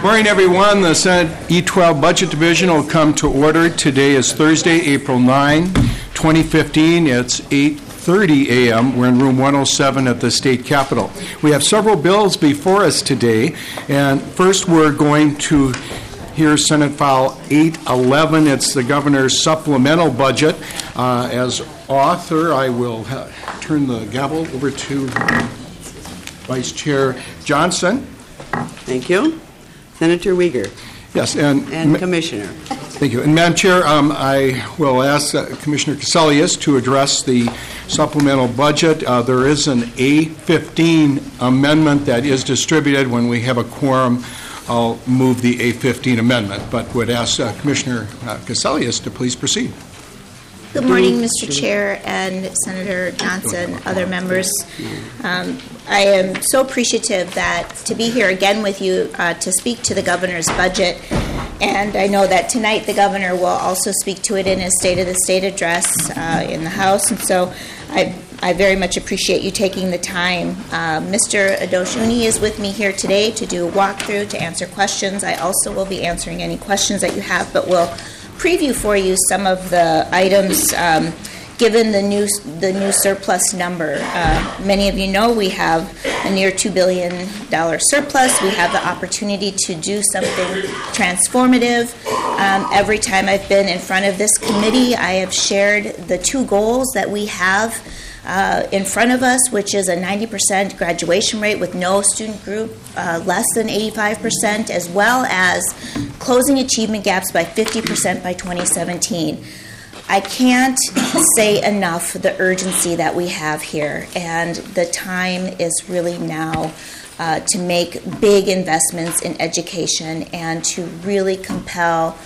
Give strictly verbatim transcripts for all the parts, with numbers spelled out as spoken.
Morning, everyone. The Senate E twelve Budget Division will come to order. Today is Thursday, April ninth, twenty fifteen. It's eight thirty a.m. We're in room one oh seven at the State Capitol. We have several bills before us today, and first we're going to hear Senate File eight eleven. It's the governor's supplemental budget. Uh, as author, I will ha- turn the gavel over to Vice Chair Johnson. Thank you. Senator Uyghur. Yes, and, and ma- Commissioner. Thank you. And Madam Chair, um, I will ask uh, Commissioner Cassellius to address the supplemental budget. Uh, there is an A fifteen amendment that is distributed. When we have a quorum, I'll move the A fifteen amendment, but would ask uh, Commissioner uh, Cassellius to please proceed. Good morning, Mister Chair and Senator Johnson, other members. Um, I am so appreciative that to be here again with you uh, to speak to the governor's budget. And I know that tonight the governor will also speak to it in his State of the State address uh, in the House. And so I, I very much appreciate you taking the time. Uh, Mister Adoshuni is with me here today to do a walkthrough, to answer questions. I also will be answering any questions that you have, but we'll preview for you some of the items um, given the new the new surplus number. Uh, many of you know we have a near two billion dollars surplus. We have the opportunity to do something transformative. Um, every time I've been in front of this committee, I have shared the two goals that we have uh, in front of us, which is a ninety percent graduation rate with no student group uh, less than eighty-five percent, as well as closing achievement gaps by fifty percent by twenty seventeen. I can't say enough the urgency that we have here, and the time is really now uh, to make big investments in education and to really compel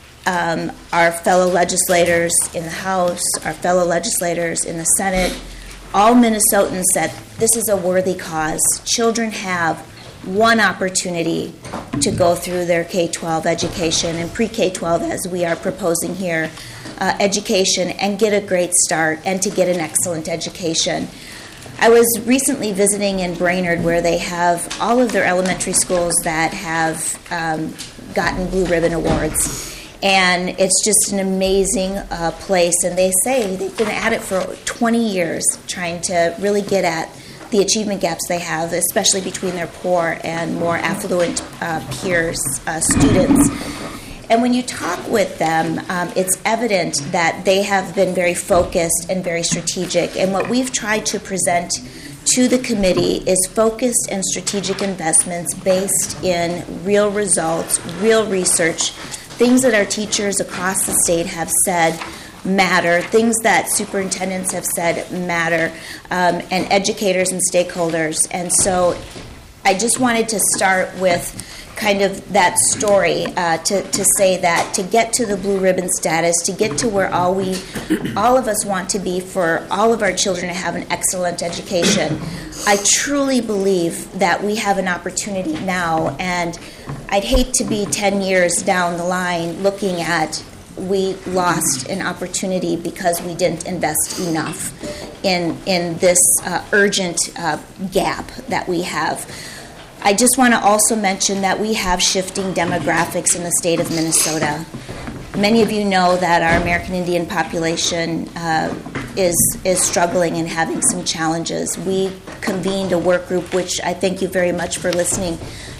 um, our fellow legislators in the House, our fellow legislators in the Senate, all Minnesotans, that this is a worthy cause. Children have one opportunity to go through their K twelve education and pre-K twelve, as we are proposing here, uh, education, and get a great start and to get an excellent education. I was recently visiting in Brainerd, where they have all of their elementary schools that have um, gotten Blue Ribbon Awards. And it's just an amazing uh, place. And they say they've been at it for twenty years, trying to really get at the achievement gaps they have, especially between their poor and more affluent uh, peers, uh, students. And when you talk with them, um, it's evident that they have been very focused and very strategic. And what we've tried to present to the committee is focused and strategic investments based in real results, real research, things that our teachers across the state have said matter, things that superintendents have said matter, um, and educators and stakeholders. And so I just wanted to start with kind of that story uh, to, to say that to get to the blue ribbon status, to get to where all we, all of us want to be for all of our children to have an excellent education, I truly believe that we have an opportunity now, and I'd hate to be ten years down the line looking at we lost an opportunity because we didn't invest enough in in this uh, urgent uh, gap that we have. I just want to also mention that we have shifting demographics in the state of Minnesota. Many of you know that our American Indian population uh, is is struggling and having some challenges. We convened a work group, which I thank you very much for listening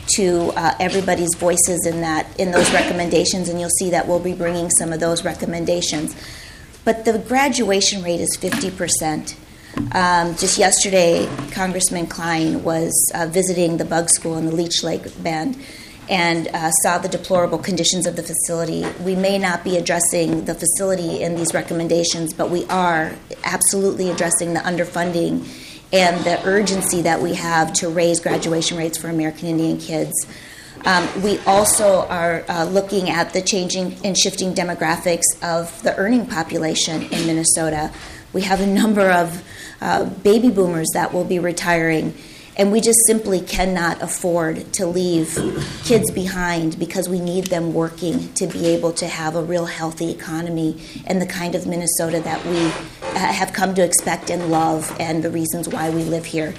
to uh, everybody's voices in that in those recommendations, and you'll see that we'll be bringing some of those recommendations. But the graduation rate is fifty percent. Um, just yesterday, Congressman Klein was uh, visiting the Bug School in the Leech Lake Bend and uh, saw the deplorable conditions of the facility. We may not be addressing the facility in these recommendations, but we are absolutely addressing the underfunding and the urgency that we have to raise graduation rates for American Indian kids. Um, we also are uh, looking at the changing and shifting demographics of the earning population in Minnesota. We have a number of uh, baby boomers that will be retiring, and we just simply cannot afford to leave kids behind because we need them working to be able to have a real healthy economy and the kind of Minnesota that we uh, have come to expect and love, and the reasons why we live here.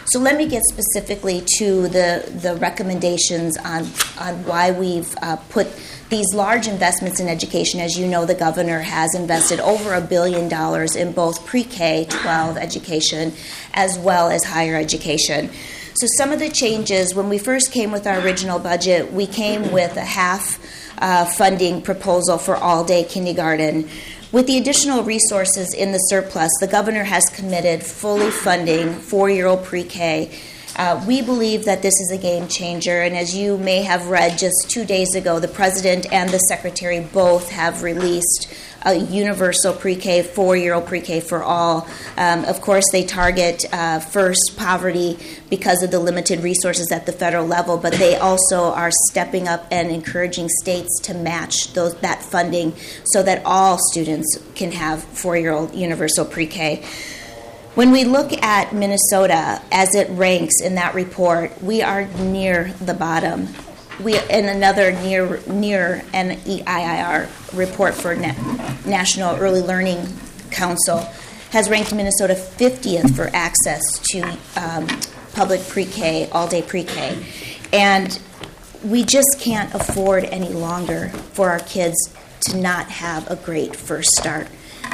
So let me get specifically to the, the recommendations on, on why we've uh, put these large investments in education. As you know, the governor has invested over a billion dollars in both pre-K twelve education as well as higher education. So some of the changes, when we first came with our original budget, we came with a half uh, funding proposal for all-day kindergarten. With the additional resources in the surplus, the governor has committed fully funding four-year-old pre-K. Uh, we believe that this is a game changer, and as you may have read just two days ago, the president and the secretary both have released a universal pre-K, four-year-old pre-K for all. Um, of course, they target uh, first poverty because of the limited resources at the federal level, but they also are stepping up and encouraging states to match those, that funding so that all students can have four-year-old universal pre-K. When we look at Minnesota as it ranks in that report, we are near the bottom. We in another near near an E I I R report for Na- National Early Learning Council has ranked Minnesota fiftieth for access to um, public pre-K, all-day pre-K, and we just can't afford any longer for our kids to not have a great first start.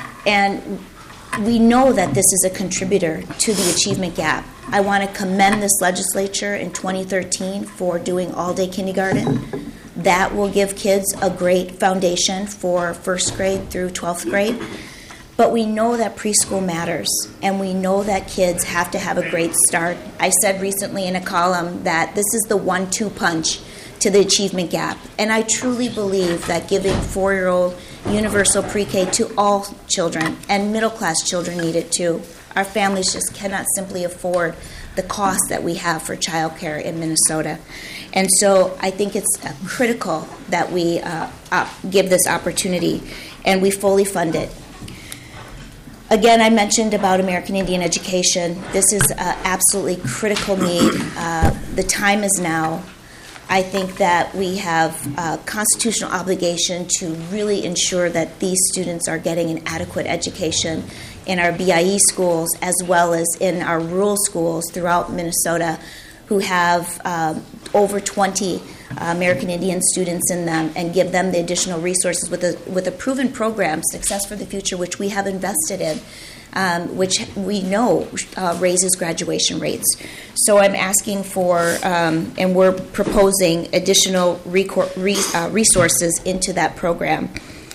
And we know that this is a contributor to the achievement gap. I want to commend this legislature in twenty thirteen for doing all-day kindergarten. That will give kids a great foundation for first grade through twelfth grade. But we know that preschool matters, and we know that kids have to have a great start. I said recently in a column that this is the one two punch to the achievement gap. And I truly believe that giving four-year-old universal pre-K to all children, and middle-class children need it too. Our families just cannot simply afford the cost that we have for childcare in Minnesota. And so I think it's uh, critical that we uh, uh, give this opportunity, and we fully fund it. Again, I mentioned about American Indian education. This is an absolutely critical need. Uh, the time is now. I think that we have a constitutional obligation to really ensure that these students are getting an adequate education in our B I E schools as well as in our rural schools throughout Minnesota who have um, over twenty uh, American Indian students in them, and give them the additional resources with a, with a proven program, Success for the Future, which we have invested in. Um, which we know uh, raises graduation rates. So I'm asking for, um, and we're proposing additional recor- re- uh, resources into that program.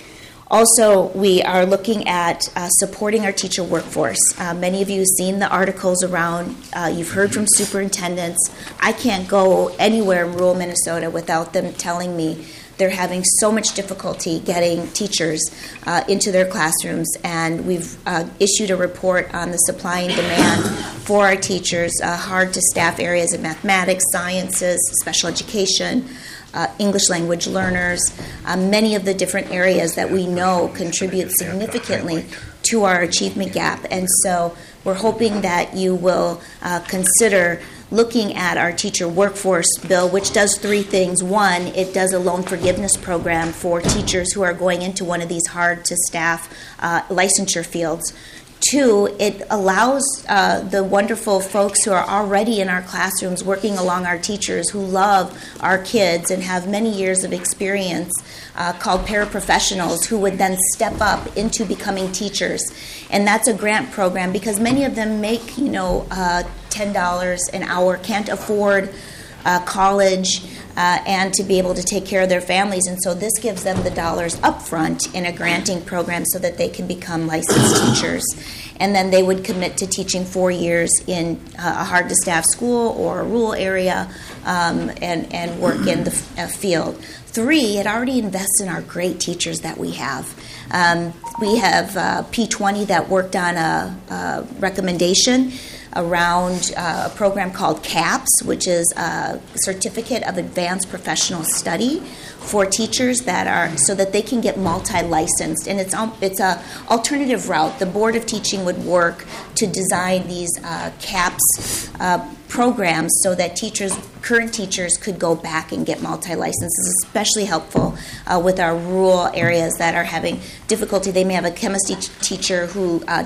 Also, we are looking at uh, supporting our teacher workforce. Uh, many of you have seen the articles around. Uh, you've heard from superintendents. I can't go anywhere in rural Minnesota without them telling me they're having so much difficulty getting teachers uh, into their classrooms, and we've uh, issued a report on the supply and demand for our teachers, uh, hard-to-staff areas of mathematics, sciences, special education, uh, English language learners, uh, many of the different areas that we know contribute significantly to our achievement gap. And so we're hoping that you will uh, consider looking at our teacher workforce bill, which does three things. One, it does a loan forgiveness program for teachers who are going into one of these hard-to-staff uh, licensure fields. Two, it allows uh, the wonderful folks who are already in our classrooms working along our teachers who love our kids and have many years of experience uh, called paraprofessionals who would then step up into becoming teachers. And that's a grant program because many of them make, you know, uh, ten dollars an hour, can't afford uh, college, uh, and to be able to take care of their families. And so this gives them the dollars up front in a granting program so that they can become licensed teachers. And then they would commit to teaching four years in uh, a hard-to-staff school or a rural area um, and, and work in the f- uh, field. Three, it already invests in our great teachers that we have. Um, we have uh, P twenty that worked on a, a recommendation around uh, a program called CAPS, which is a Certificate of Advanced Professional Study for teachers that are so that they can get multi-licensed, and it's um, it's a alternative route. The Board of Teaching would work to design these uh, CAPS uh, programs so that teachers, current teachers, could go back and get multi-licenses. Especially helpful uh, with our rural areas that are having difficulty. They may have a chemistry t- teacher who uh, just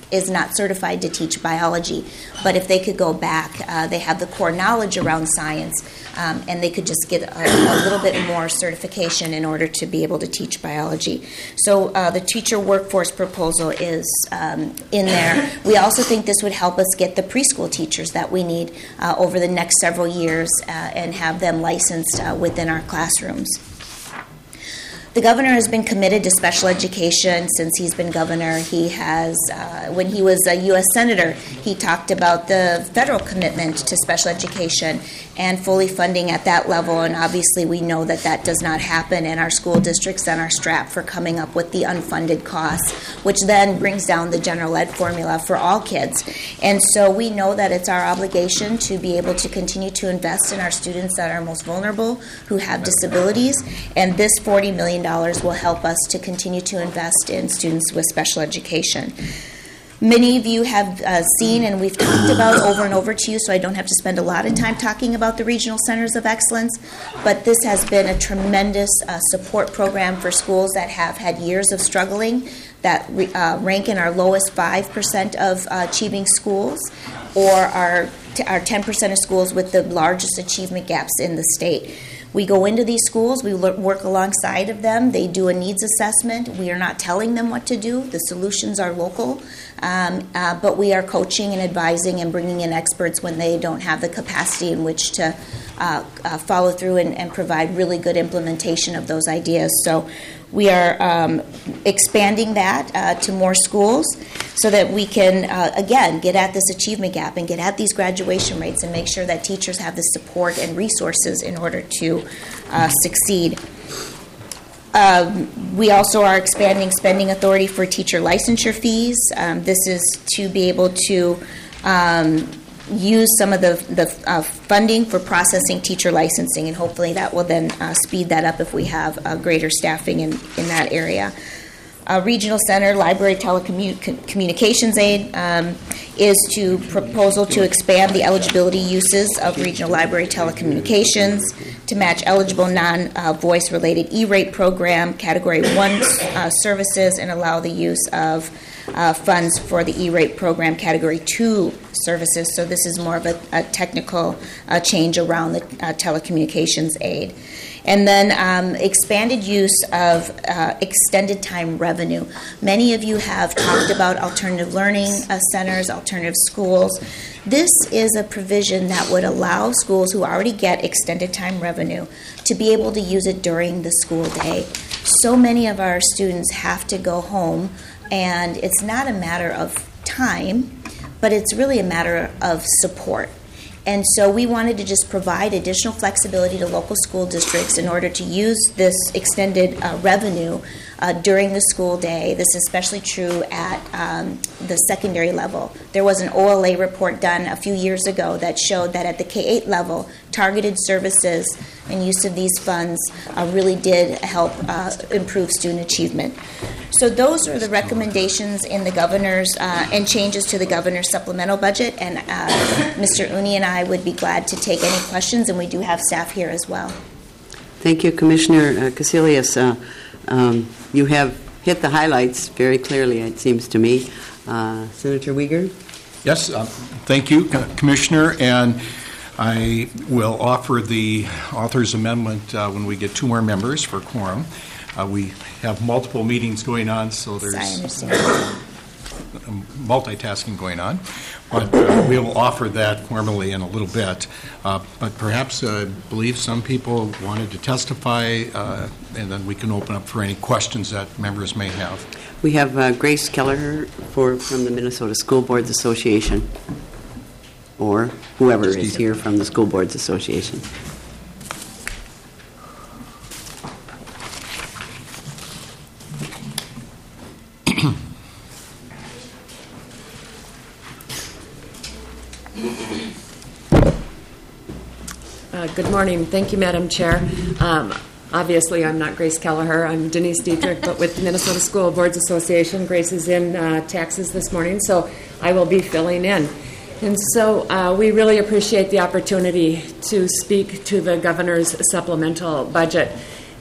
is not certified to teach biology. But if they could go back, uh, they have the core knowledge around science, um, and they could just get a, a little bit more certification in order to be able to teach biology. So uh, the teacher workforce proposal is um, in there. We also think this would help us get the preschool teachers that we need uh, over the next several years uh, and have them licensed uh, within our classrooms. The governor has been committed to special education since he's been governor. He has, uh, when he was a U S Senator, he talked about the federal commitment to special education and fully funding at that level, and obviously we know that that does not happen, and our school districts then are strapped for coming up with the unfunded costs, which then brings down the general ed formula for all kids. And so we know that it's our obligation to be able to continue to invest in our students that are most vulnerable, who have disabilities, and this forty million dollars will help us to continue to invest in students with special education. Many of you have uh, seen, and we've talked about over and over to you, so I don't have to spend a lot of time talking about the Regional Centers of Excellence, but this has been a tremendous uh, support program for schools that have had years of struggling, that uh, rank in our lowest five percent of uh, achieving schools, or our, t- our ten percent of schools with the largest achievement gaps in the state. We go into these schools, we work alongside of them, they do a needs assessment. We are not telling them what to do. The solutions are local, um, uh, but we are coaching and advising and bringing in experts when they don't have the capacity in which to uh, uh, follow through and, and provide really good implementation of those ideas. So we are um, expanding that uh, to more schools so that we can, uh, again, get at this achievement gap and get at these graduation rates and make sure that teachers have the support and resources in order to uh, succeed. Um, we also are expanding spending authority for teacher licensure fees. Um, this is to be able to um, use some of the, the uh, funding for processing teacher licensing, and hopefully that will then uh, speed that up if we have uh, greater staffing in, in that area. Uh, Regional Center Library Telecommunications Aid um, is to proposal to expand the eligibility uses of regional library telecommunications to match eligible non-voice related E-rate program Category one uh, services and allow the use of uh, funds for the E-rate program Category two services. So this is more of a, a technical uh, change around the uh, telecommunications aid. And then um, expanded use of uh, extended time revenue. Many of you have talked about alternative learning uh, centers, alternative schools. This is a provision that would allow schools who already get extended time revenue to be able to use it during the school day. So many of our students have to go home, and it's not a matter of time, but it's really a matter of support. And so we wanted to just provide additional flexibility to local school districts in order to use this extended uh, revenue uh, during the school day. This is especially true at um, the secondary level. There was an O L A report done a few years ago that showed that at the K eight level, targeted services and use of these funds uh, really did help uh, improve student achievement. So those are the recommendations in the governor's uh, and changes to the governor's supplemental budget. And uh, Mister Uni and I would be glad to take any questions, and we do have staff here as well. Thank you, Commissioner uh, Kasilius. Uh, um, you have hit the highlights very clearly, it seems to me. Uh, Senator Uyghur? Yes, uh, thank you, Commissioner. And I will offer the author's amendment uh, when we get two more members for quorum. Uh, we have multiple meetings going on, so there's I understand. multitasking going on. But uh, we will offer that formally in a little bit. Uh, but perhaps uh, I believe some people wanted to testify, uh, and then we can open up for any questions that members may have. We have uh, Grace Kelleher for, from the Minnesota School Boards Association, or whoever is here from the School Boards Association. Uh, good morning. Thank you, Madam Chair. Um, obviously, I'm not Grace Kelleher. I'm Denise Dietrich, but with the Minnesota School Boards Association. Grace is in uh, taxes this morning, so I will be filling in. And so uh, we really appreciate the opportunity to speak to the governor's supplemental budget.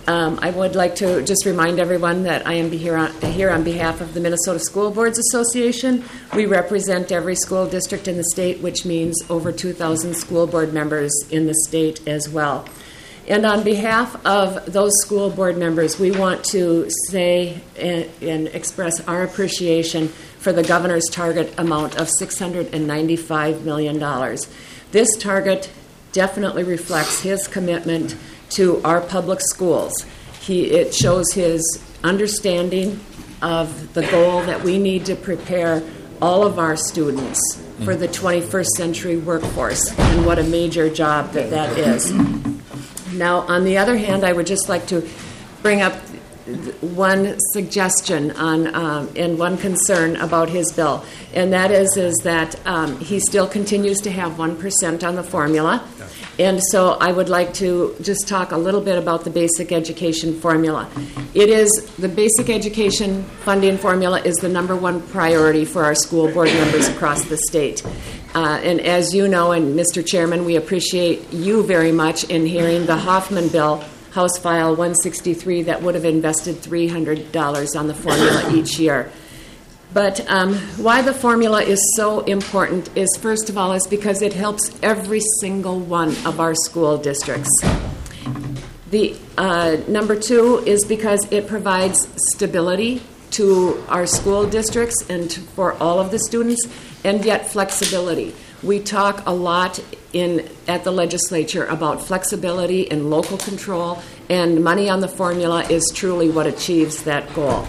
Um, I would like to just remind everyone that I am here on, here on behalf of the Minnesota School Boards Association. We represent every school district in the state, which means over two thousand school board members in the state as well. And on behalf of those school board members, we want to say and, and express our appreciation for the governor's target amount of six hundred ninety-five million dollars. This target definitely reflects his commitment to our public schools. He, it shows his understanding of the goal that we need to prepare all of our students for the twenty-first century workforce, and what a major job that that is. Now, on the other hand, I would just like to bring up one suggestion on um, and one concern about his bill, and that is is that um, he still continues to have one percent on the formula. And so I would like to just talk a little bit about the basic education formula. It is, the basic education funding formula is the number one priority for our school board members across the state. Uh, and as you know, and Mister Chairman, we appreciate you very much in hearing the Hoffman bill, House File one sixty-three, that would have invested three hundred dollars on the formula each year. But um, why the formula is so important is, first of all, is because it helps every single one of our school districts. The uh, number two is because it provides stability to our school districts and to, for all of the students, and yet flexibility. We talk a lot in at the legislature about flexibility and local control, and money on the formula is truly what achieves that goal.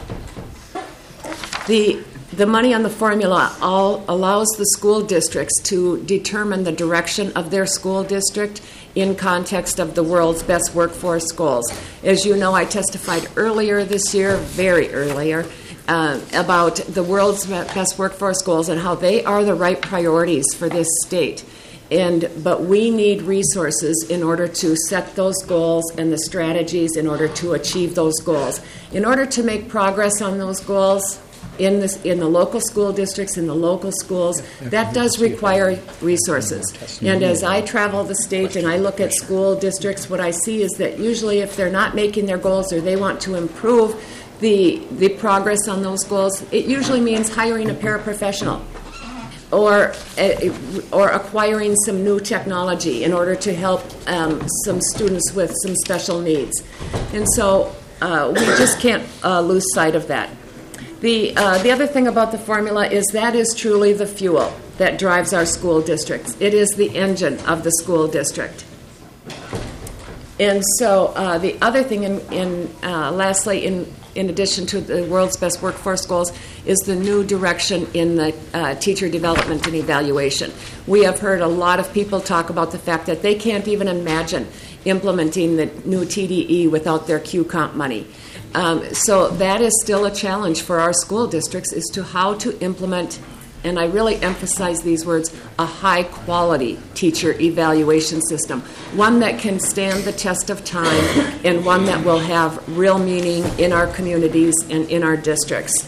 The The money on the formula all allows the school districts to determine the direction of their school district in context of the world's best workforce goals. As you know, I testified earlier this year, very earlier, uh, about the world's best workforce goals and how they are the right priorities for this state. And but we need resources in order to set those goals and the strategies in order to achieve those goals. In order to make progress on those goals, in this, in the local school districts, in the local schools, that does require resources. And as I travel the state and I look at school districts, what I see is that usually if they're not making their goals or they want to improve the the progress on those goals, it usually means hiring a paraprofessional or uh, or acquiring some new technology in order to help um, some students with some special needs. And so uh, we just can't uh, lose sight of that. The uh, the other thing about the formula is that is truly the fuel that drives our school districts. It is the engine of the school district. And so uh, the other thing, in, in uh, lastly, in in addition to the world's best workforce goals, is the new direction in the uh, teacher development and evaluation. We have heard a lot of people talk about the fact that they can't even imagine implementing the new T D E without their Q comp money. Um, so that is still a challenge for our school districts, is to how to implement, and I really emphasize these words, a high-quality teacher evaluation system, one that can stand the test of time and one that will have real meaning in our communities and in our districts.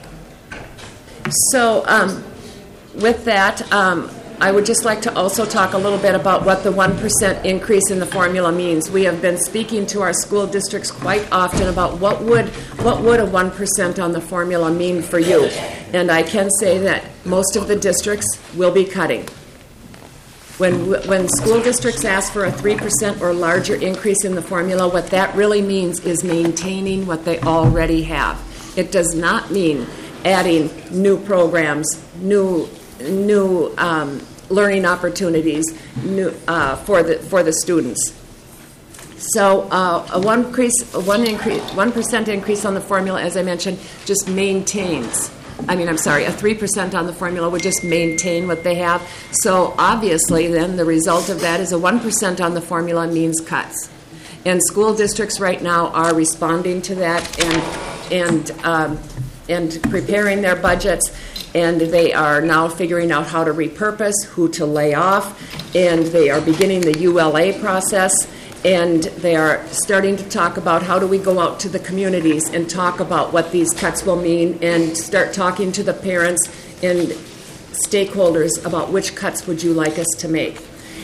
So um, with that, um, I would just like to also talk a little bit about what the one percent increase in the formula means. We have been speaking to our school districts quite often about what would what would a one percent on the formula mean for you. And I can say that most of the districts will be cutting. When when school districts ask for a three percent or larger increase in the formula, what that really means is maintaining what they already have. It does not mean adding new programs, new new um, learning opportunities new, uh, for the for the students. So uh, a one increase, a one increase, one percent increase on the formula, as I mentioned, just maintains. I mean, I'm sorry, a three percent on the formula would just maintain what they have. So obviously, then the result of that is a one percent on the formula means cuts, and school districts right now are responding to that and and um, and preparing their budgets. And they are now figuring out how to repurpose, who to lay off, and they are beginning the U L A process, and they are starting to talk about how do we go out to the communities and talk about what these cuts will mean, and start talking to the parents and stakeholders about which cuts would you like us to make.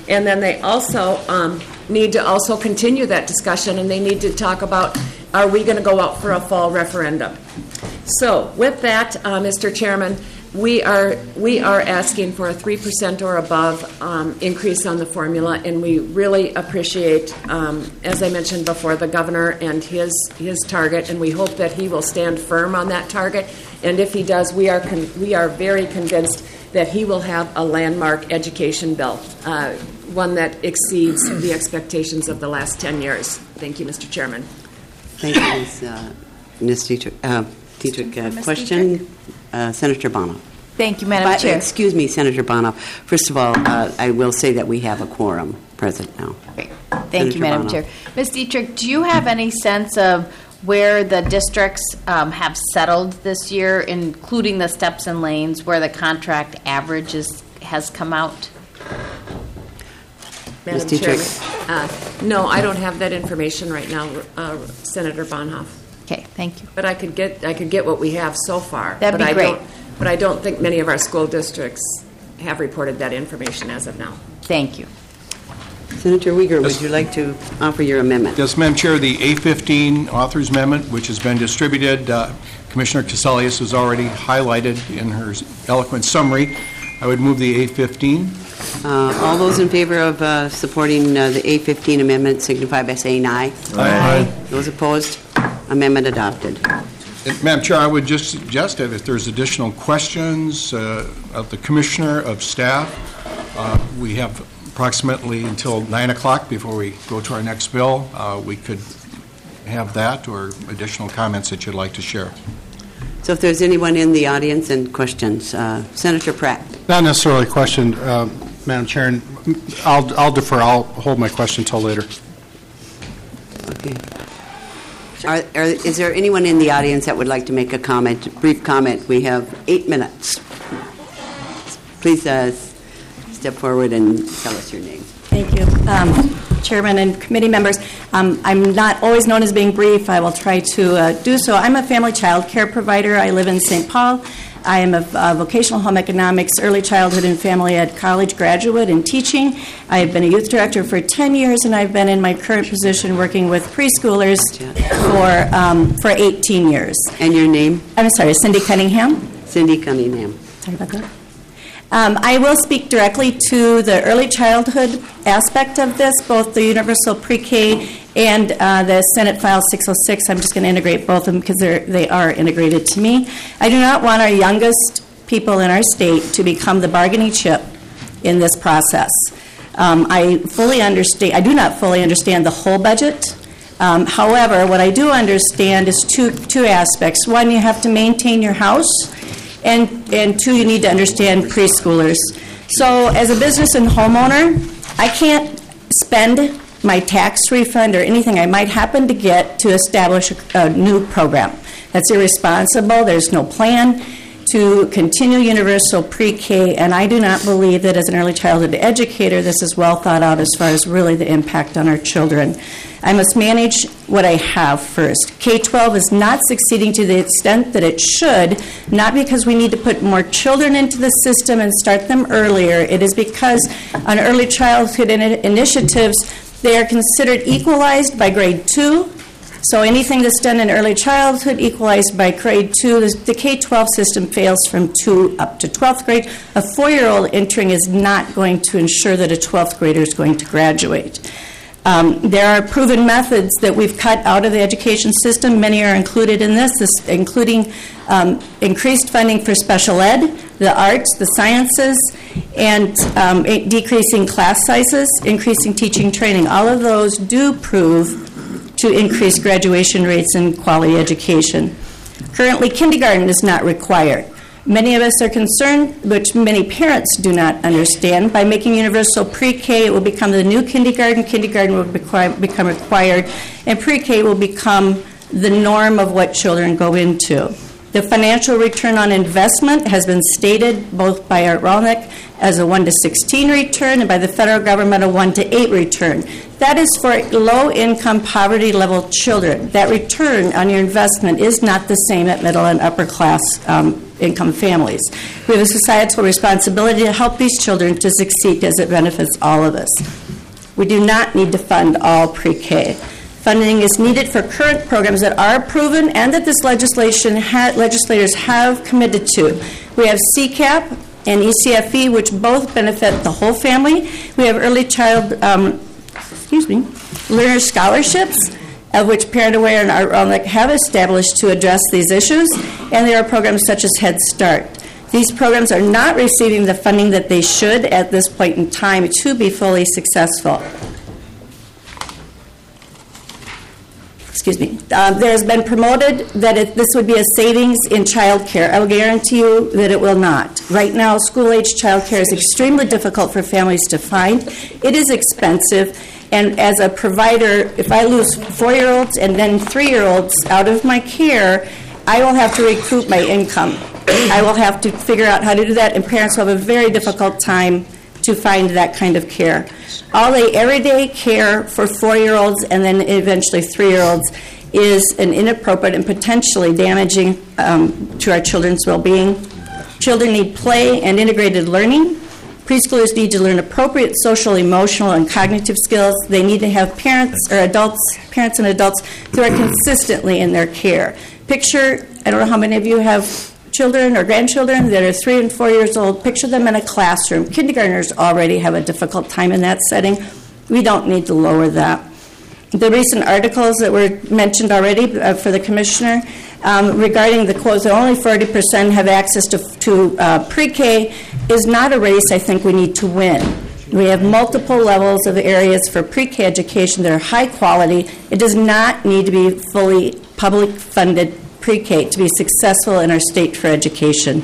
And then they also um, need to also continue that discussion, and they need to talk about, are we going to go out for a fall referendum? So with that, uh, Mister Chairman, we are we are asking for a three percent or above um, increase on the formula, and we really appreciate, um, as I mentioned before, the governor and his his target, and we hope that he will stand firm on that target. And if he does, we are con- we are very convinced that he will have a landmark education bill, uh, one that exceeds the expectations of the last ten years. Thank you, Mister Chairman. Thank you, Miz Uh, Miz Dietrich. Uh, Dietrich, uh, question? Uh, Senator Bono. Thank you, Madam But, Chair. excuse me, Senator Bono. First of all, uh, I will say that we have a quorum present now. Great. Thank Senator you, Madam Bono. Chair. Miz Dietrich, do you have any sense of where the districts um, have settled this year, including the steps and lanes, where the contract average is, has come out? Madam Miz Dietrich. Chairman, uh, no, I don't have that information right now, uh, Senator Bonhoff. Okay, thank you. But I could get I could get what we have so far. That'd but be I great. Don't, but I don't think many of our school districts have reported that information as of now. Thank you. Senator Uyghur, Yes. would you like to offer your amendment? Yes, Madam Chair, the A fifteen Authors Amendment, which has been distributed, uh, Commissioner Casalius has already highlighted in her eloquent summary. I would move the A fifteen. Uh, all those in favor of uh, supporting uh, the A fifteen amendment signify by saying aye. Aye. Those opposed? Amendment adopted. And, Madam Chair, I would just suggest that if there's additional questions uh, of the Commissioner, of staff, uh, we have approximately until nine o'clock before we go to our next bill. Uh, we could have that or additional comments that you'd like to share. So if there's anyone in the audience and questions, uh, Senator Pratt. Not necessarily a question, uh, Madam Chair, and I'll, I'll defer. I'll hold my question until later. Okay. Are, are, is there anyone in the audience that would like to make a comment, brief comment? We have eight minutes. Please uh, step forward and tell us your name. Thank you, um, Chairman and committee members. Um, I'm not always known as being brief. I will try to uh, do so. I'm a family child care provider. I live in Saint Paul. I am a uh, vocational home economics, early childhood and family ed college graduate in teaching. I have been a youth director for ten years, and I've been in my current position working with preschoolers for um, for eighteen years. And your name? I'm sorry, Cindy Cunningham. Cindy Cunningham. Sorry about that. Um, I will speak directly to the early childhood aspect of this, both the universal pre-K and uh, the Senate File six oh six. I'm just going to integrate both of them because they're, they are integrated to me. I do not want our youngest people in our state to become the bargaining chip in this process. Um, I fully understand, I do not fully understand the whole budget. Um, however, what I do understand is two, two aspects. One, you have to maintain your house. And, and two, you need to understand preschoolers. So as a business and homeowner, I can't spend my tax refund or anything I might happen to get to establish a, a new program. That's irresponsible. There's no plan to continue universal pre-K, and I do not believe that as an early childhood educator this is well thought out as far as really the impact on our children. I must manage what I have first. K twelve is not succeeding to the extent that it should, not because we need to put more children into the system and start them earlier. It is because on early childhood in- initiatives, they are considered equalized by grade two. So anything that's done in early childhood equalized by grade two, the, the K twelve system fails from two up to twelfth grade. A four-year-old entering is not going to ensure that a twelfth grader is going to graduate. Um, there are proven methods that we've cut out of the education system. Many are included in this, this including um, increased funding for special ed, the arts, the sciences, and um, decreasing class sizes, increasing teaching training. All of those do prove to increase graduation rates and quality education. Currently, kindergarten is not required. Many of us are concerned, which many parents do not understand, by making universal pre-K, it will become the new kindergarten. Kindergarten will bequi- become required, and pre-K will become the norm of what children go into. The financial return on investment has been stated both by Art Rolnick as a one to sixteen return and by the federal government a one to eight return. That is for low-income, poverty-level children. That return on your investment is not the same at middle and upper-class um, income families. We have a societal responsibility to help these children to succeed as it benefits all of us. We do not need to fund all pre-K. Funding is needed for current programs that are proven and that this legislation ha- legislators have committed to. We have C CAP and E C F E, which both benefit the whole family. We have early child, um, excuse me, learner scholarships, of which Parent Aware and Art Rolnick have established to address these issues, and there are programs such as Head Start. These programs are not receiving the funding that they should at this point in time to be fully successful. Excuse me. Uh, there has been promoted that it, this would be a savings in child care. I will guarantee you that it will not. Right now, school-age child care is extremely difficult for families to find. It is expensive, and as a provider, if I lose four-year-olds and then three-year-olds out of my care, I will have to recoup my income. I will have to figure out how to do that, and parents will have a very difficult time to find that kind of care. All the everyday care for four-year-olds and then eventually three-year-olds is an inappropriate and potentially damaging um, to our children's well-being. Children need play and integrated learning. Preschoolers need to learn appropriate social, emotional, and cognitive skills. They need to have parents or adults, parents and adults who are consistently in their care. Picture, I don't know how many of you have children or grandchildren that are three and four years old. Picture them in a classroom. Kindergartners already have a difficult time in that setting. We don't need to lower that. The recent articles that were mentioned already uh, for the commissioner um, regarding the quotes that only forty percent have access to, to uh, pre-K is not a race I think we need to win. We have multiple levels of areas for pre-K education that are high quality. It does not need to be fully public funded pre-K to be successful in our state for education.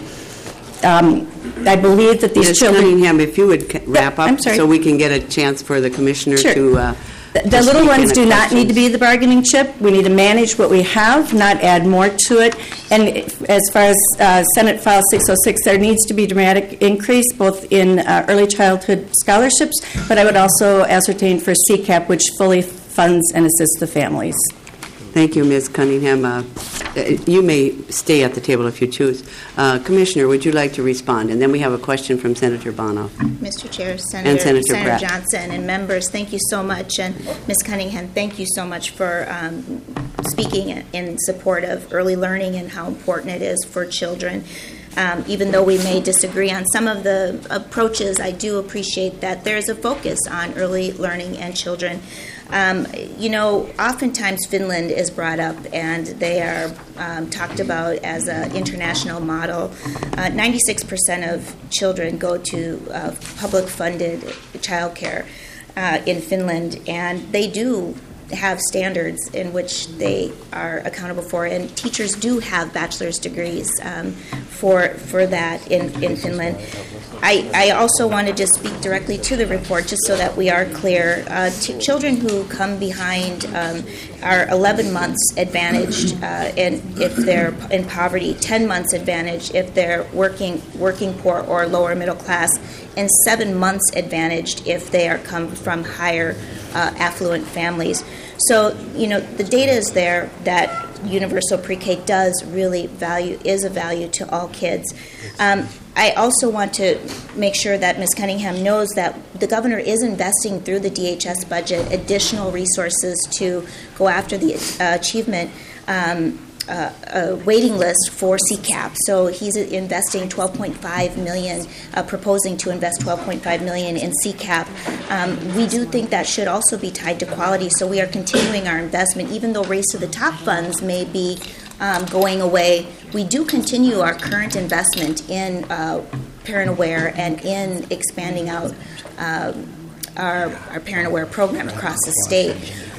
Um, I believe that these Miz children... Cunningham, if you would ca- wrap Yeah, up I'm sorry. so we can get a chance for the commissioner Sure. to... Uh, The, to the little speak ones in do a not need to questions. be the bargaining chip. We need to manage what we have, not add more to it. And as far as uh, Senate File six oh six, there needs to be dramatic increase both in uh, early childhood scholarships, but I would also ascertain for C CAP, which fully funds and assists the families. Thank you, Miz Cunningham. Uh, you may stay at the table if you choose. Uh, Commissioner, would you like to respond? And then we have a question from Senator Bono. Mister Chair, Senator, And Senator Senator Pratt. Johnson, and members, thank you so much. And Miz Cunningham, thank you so much for um, speaking in support of early learning and how important it is for children. Um, even though we may disagree on some of the approaches, I do appreciate that there is a focus on early learning and children. Um, you know, oftentimes Finland is brought up, and they are um, talked about as an international model. Uh, ninety-six percent of children go to uh, public-funded childcare uh, in Finland, and they do have standards in which they are accountable for, and teachers do have bachelor's degrees um, for for that in, in Finland. I, I also want to just speak directly to the report, just so that we are clear. Uh, t- children who come behind um, are eleven months advantaged uh, in, if they're in poverty, ten months advantaged if they're working working poor or lower middle class, and seven months advantaged if they are come from higher uh, affluent families. So, you know, the data is there that universal pre-K does really value, is a value to all kids. Um, I also want to make sure that Miz Cunningham knows that the governor is investing through the D H S budget additional resources to go after the uh, achievement um, uh, uh, waiting list for C CAP. So he's investing twelve point five million dollars, uh, proposing to invest twelve point five million dollars in C CAP. Um, we do think that should also be tied to quality, so we are continuing our investment, even though Race to the Top funds may be um, going away. We do continue our current investment in uh, Parent Aware and in expanding out uh, our, our Parent Aware program across the state.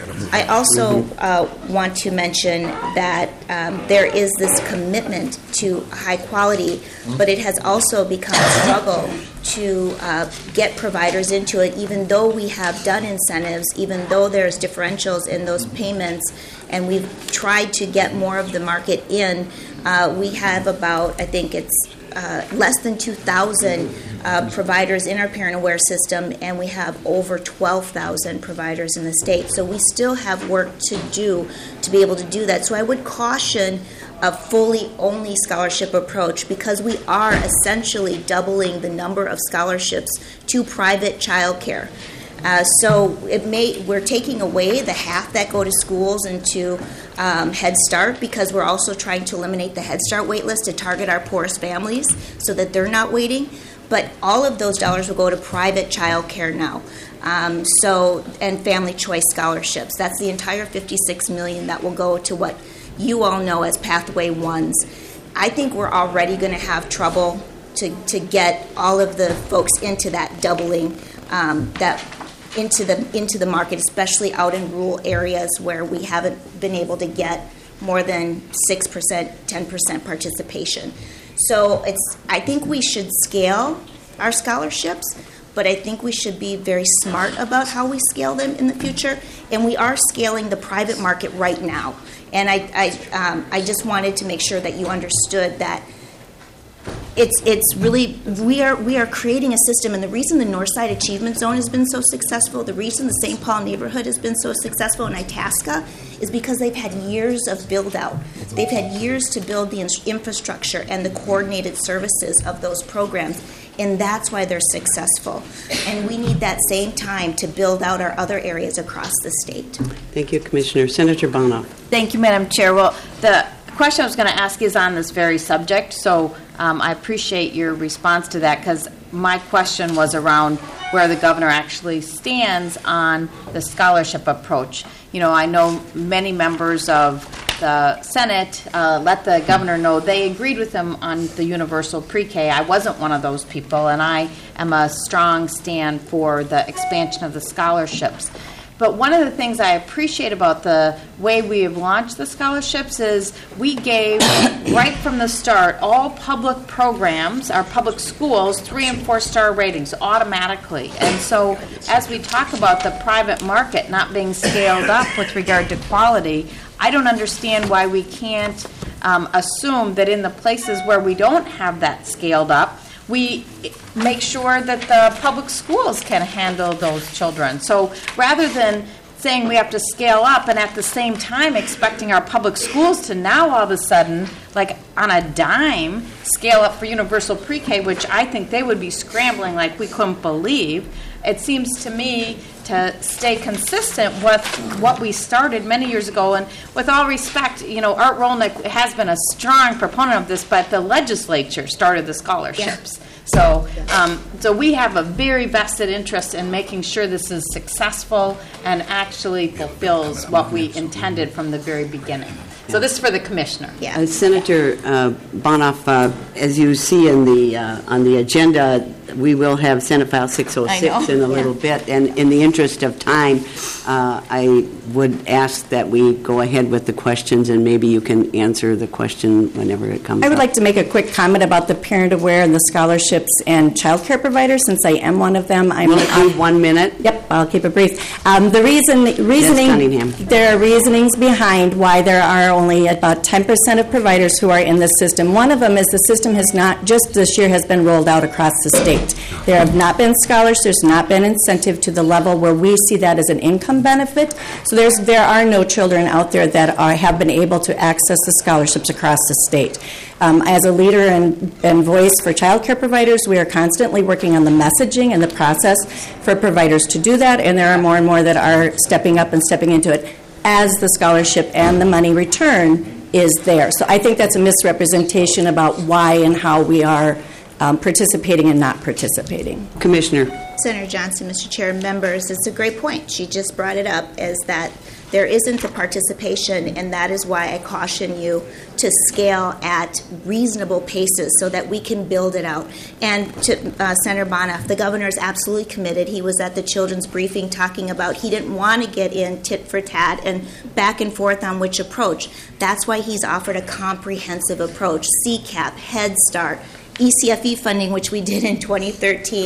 I also uh, want to mention that um, there is this commitment to high quality, but it has also become a struggle to uh, get providers into it, even though we have done incentives, even though there's differentials in those payments, and we've tried to get more of the market in. Uh, we have about, I think it's uh, less than two thousand uh, providers in our Parent Aware system, and we have over twelve thousand providers in the state. So we still have work to do to be able to do that. So I would caution a fully only scholarship approach, because we are essentially doubling the number of scholarships to private childcare. Uh, so it may we're taking away the half that go to schools and to um, Head Start, because we're also trying to eliminate the Head Start wait list to target our poorest families so that they're not waiting. But all of those dollars will go to private child care now. Um, so and family choice scholarships. That's the entire fifty-six million dollars that will go to what you all know as Pathway Ones. I think we're already going to have trouble to, to get all of the folks into that doubling um, that into the into the market, especially out in rural areas where we haven't been able to get more than six percent, ten percent participation. So it's I think we should scale our scholarships, but I think we should be very smart about how we scale them in the future. And we are scaling the private market right now. And I I, um, I just wanted to make sure that you understood that It's it's really we are we are creating a system, and the reason the Northside Achievement Zone has been so successful, the reason the Saint Paul neighborhood has been so successful in Itasca, is because they've had years of build out. They've had years to build the in- infrastructure and the coordinated services of those programs, and that's why they're successful. And we need that same time to build out our other areas across the state. Thank you, Commissioner. Senator Bonoff. Thank you, Madam Chair. Well, the question I was going to ask is on this very subject, so um, I appreciate your response to that, because my question was around where the governor actually stands on the scholarship approach. You know, I know many members of the Senate uh, let the governor know they agreed with him on the universal pre-K. I wasn't one of those people, and I am a strong stand for the expansion of the scholarships. But one of the things I appreciate about the way we have launched the scholarships is we gave, right from the start, all public programs, our public schools, three and four star ratings automatically. And so as we talk about the private market not being scaled up with regard to quality, I don't understand why we can't um, assume that in the places where we don't have that scaled up, we make sure that the public schools can handle those children. So rather than saying we have to scale up and at the same time expecting our public schools to now all of a sudden, like on a dime, scale up for universal pre-K, which I think they would be scrambling like we couldn't believe, it seems to me to stay consistent with what we started many years ago. And with all respect, you know, Art Rolnick has been a strong proponent of this, but the legislature started the scholarships. Yeah. So, um, so we have a very vested interest in making sure this is successful and actually fulfills what we intended from the very beginning. So this is for the commissioner. Yeah. Uh, Senator uh, Bonoff, uh, as you see in the uh, on the agenda, we will have Senate File six oh six in a little yeah. bit. And in the interest of time, uh, I would ask that we go ahead with the questions, and maybe you can answer the question whenever it comes up. I would up. like to make a quick comment about the Parent Aware and the scholarships and child care providers, since I am one of them. I'm will it be one minute? Yep, I'll keep it brief. Um, the reason, reasoning, yes, there are reasonings behind why there are only about ten percent of providers who are in the system. One of them is the system has not, just this year, has been rolled out across the state. There have not been scholars, there's not been incentive to the level where we see that as an income benefit. So there's there are no children out there that are, have been able to access the scholarships across the state. Um, as a leader and, and voice for child care providers, we are constantly working on the messaging and the process for providers to do that, and there are more and more that are stepping up and stepping into it as the scholarship and the money return is there. So I think that's a misrepresentation about why and how we are um, participating and not participating. Commissioner. Senator Johnson, Mister Chair, members, it's a great point. She just brought it up, is that there isn't the participation, and that is why I caution you to scale at reasonable paces so that we can build it out. And to uh, Senator Bonoff, the governor is absolutely committed. He was at the children's briefing talking about he didn't want to get in tit for tat and back and forth on which approach. That's why he's offered a comprehensive approach, C CAP, Head Start, E C F E funding, which we did in twenty thirteen,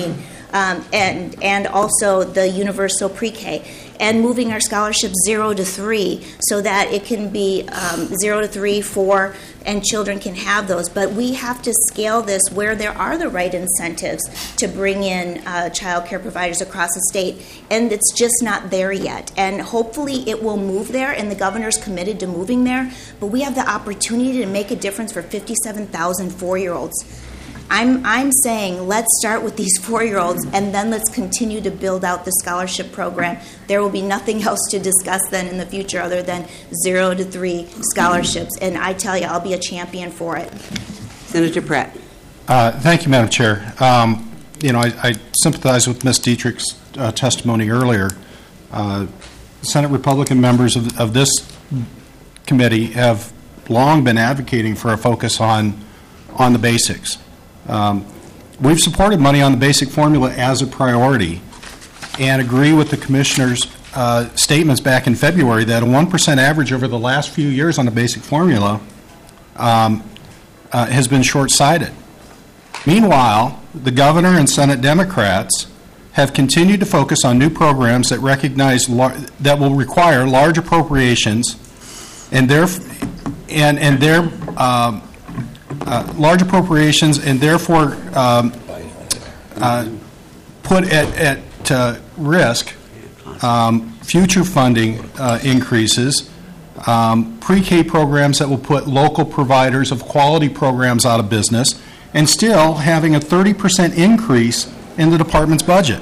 um, and and also the universal pre-K, and moving our scholarships zero to three so that it can be um, zero to three, four, and children can have those. But we have to scale this where there are the right incentives to bring in uh, child care providers across the state, and it's just not there yet. And hopefully it will move there, and the governor's committed to moving there, but we have the opportunity to make a difference for fifty-seven thousand four-year-olds. I'm, I'm saying let's start with these four-year-olds and then let's continue to build out the scholarship program. There will be nothing else to discuss then in the future other than zero to three scholarships. And I tell you, I'll be a champion for it. Senator Pratt. Uh, thank you, Madam Chair. Um, you know, I, I sympathize with Miz Dietrich's uh, testimony earlier. Uh, Senate Republican members of, of this committee have long been advocating for a focus on on the basics. Um, we've supported money on the basic formula as a priority and agree with the Commissioner's uh, statements back in February that a one percent average over the last few years on the basic formula um, uh, has been short-sighted. Meanwhile, the Governor and Senate Democrats have continued to focus on new programs that recognize lar- that will require large appropriations and their and and their um, Uh, large appropriations and therefore um, uh, put at, at uh, risk um, future funding uh, increases, um, pre-K programs that will put local providers of quality programs out of business, and still having a thirty percent increase in the department's budget.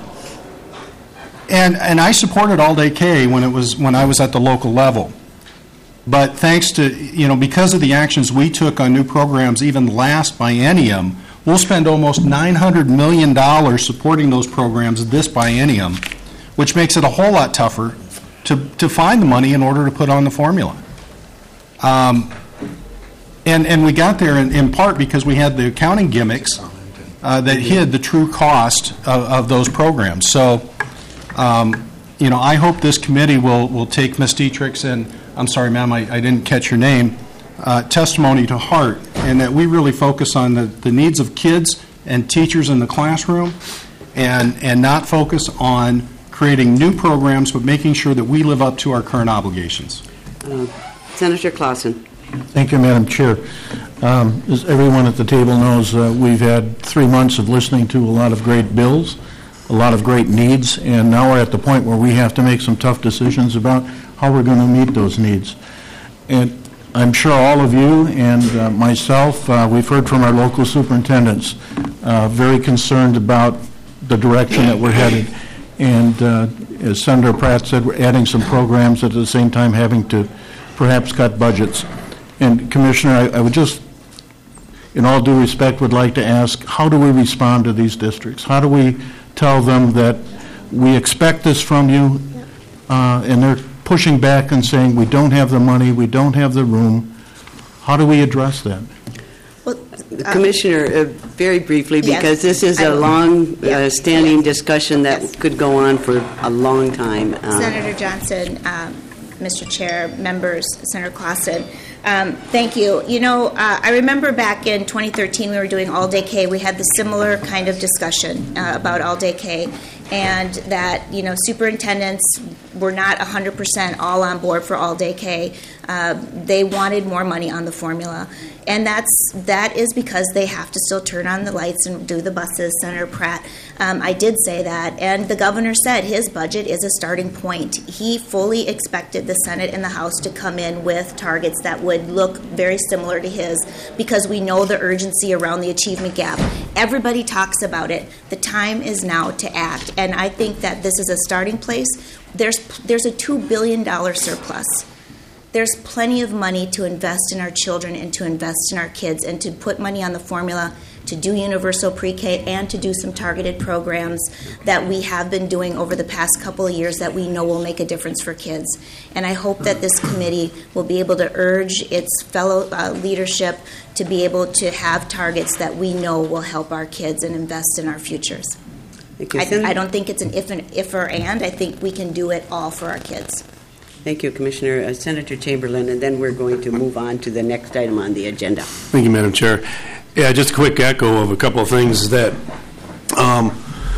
And and I supported all-day K when it was when I was at the local level. But thanks to, you know, because of the actions we took on new programs even last biennium, we'll spend almost nine hundred million dollars supporting those programs this biennium, which makes it a whole lot tougher to, to find the money in order to put on the formula. Um, and, and we got there in, in part because we had the accounting gimmicks uh, that hid the true cost of, of those programs. So, um, you know, I hope this committee will, will take Miz Dietrich's and I'm sorry, ma'am, I, I didn't catch your name, uh, testimony to heart, and that we really focus on the, the needs of kids and teachers in the classroom and, and not focus on creating new programs, but making sure that we live up to our current obligations. Uh, Senator Clausen. Thank you, Madam Chair. Um, as everyone at the table knows, uh, we've had three months of listening to a lot of great bills, a lot of great needs, and now we're at the point where we have to make some tough decisions about how we're going to meet those needs. And I'm sure all of you and uh, myself, uh, we've heard from our local superintendents, uh, very concerned about the direction that we're headed. And uh, as Senator Pratt said, we're adding some programs at the same time having to perhaps cut budgets. And Commissioner, I, I would just, in all due respect, would like to ask, how do we respond to these districts? How do we tell them that we expect this from you, uh, and they're pushing back and saying we don't have the money, we don't have the room? How do we address that? Well, uh, Commissioner, uh, very briefly, yes, because this is I a will. long Yeah. uh, standing Yes. discussion that Yes. could go on for a long time. Uh, Senator Johnson, um, Mister Chair, members, Senator Clausen, um, thank you. You know, uh, I remember back in twenty thirteen we were doing all-day K. We had the similar kind of discussion uh, about all-day K, and that, you know, superintendents were not one hundred percent all on board for all-day K. Uh, they wanted more money on the formula. And that's that is because they have to still turn on the lights and do the buses, Senator Pratt. Um, I did say that, and the governor said his budget is a starting point. He fully expected the Senate and the House to come in with targets that would look very similar to his, because we know the urgency around the achievement gap. Everybody talks about it. The time is now to act, and I think that this is a starting place. There's there's a two billion dollars surplus. There's plenty of money to invest in our children and to invest in our kids and to put money on the formula to do universal pre-K and to do some targeted programs that we have been doing over the past couple of years that we know will make a difference for kids. And I hope that this committee will be able to urge its fellow uh, leadership to be able to have targets that we know will help our kids and invest in our futures. Thank you, I, Senator. I don't think it's an if, and, if or and. I think we can do it all for our kids. Thank you, Commissioner. Uh, Senator Chamberlain, and then we're going to move on to the next item on the agenda. Thank you, Madam Chair. Yeah, just a quick echo of a couple of things that um,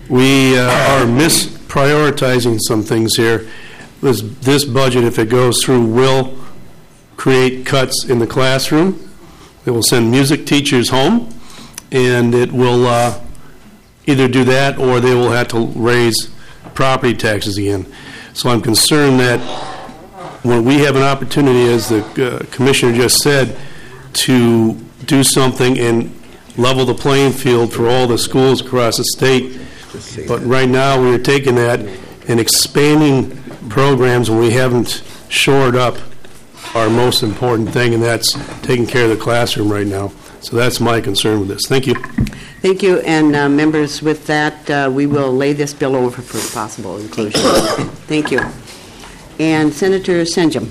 we uh, are misprioritizing some things here. This, this budget, if it goes through, will create cuts in the classroom. It will send music teachers home, and it will uh, either do that or they will have to raise property taxes again. So I'm concerned that when we have an opportunity, as the uh, Commissioner just said, to do something and level the playing field for all the schools across the state, but right now we are taking that and expanding programs when we haven't shored up our most important thing, and that's taking care of the classroom right now. So that's my concern with this. Thank you. Thank you, and uh, members, with that, uh, we will lay this bill over for possible inclusion. Thank you. And Senator Senjum.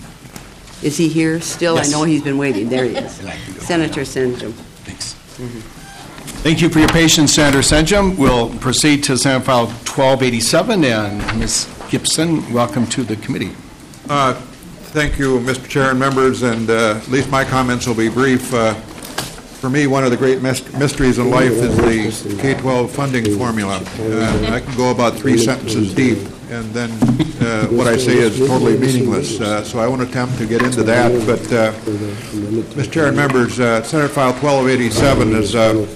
Is he here still? Yes. I know he's been waiting. There he is. Senator Senjum. Thanks. Mm-hmm. Thank you for your patience, Senator Senjum. We'll proceed to Senate File twelve eighty-seven, and Miz Gibson, welcome to the committee. Uh, thank you, Mister Chair and members, and uh, at least my comments will be brief. Uh, For me, one of the great mysteries in life is the K twelve funding formula. Uh, I can go about three sentences deep, and then uh, what I say is totally meaningless. Uh, so I won't attempt to get into that. But, uh, Mister Chair and members, uh, Senate File twelve eighty-seven is uh,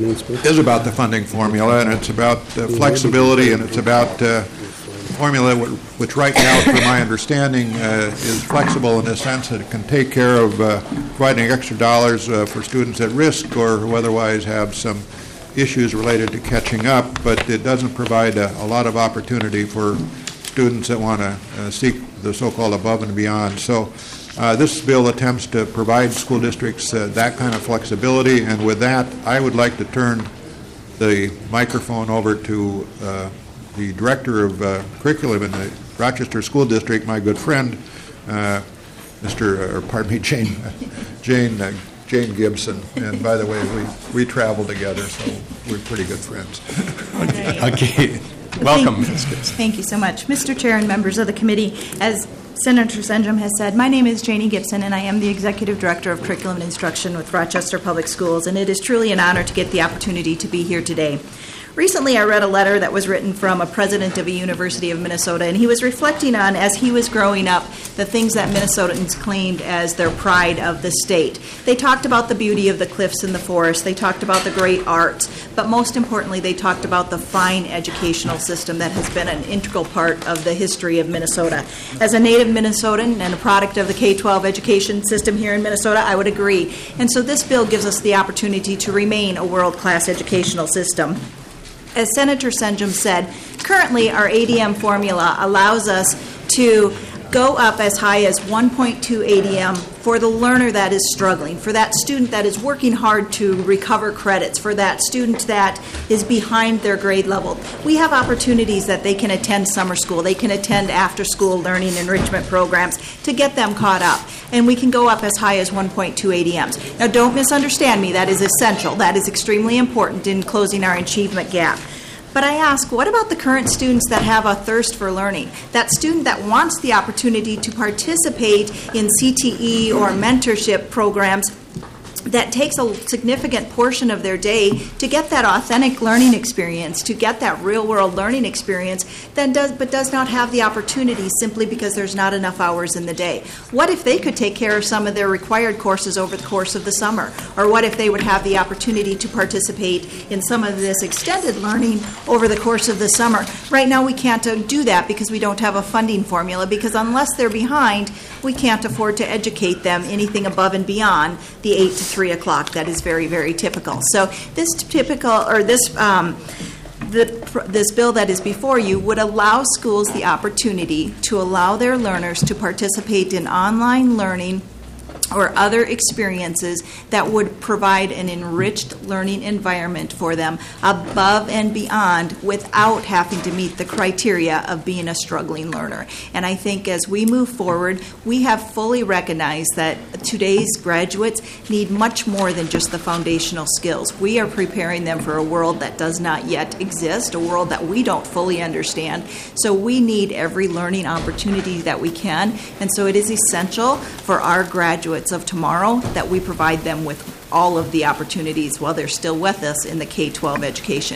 is about the funding formula, and it's about uh, flexibility, and it's about uh, formula which right now, from my understanding, uh, is flexible in the sense that it can take care of uh, providing extra dollars uh, for students at risk or who otherwise have some issues related to catching up, but it doesn't provide a, a lot of opportunity for students that want to uh, seek the so-called above and beyond. So uh, this bill attempts to provide school districts uh, that kind of flexibility, and with that, I would like to turn the microphone over to uh, the director of uh, curriculum in the Rochester School District, my good friend, uh, Mister or pardon me, Jane, Jane, uh, Jane Gibson. And by the way, we we travel together, so we're pretty good friends. Okay. okay. Welcome, Thank, Miz Gibson. Thank you so much, Mister Chair and members of the committee. As Senator Senjum has said, my name is Janie Gibson, and I am the Executive Director of Curriculum and Instruction with Rochester Public Schools, and it is truly an honor to get the opportunity to be here today. Recently, I read a letter that was written from a president of a university of Minnesota, and he was reflecting on, as he was growing up, the things that Minnesotans claimed as their pride of the state. They talked about the beauty of the cliffs and the forest. They talked about the great arts. But most importantly, they talked about the fine educational system that has been an integral part of the history of Minnesota. As a native Minnesotan and a product of the K twelve education system here in Minnesota, I would agree. And so this bill gives us the opportunity to remain a world-class educational system. As Senator Senjum said, currently our A D M formula allows us to go up as high as one point two A D M for the learner that is struggling, for that student that is working hard to recover credits, for that student that is behind their grade level. We have opportunities that they can attend summer school, they can attend after-school learning enrichment programs to get them caught up. And we can go up as high as one point two A D Ms. Now, don't misunderstand me. That is essential. That is extremely important in closing our achievement gap. But I ask, what about the current students that have a thirst for learning? That student that wants the opportunity to participate in C T E or mentorship programs that takes a significant portion of their day to get that authentic learning experience, to get that real-world learning experience, then does, but does not have the opportunity simply because there's not enough hours in the day. What if they could take care of some of their required courses over the course of the summer? Or what if they would have the opportunity to participate in some of this extended learning over the course of the summer? Right now we can't do that because we don't have a funding formula, because unless they're behind, we can't afford to educate them anything above and beyond the eight to three o'clock. That is very, very typical. So this typical, or this, um, the, this bill that is before you would allow schools the opportunity to allow their learners to participate in online learning or other experiences that would provide an enriched learning environment for them above and beyond without having to meet the criteria of being a struggling learner. And I think as we move forward, we have fully recognized that today's graduates need much more than just the foundational skills. We are preparing them for a world that does not yet exist, a world that we don't fully understand. So we need every learning opportunity that we can. And so it is essential for our graduates of tomorrow that we provide them with all of the opportunities while they're still with us in the K twelve education.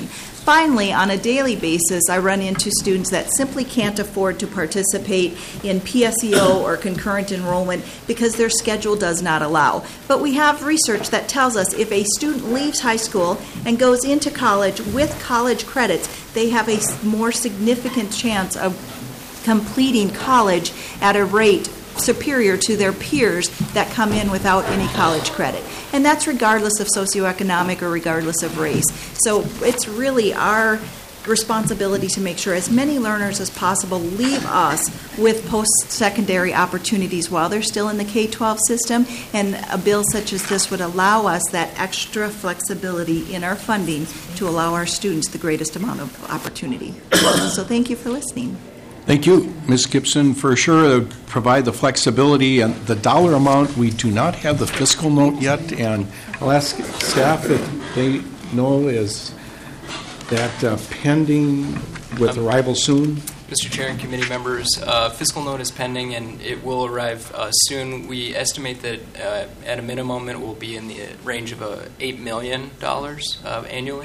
finally, on a daily basis, I run into students that simply can't afford to participate in P S E O or concurrent enrollment because their schedule does not allow. But we have research that tells us if a student leaves high school and goes into college with college credits, they have a more significant chance of completing college at a rate superior to their peers that come in without any college credit. And that's regardless of socioeconomic or regardless of race. So it's really our responsibility to make sure as many learners as possible leave us with post-secondary opportunities while they're still in the K twelve system, and a bill such as this would allow us that extra flexibility in our funding to allow our students the greatest amount of opportunity. So thank you for listening. Thank you, Miz Gibson, for sure to provide the flexibility and the dollar amount. We do not have the fiscal note yet, and I'll ask staff if they know is that uh, pending with Um, arrival soon. Mister Chair and committee members, uh, fiscal note is pending and it will arrive uh, soon. We estimate that uh, at a minimum it will be in the range of uh, eight million dollars uh, annually.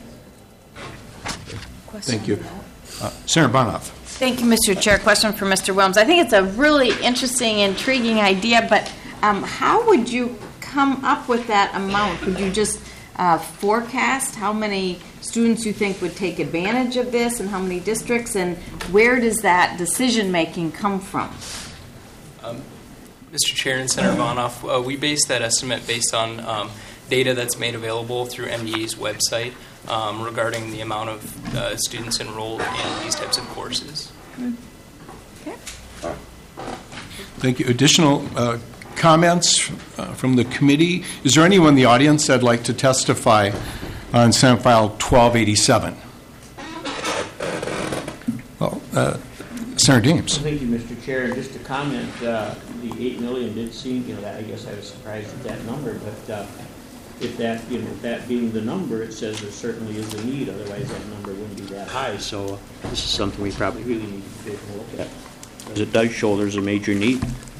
Thank you. Uh, Senator Bonoff. Thank you, Mister Chair. Question for Mister Wilms. I think it's a really interesting, intriguing idea, but um, how would you come up with that amount? Would you just uh, forecast how many students you think would take advantage of this and how many districts, and where does that decision-making come from? Um, Mister Chair and Senator Bonoff, uh, we base that estimate based on um, data that's made available through M D E's website um, regarding the amount of uh, students enrolled in these types of courses. Okay. Thank you. Additional uh, comments uh, from the committee? Is there anyone in the audience that'd like to testify on Senate File twelve eighty-seven? Well, uh, Senator Deems. Thank you, Mister Chair. And just to comment, uh, the eight million did seem, you know, that I guess I was surprised at that number, but uh, if that, you know, that being the number, it says there certainly is a need. Otherwise, that number wouldn't be that high. So uh, this is something we probably really need to take a look at, because it does show there's a major need.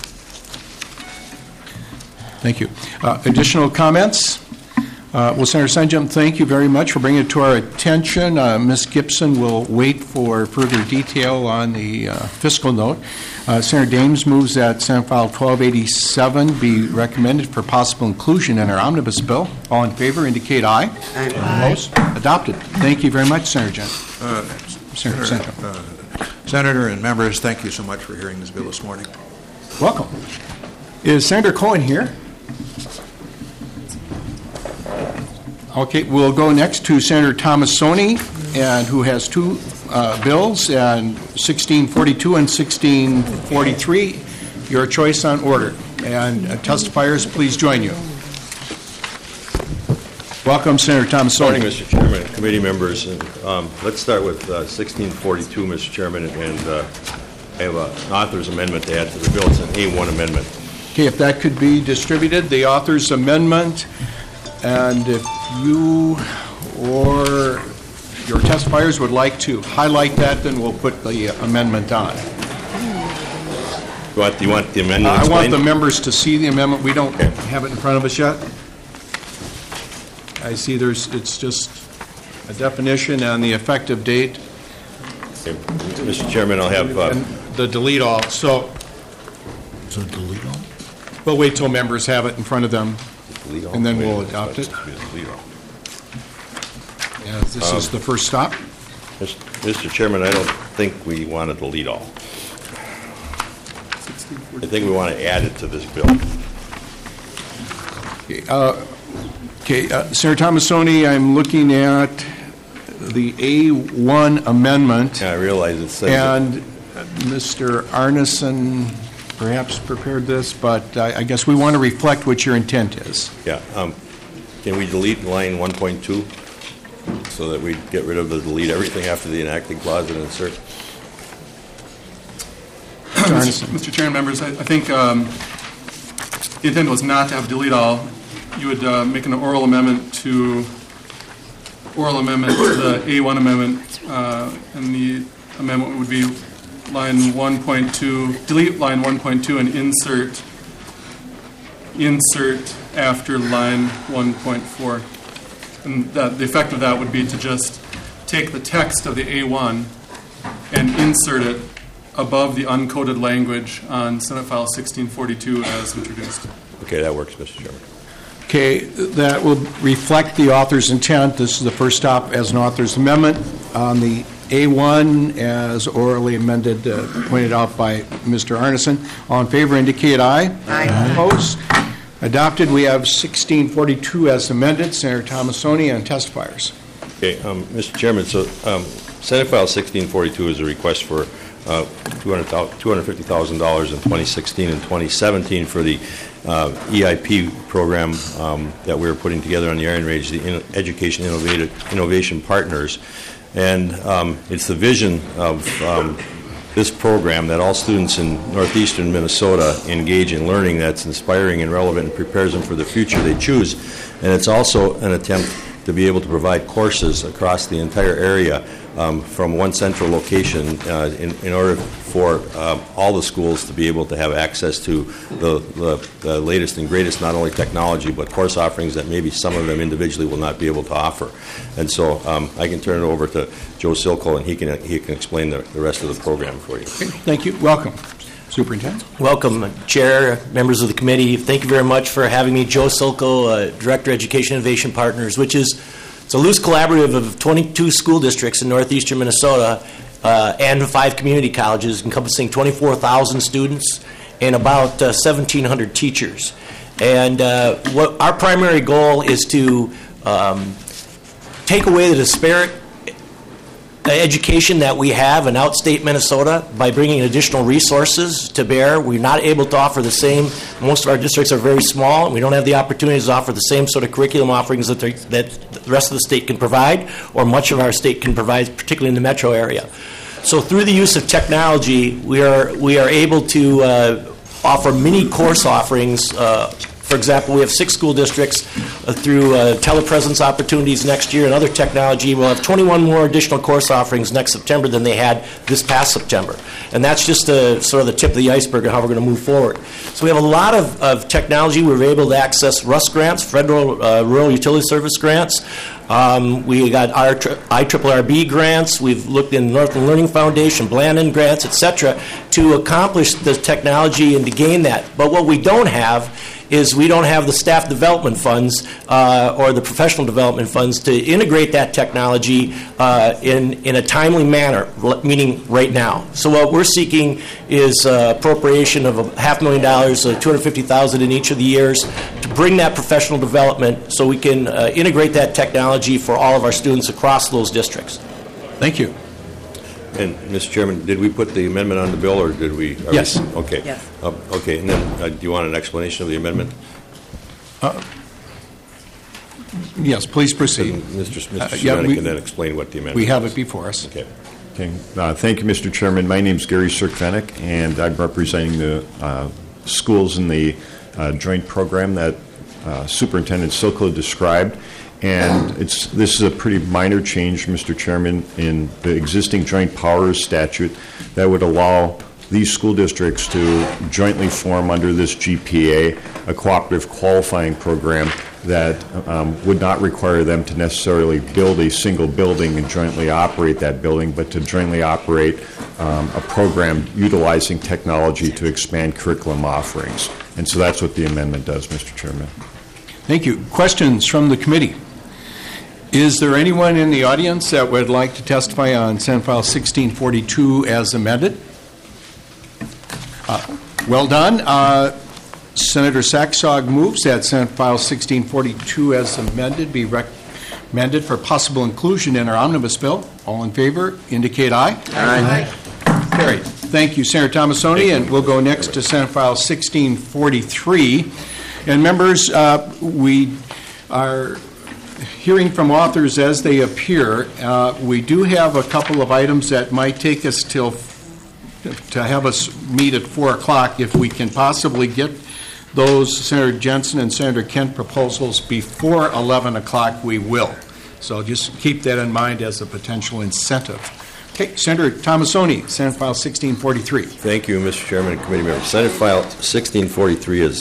Thank you. Uh, additional comments? Uh, well, Senator Senjum, thank you very much for bringing it to our attention. Uh, Miz Gibson will wait for further detail on the uh, fiscal note. Uh, Senator Dames moves that Senate File twelve eighty-seven be recommended for possible inclusion in our omnibus bill. All in favor indicate aye. Aye. Opposed? Adopted. Thank you very much, Senator Jen. Uh, Senator Senator, Senjum. uh, Senator and members, thank you so much for hearing this bill this morning. Welcome. Is Senator Cohen here? Okay, we'll go next to Senator Tomassoni, and who has two uh, bills, and sixteen forty-two and sixteen forty-three. Your choice on order. And uh, testifiers, please join you. Welcome, Senator Tomassoni. Good morning, Mister Chairman, committee members. And, um, let's start with uh, sixteen forty-two, Mister Chairman, and uh, I have a- an author's amendment to add to the bill. It's an A one amendment. Okay, if that could be distributed, the author's amendment, and if you or your testifiers would like to highlight that, then we'll put the amendment on. You want, you want the amendment I want explained? the members to see the amendment. We don't have it in front of us yet. I see there's, it's just a definition and the effective date. Okay. Mister Chairman, I'll have, uh, And the delete all, so So delete all? we'll wait till members have it in front of them, delete all. and then Wait a we'll minute, adopt it's it. supposed to be delete all. As this is Um, the first stop. Mister Chairman, I don't think we want to delete all. I think we want to add it to this bill. Okay, uh, Okay, uh, Senator Tomassoni, I'm looking at the A one amendment. Yeah, I realize it says. And Mister Arneson perhaps prepared this, but I I guess we want to reflect what your intent is. Yeah, um, can we delete line one point two so that we get rid of the delete everything after the enacting clause and insert? Mister Arneson. Mister Chair and members, I, I think um, the intent was not to have delete all. You would uh, make an oral amendment to oral amendment to the A one amendment, uh, and the amendment would be line one point two, delete line one point two and insert insert after line one point four. And that, the effect of that would be to just take the text of the A one and insert it above the uncoded language on Senate File sixteen forty-two as introduced. Okay, that works, Mister Chairman. Okay, that will reflect the author's intent. This is the first stop as an author's amendment on the A one as orally amended, uh, pointed out by Mister Arneson. All in favor indicate aye. Aye. Opposed? Adopted. We have sixteen forty-two as amended. Senator Tomassoni and testifiers. Okay, um, Mister Chairman, so um, Senate File sixteen forty-two is a request for uh, two hundred fifty thousand dollars in twenty sixteen and twenty seventeen for the uh, E I P program um, that we were putting together on the Iron Range, the In- Education Innovative, Innovation Partners. And um, it's the vision of um, this program that all students in northeastern Minnesota engage in learning that's inspiring and relevant and prepares them for the future they choose. And it's also an attempt to be able to provide courses across the entire area um, from one central location uh, in, in order for uh, all the schools to be able to have access to the, the, the latest and greatest, not only technology, but course offerings that maybe some of them individually will not be able to offer. And so um, I can turn it over to Joe Silko, and he can, he can explain the, the rest of the program for you. Okay, thank you. Welcome. Superintendent. Welcome, Chair, members of the committee. Thank you very much for having me. Joe Silko, uh, Director, Education Innovation Partners, which is it's a loose collaborative of twenty-two school districts in northeastern Minnesota uh, and five community colleges encompassing twenty-four thousand students and about uh, seventeen hundred teachers. And uh, what our primary goal is to um, take away the disparate education that we have in outstate Minnesota by bringing additional resources to bear. We're not able to offer the same, most of our districts are very small, and we don't have the opportunities to offer the same sort of curriculum offerings that, that the rest of the state can provide, or much of our state can provide, particularly in the metro area. So through the use of technology, we are, we are able to uh, offer mini course offerings. Uh, For example, we have six school districts uh, through uh, telepresence opportunities next year and other technology. We'll have twenty-one more additional course offerings next September than they had this past September. And that's just a, sort of the tip of the iceberg of how we're going to move forward. So we have a lot of, of technology. We're able to access R U S grants, Federal uh, Rural Utility Service grants. Um, we got our I triple R B grants. We've looked in Northland Learning Foundation, Blandin grants, et cetera, to accomplish the technology and to gain that. But what we don't have is we don't have the staff development funds uh, or the professional development funds to integrate that technology uh, in, in a timely manner, meaning right now. So what we're seeking is uh, appropriation of a half million dollars, uh, two hundred fifty thousand dollars in each of the years to bring that professional development so we can uh, integrate that technology for all of our students across those districts. Thank you. And, Mister Chairman, did we put the amendment on the bill, or did we? Yes. We, okay. Yes. Uh, okay, and then uh, do you want an explanation of the amendment? Uh, yes, please proceed. Mister Mister Uh, Semenick yeah, we- can then explain what the amendment We have is. it before us. Okay. Okay. Uh, Thank you, Mister Chairman. My name is Gary Sirkvenik, and I'm representing the uh, schools in the uh, joint program that uh, Superintendent Silko described. And it's this is a pretty minor change, Mister Chairman, in the existing joint powers statute that would allow these school districts to jointly form under this G P A a cooperative qualifying program that um, would not require them to necessarily build a single building and jointly operate that building, but to jointly operate um, a program utilizing technology to expand curriculum offerings. And so that's what the amendment does, Mister Chairman. Thank you. Questions from the committee? Is there anyone in the audience that would like to testify on Senate File sixteen forty-two as amended? Uh, well done. Uh, Senator Saxog moves that Senate File sixteen forty-two as amended be recommended for possible inclusion in our omnibus bill. All in favor indicate aye. Aye. Aye. Carried. Thank you, Senator Tomassoni. And we'll go next to Senate File sixteen forty-three. And members, uh, we are hearing from authors as they appear. Uh, we do have a couple of items that might take us till to have us meet at four o'clock. If we can possibly get those Senator Jensen and Senator Kent proposals before eleven o'clock, we will. So just keep that in mind as a potential incentive. Okay, Senator Tomassoni, Senate File sixteen forty-three. Thank you, Mister Chairman and committee members. Senate File sixteen forty-three is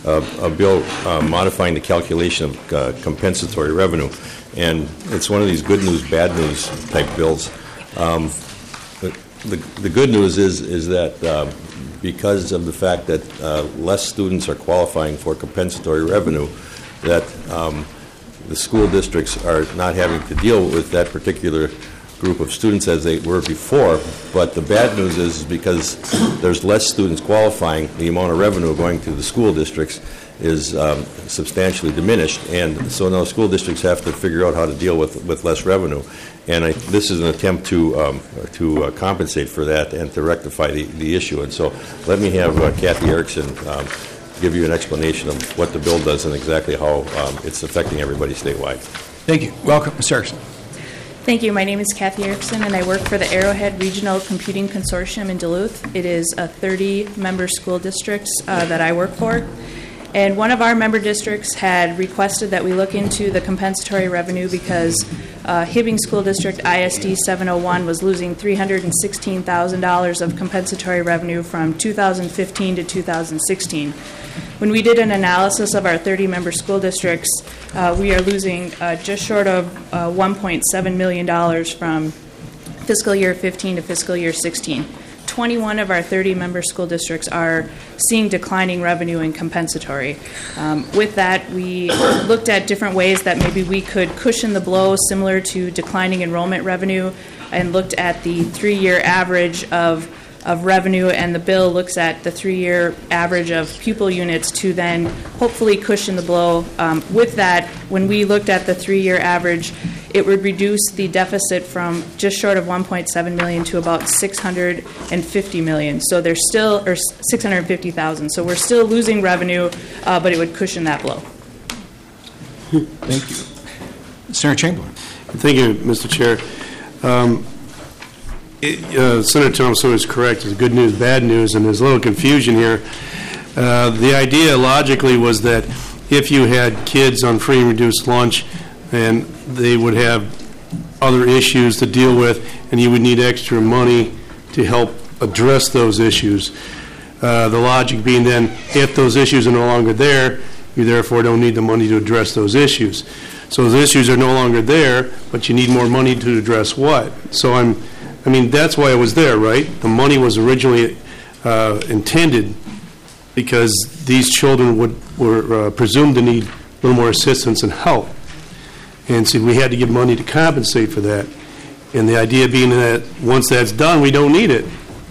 uh, a bill uh, modifying the calculation of uh, compensatory revenue. And it's one of these good news, bad news type bills. Um, the, the, the good news is, is that uh, because of the fact that uh, less students are qualifying for compensatory revenue, that um, the school districts are not having to deal with that particular group of students as they were before. But the bad news is because there's less students qualifying, the amount of revenue going to the school districts is um, substantially diminished, and so now school districts have to figure out how to deal with with less revenue. And I, this is an attempt to um, to uh, compensate for that and to rectify the, the issue. And so let me have uh, Kathy Erickson um, give you an explanation of what the bill does and exactly how um, it's affecting everybody statewide. Thank you. Welcome, Miz Erickson. Thank you. My name is Kathy Erickson, and I work for the Arrowhead Regional Computing Consortium in Duluth. It is a thirty-member school district uh, that I work for. And one of our member districts had requested that we look into the compensatory revenue because uh, Hibbing School District I S D seven oh one was losing three hundred sixteen thousand dollars of compensatory revenue from two thousand fifteen to two thousand sixteen. When we did an analysis of our thirty-member school districts, uh, we are losing uh, just short of uh, one point seven million dollars from fiscal year fifteen to fiscal year sixteen. twenty-one of our thirty-member school districts are seeing declining revenue and compensatory. Um, with that, we looked at different ways that maybe we could cushion the blow similar to declining enrollment revenue, and looked at the three-year average of of revenue, and the bill looks at the three-year average of pupil units to then hopefully cushion the blow. Um, with that, when we looked at the three-year average, it would reduce the deficit from just short of one point seven million dollars to about six hundred fifty million dollars. So there's still, or six hundred fifty thousand dollars. So we're still losing revenue, uh, but it would cushion that blow. Thank you. Senator Chamberlain. Thank you, Mister Chair. Um, it, uh, Senator Thompson is correct. It's good news, bad news, and there's a little confusion here. Uh, the idea logically was that if you had kids on free and reduced lunch, and they would have other issues to deal with, and you would need extra money to help address those issues. Uh, the logic being then, if those issues are no longer there, you therefore don't need the money to address those issues. So those issues are no longer there, but you need more money to address what? So I'm, I mean, that's why it was there, right? The money was originally uh, intended because these children would were uh, presumed to need a little more assistance and help. And so we had to give money to compensate for that. And the idea being that once that's done, we don't need it.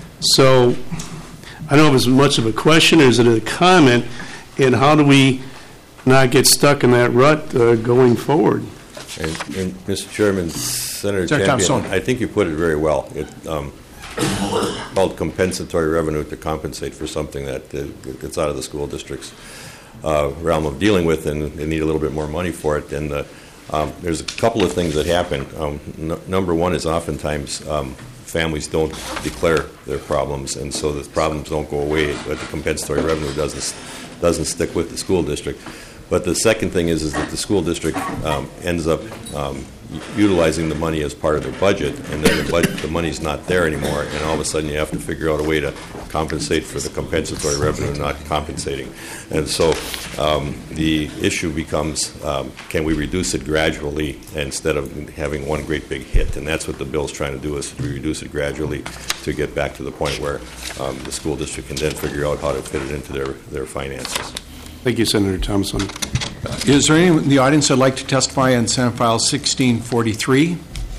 So I don't know if it's much of a question or is it a comment, and how do we not get stuck in that rut uh, going forward? And, and Mister Chairman, Senator Senator Champion, Thompson. I think you put it very well. It um, called compensatory revenue to compensate for something that uh, gets out of the school district's uh, realm of dealing with, and they need a little bit more money for it. And uh, um, there's a couple of things that happen. Um, n- number one is oftentimes um, families don't declare their problems, and so the problems don't go away, but the compensatory revenue doesn't doesn't stick with the school district. But the second thing is, is that the school district um, ends up um, utilizing the money as part of their budget, and then the, budget, the money's not there anymore, and all of a sudden you have to figure out a way to compensate for the compensatory revenue not compensating. And so um, the issue becomes, um, can we reduce it gradually instead of having one great big hit? And that's what the bill's trying to do, is to reduce it gradually to get back to the point where um, the school district can then figure out how to fit it into their, their finances. Thank you, Senator Thompson. Is there anyone in the audience that would like to testify on Senate File sixteen forty-three?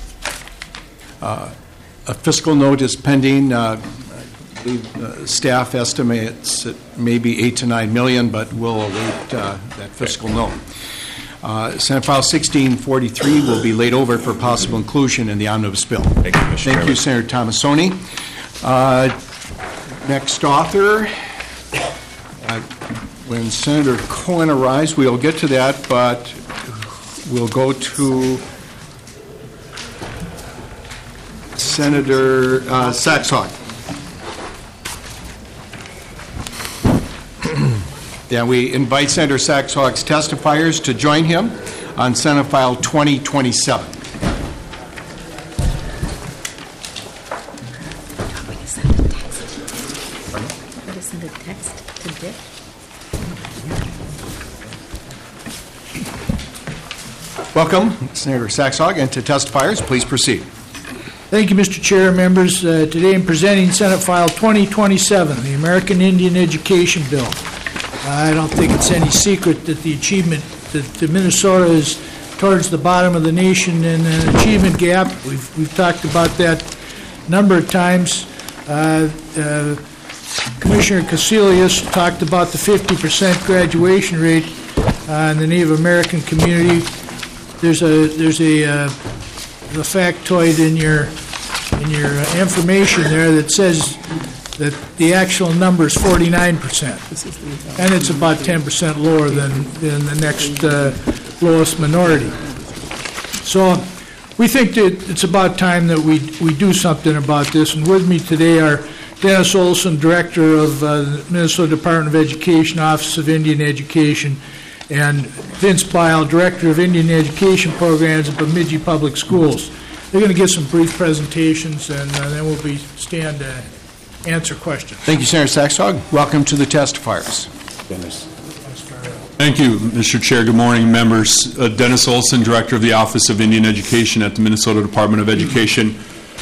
Uh, a fiscal note is pending. Uh, I believe uh, staff estimates it may be eight to nine million, but we'll await uh, that fiscal note. Uh, Senate File sixteen forty-three will be laid over for possible inclusion in the omnibus bill. Thank you, Mister Thank you, Senator Tomassoni. Uh, next author. Uh, When Senator Cohen arrives, we'll get to that, but we'll go to Senator uh, Saxhawk. Yeah, we invite Senator Saxhawk's testifiers to join him on Senate File twenty twenty-seven. Send a text to Dick. Welcome, Senator Saxog, and to testifiers, please proceed. Thank you, Mister Chair and members. Uh, today I'm presenting Senate File twenty twenty-seven, the American Indian Education Bill. I don't think it's any secret that the achievement that the Minnesota is towards the bottom of the nation in an achievement gap. We've, we've talked about that a number of times. Uh, uh, Commissioner Casilius talked about the fifty percent graduation rate uh, in the Native American community. There's a there's a, uh, a factoid in your in your uh, information there that says that the actual number is forty-nine percent, and it's about ten percent lower than, than the next uh, lowest minority. So we think that it's about time that we we do something about this. And with me today are Dennis Olson, Director of uh, the Minnesota Department of Education, Office of Indian Education, and Vince Bile, Director of Indian Education Programs at Bemidji Public Schools. They're going to give some brief presentations, and uh, then we'll be stand to answer questions. Thank you, Senator Saxog. Welcome to the testifiers. Dennis. Thank you, Mister Chair. Good morning, members. Uh, Dennis Olson, Director of the Office of Indian Education at the Minnesota Department of Education.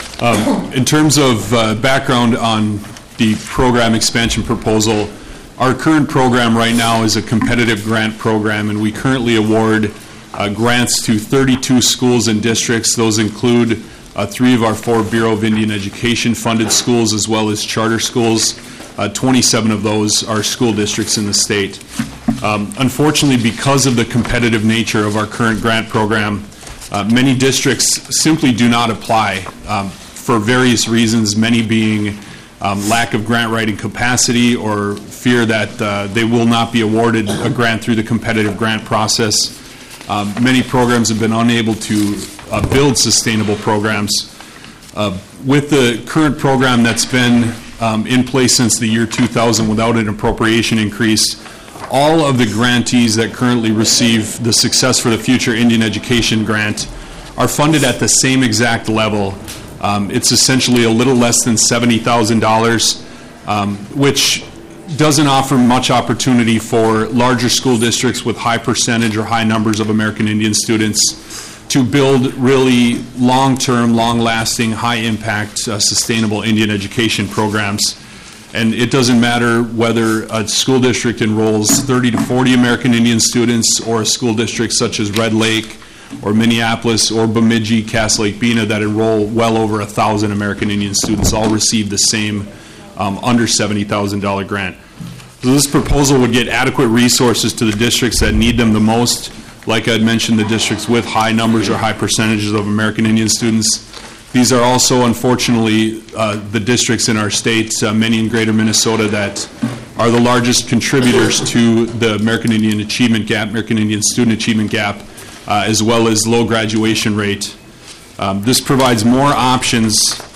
Um, in terms of uh, background on the program expansion proposal, our current program right now is a competitive grant program, and we currently award uh, grants to thirty-two schools and districts. Those include uh, three of our four Bureau of Indian Education funded schools as well as charter schools. Uh, twenty-seven of those are school districts in the state. Um, unfortunately, because of the competitive nature of our current grant program, uh, many districts simply do not apply um, for various reasons, many being um, lack of grant writing capacity or fear that uh, they will not be awarded a grant through the competitive grant process. Um, many programs have been unable to uh, build sustainable programs. Uh, with the current program that's been um, in place since the year two thousand without an appropriation increase, all of the grantees that currently receive the Success for the Future Indian Education Grant are funded at the same exact level. Um, it's essentially a little less than seventy thousand dollars, um, which doesn't offer much opportunity for larger school districts with high percentage or high numbers of American Indian students to build really long-term, long-lasting, high-impact, uh, sustainable Indian education programs. And it doesn't matter whether a school district enrolls thirty to forty American Indian students or a school district such as Red Lake or Minneapolis or Bemidji, Cass Lake Bena that enroll well over one thousand American Indian students all receive the same um, under seventy thousand dollars grant. So this proposal would get adequate resources to the districts that need them the most. Like I had mentioned, the districts with high numbers or high percentages of American Indian students. These are also, unfortunately, uh, the districts in our state, uh, many in greater Minnesota, that are the largest contributors to the American Indian Achievement Gap, American Indian Student Achievement Gap, uh, as well as low graduation rate. Um, this provides more options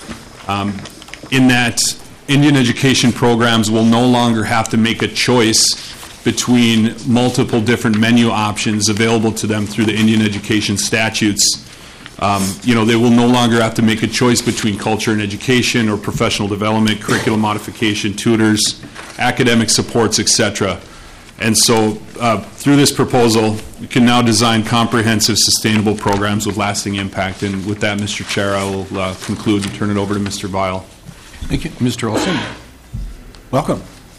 um, in that Indian education programs will no longer have to make a choice between multiple different menu options available to them through the Indian education statutes. Um, you know, they will no longer have to make a choice between culture and education or professional development, curriculum modification, tutors, academic supports, et cetera. And so uh, through this proposal, we can now design comprehensive, sustainable programs with lasting impact. And with that, Mister Chair, I will uh, conclude and turn it over to Mister Bile. Thank you. Mister Olson, welcome.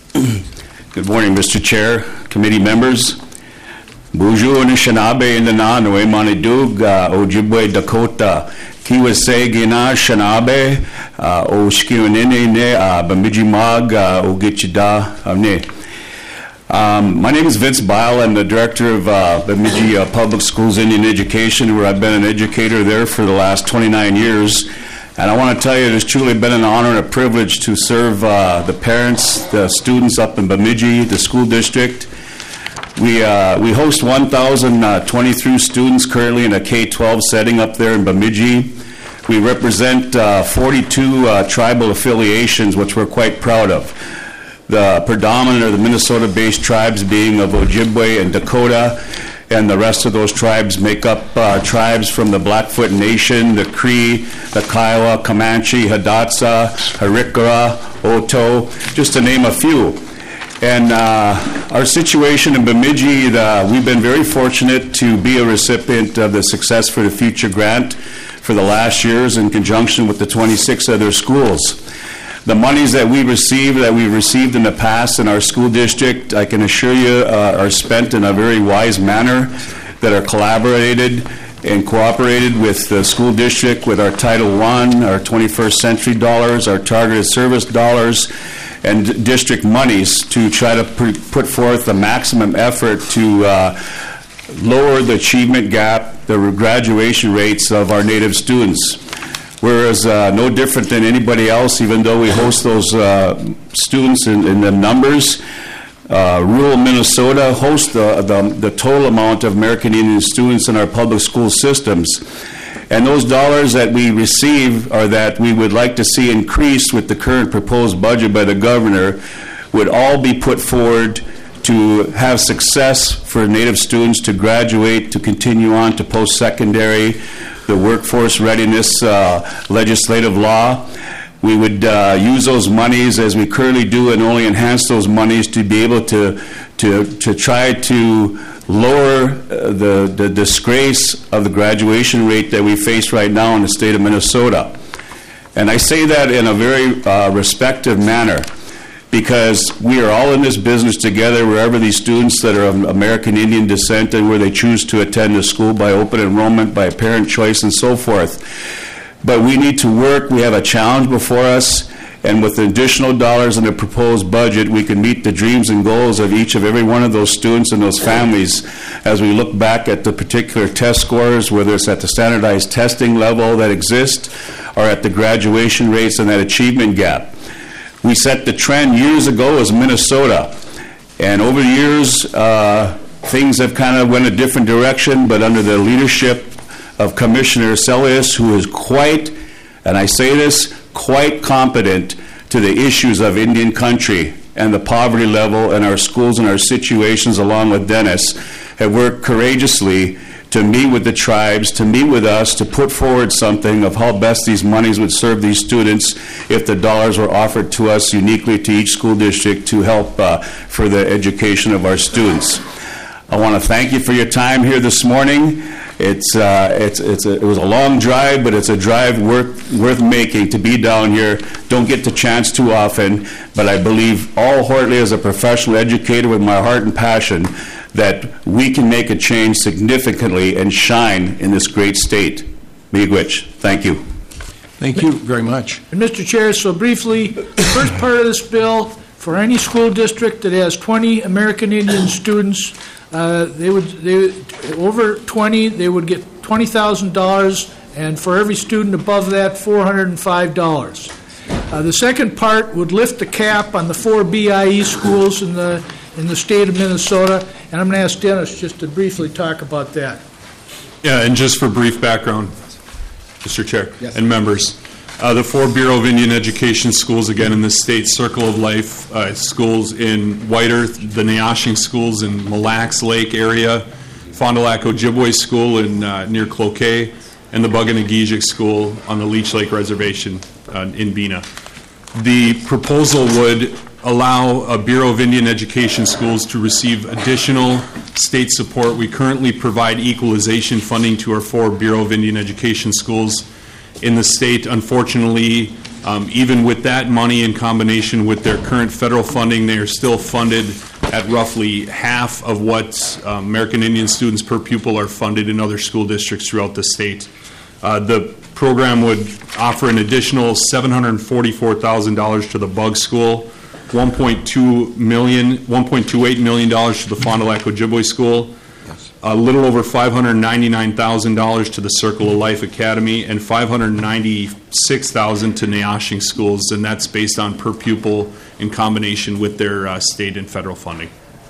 Good morning, Mister Chair, committee members. Bonjour, Anishinaabe, Indananoe, Manidug, Ojibwe, Dakota, Kiwase, Gina, Shanabe, Oshkiwanene, Bemidji Mag, Ogichida, Amne. Um, my name is Vince Bile. I'm the director of uh, Bemidji uh, Public Schools Indian Education, where I've been an educator there for the last twenty-nine years. And I want to tell you, it has truly been an honor and a privilege to serve uh, the parents, the students up in Bemidji, the school district. We uh, we host one thousand twenty-three students currently in a K twelve setting up there in Bemidji. We represent uh, forty-two uh, tribal affiliations, which we're quite proud of. The predominant are the Minnesota-based tribes being of Ojibwe and Dakota, and the rest of those tribes make up uh, tribes from the Blackfoot Nation, the Cree, the Kiowa, Comanche, Hidatsa, Arikara, Oto, just to name a few. And uh, our situation in Bemidji, uh, we've been very fortunate to be a recipient of the Success for the Future grant for the last years in conjunction with the twenty-six other schools. The monies that we receive, that we've received in the past in our school district, I can assure you, uh, are spent in a very wise manner, that are collaborated and cooperated with the school district, with our Title One, our twenty-first century dollars, our targeted service dollars, and district monies to try to pr- put forth the maximum effort to uh, lower the achievement gap, the graduation rates of our Native students. Whereas uh, no different than anybody else, even though we host those uh, students in, in the numbers, uh, rural Minnesota hosts the, the, the total amount of American Indian students in our public school systems. And those dollars that we receive, or that we would like to see increased with the current proposed budget by the governor, would all be put forward to have success for Native students to graduate, to continue on to post-secondary, the workforce readiness uh, legislative law. We would uh, use those monies as we currently do, and only enhance those monies to be able to to to try to lower uh, the the disgrace of the graduation rate that we face right now in the state of Minnesota. And I say that in a very uh, respectful manner, because we are all in this business together, wherever these students that are of American Indian descent and where they choose to attend the school by open enrollment, by parent choice, and so forth. But we need to work. We have a challenge before us, and with additional dollars in the proposed budget, we can meet the dreams and goals of each of every one of those students and those families as we look back at the particular test scores, whether it's at the standardized testing level that exists or at the graduation rates and that achievement gap. We set the trend years ago as Minnesota, and over the years, uh, things have kind of went a different direction, but under the leadership of Commissioner Celius, who is quite, and I say this, quite competent to the issues of Indian country and the poverty level in our schools and our situations, along with Dennis, have worked courageously to meet with the tribes, to meet with us, to put forward something of how best these monies would serve these students if the dollars were offered to us uniquely to each school district to help uh, for the education of our students. I want to thank you for your time here this morning. It's uh, it's it's a, it was a long drive, but it's a drive worth worth making to be down here. Don't get the chance too often, but I believe all-heartedly as a professional educator with my heart and passion that we can make a change significantly and shine in this great state. Miigwech. Thank you. Thank you very much. And Mister Chair, so briefly, the first part of this bill, for any school district that has twenty American Indian students, uh, they would they over twenty, they would get twenty thousand dollars, and for every student above that, four hundred five dollars. Uh, the second part would lift the cap on the four B I E schools in the in the state of Minnesota, and I'm going to ask Dennis just to briefly talk about that. Yeah, and just for brief background, Mister Chair Yes. and members, uh, the four Bureau of Indian Education schools, again in the state, Circle of Life uh, schools in White Earth, the Neashing schools in Mille Lacs Lake area, Fond du Lac Ojibwe School in uh, near Cloquet, and the Buganagijic School on the Leech Lake Reservation uh, in Bena. The proposal would allow a Bureau of Indian Education schools to receive additional state support. We currently provide equalization funding to our four Bureau of Indian Education schools in the state. Unfortunately, um, even with that money in combination with their current federal funding, they are still funded at roughly half of what uh, American Indian students per pupil are funded in other school districts throughout the state. Uh, the program would offer an additional seven hundred forty-four thousand dollars to the Bug School, one point two million, one point two eight million dollars to the Fond du Lac Ojibwe School, a little over five hundred ninety-nine thousand dollars to the Circle of Life Academy, and five hundred ninety-six thousand dollars to Neashing schools, and that's based on per pupil in combination with their uh, state and federal funding.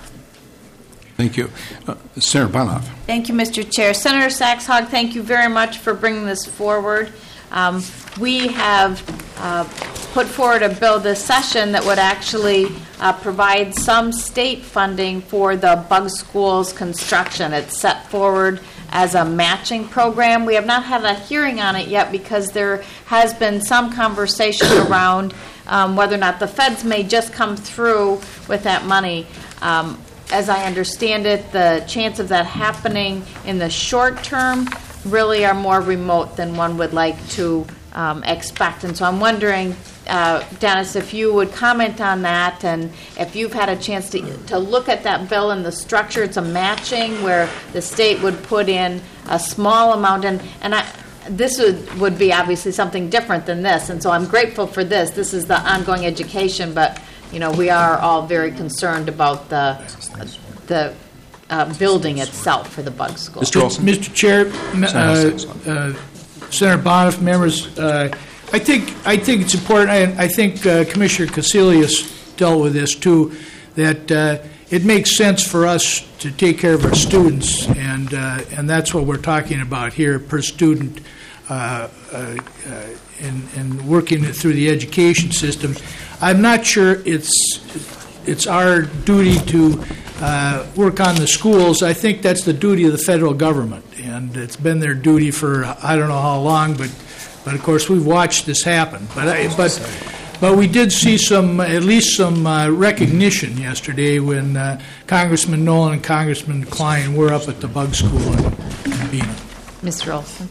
Thank you. Uh, Senator Bonoff. Thank you, Mister Chair. Senator Saxhog, thank you very much for bringing this forward. Um, we have uh, put forward a bill this session that would actually uh, provide some state funding for the Bug Schools construction. It's set forward as a matching program. We have not had a hearing on it yet because there has been some conversation around um, whether or not the feds may just come through with that money. Um, as I understand it, the chance of that happening in the short term really are more remote than one would like to um, expect. And so I'm wondering, uh, Dennis, if you would comment on that, and if you've had a chance to, to look at that bill and the structure. It's a matching where the state would put in a small amount, and, and I, this would, would be obviously something different than this, and so I'm grateful for this. This is the ongoing education, but you know, we are all very concerned about the the uh, building itself for the Bug School. Mister Olson. Mister Chair, uh, uh, Senator Boniff, members, uh, I think I think it's important. I, I think uh, Commissioner Casilius dealt with this too. That uh, it makes sense for us to take care of our students, and uh, and that's what we're talking about here per student, uh, uh, in, in working it through the education system. I'm not sure it's it's our duty to uh, work on the schools. I think that's the duty of the federal government, and it's been their duty for I don't know how long, but but of course we've watched this happen. But I, but but we did see some at least some uh, recognition yesterday when uh, Congressman Nolan and Congressman Klein were up at the Bug School in, in Bena. Mister Olson.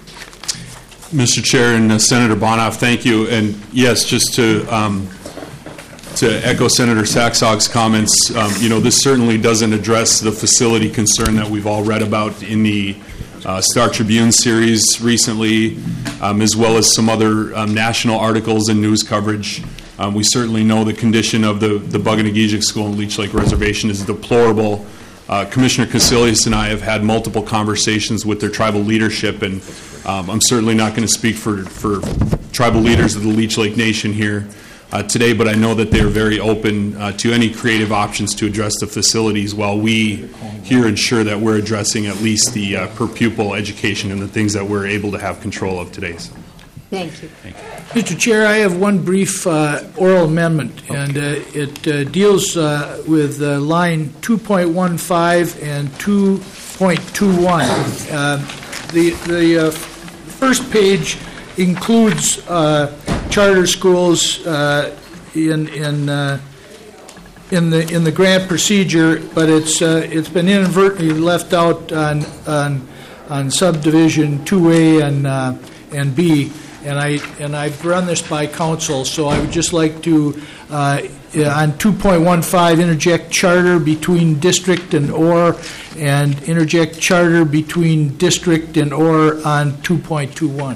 Mister Chair and uh, Senator Bonoff, thank you. And yes, just to um, to echo Senator Saxog's comments, um, you know, this certainly doesn't address the facility concern that we've all read about in the uh, Star Tribune series recently, um, as well as some other um, national articles and news coverage. Um, we certainly know the condition of the, the Bug-O-Nay-Ge-Jig School and Leech Lake Reservation is deplorable. Uh, Commissioner Casilius and I have had multiple conversations with their tribal leadership, and um, I'm certainly not going to speak for, for tribal leaders of the Leech Lake Nation here uh, today, but I know that they're very open uh, to any creative options to address the facilities while we here ensure that we're addressing at least the uh, per pupil education and the things that we're able to have control of today. So. Thank you. Thank you. Mister Chair, I have one brief uh, oral amendment, okay. and uh, it uh, deals uh, with uh, line two point one five and two point two one. Uh, the the uh, first page includes uh, charter schools uh, in in uh, in the in the grant procedure, but it's uh, it's been inadvertently left out on on, on subdivision two A and uh, and B. And I and I've run this by council, so I would just like to, uh, on two point one five, interject charter between district and or, and interject charter between district and or on two point two one.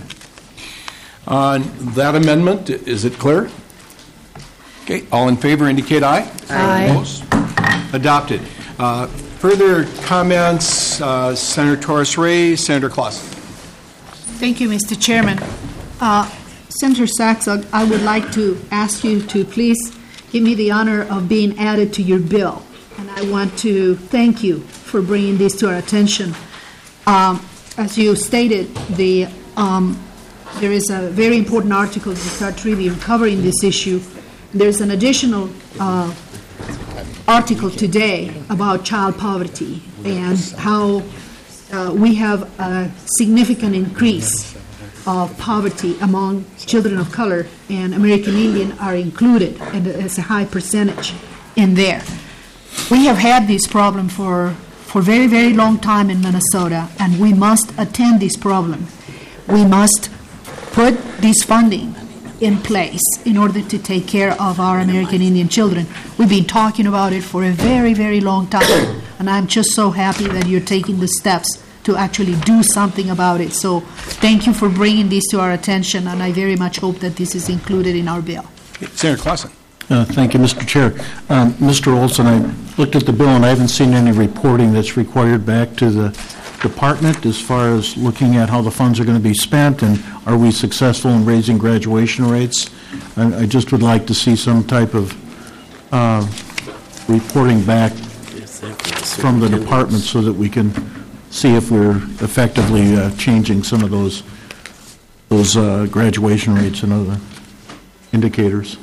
On that amendment, is it clear? Okay, all in favor indicate aye. Aye. Opposed? Adopted. Uh, further comments, uh, Senator Torres-Ray, Senator Clausen. Thank you, Mister Chairman. Uh, Senator Saxog, I would like to ask you to please give me the honor of being added to your bill. And I want to thank you for bringing this to our attention. Um, as you stated, the, um, there is a very important article in the Star Tribune covering this issue. There's an additional uh, article today about child poverty and how uh, we have a significant increase of poverty among children of color, and American Indian are included, and it's a high percentage in there. We have had this problem for for very, very long time in Minnesota, and we must attend this problem. We must put this funding in place in order to take care of our American Indian children. We've been talking about it for a very, very long time, and I'm just so happy that you're taking the steps to actually do something about it. So thank you for bringing this to our attention, and I very much hope that this is included in our bill. Senator Clausen. Uh, thank you, Mister Chair. Um, Mister Olson, I looked at the bill and I haven't seen any reporting that's required back to the department as far as looking at how the funds are going to be spent and are we successful in raising graduation rates. I, I just would like to see some type of uh, reporting back from the department so that we can see if we're effectively uh, changing some of those those uh, graduation rates and other indicators.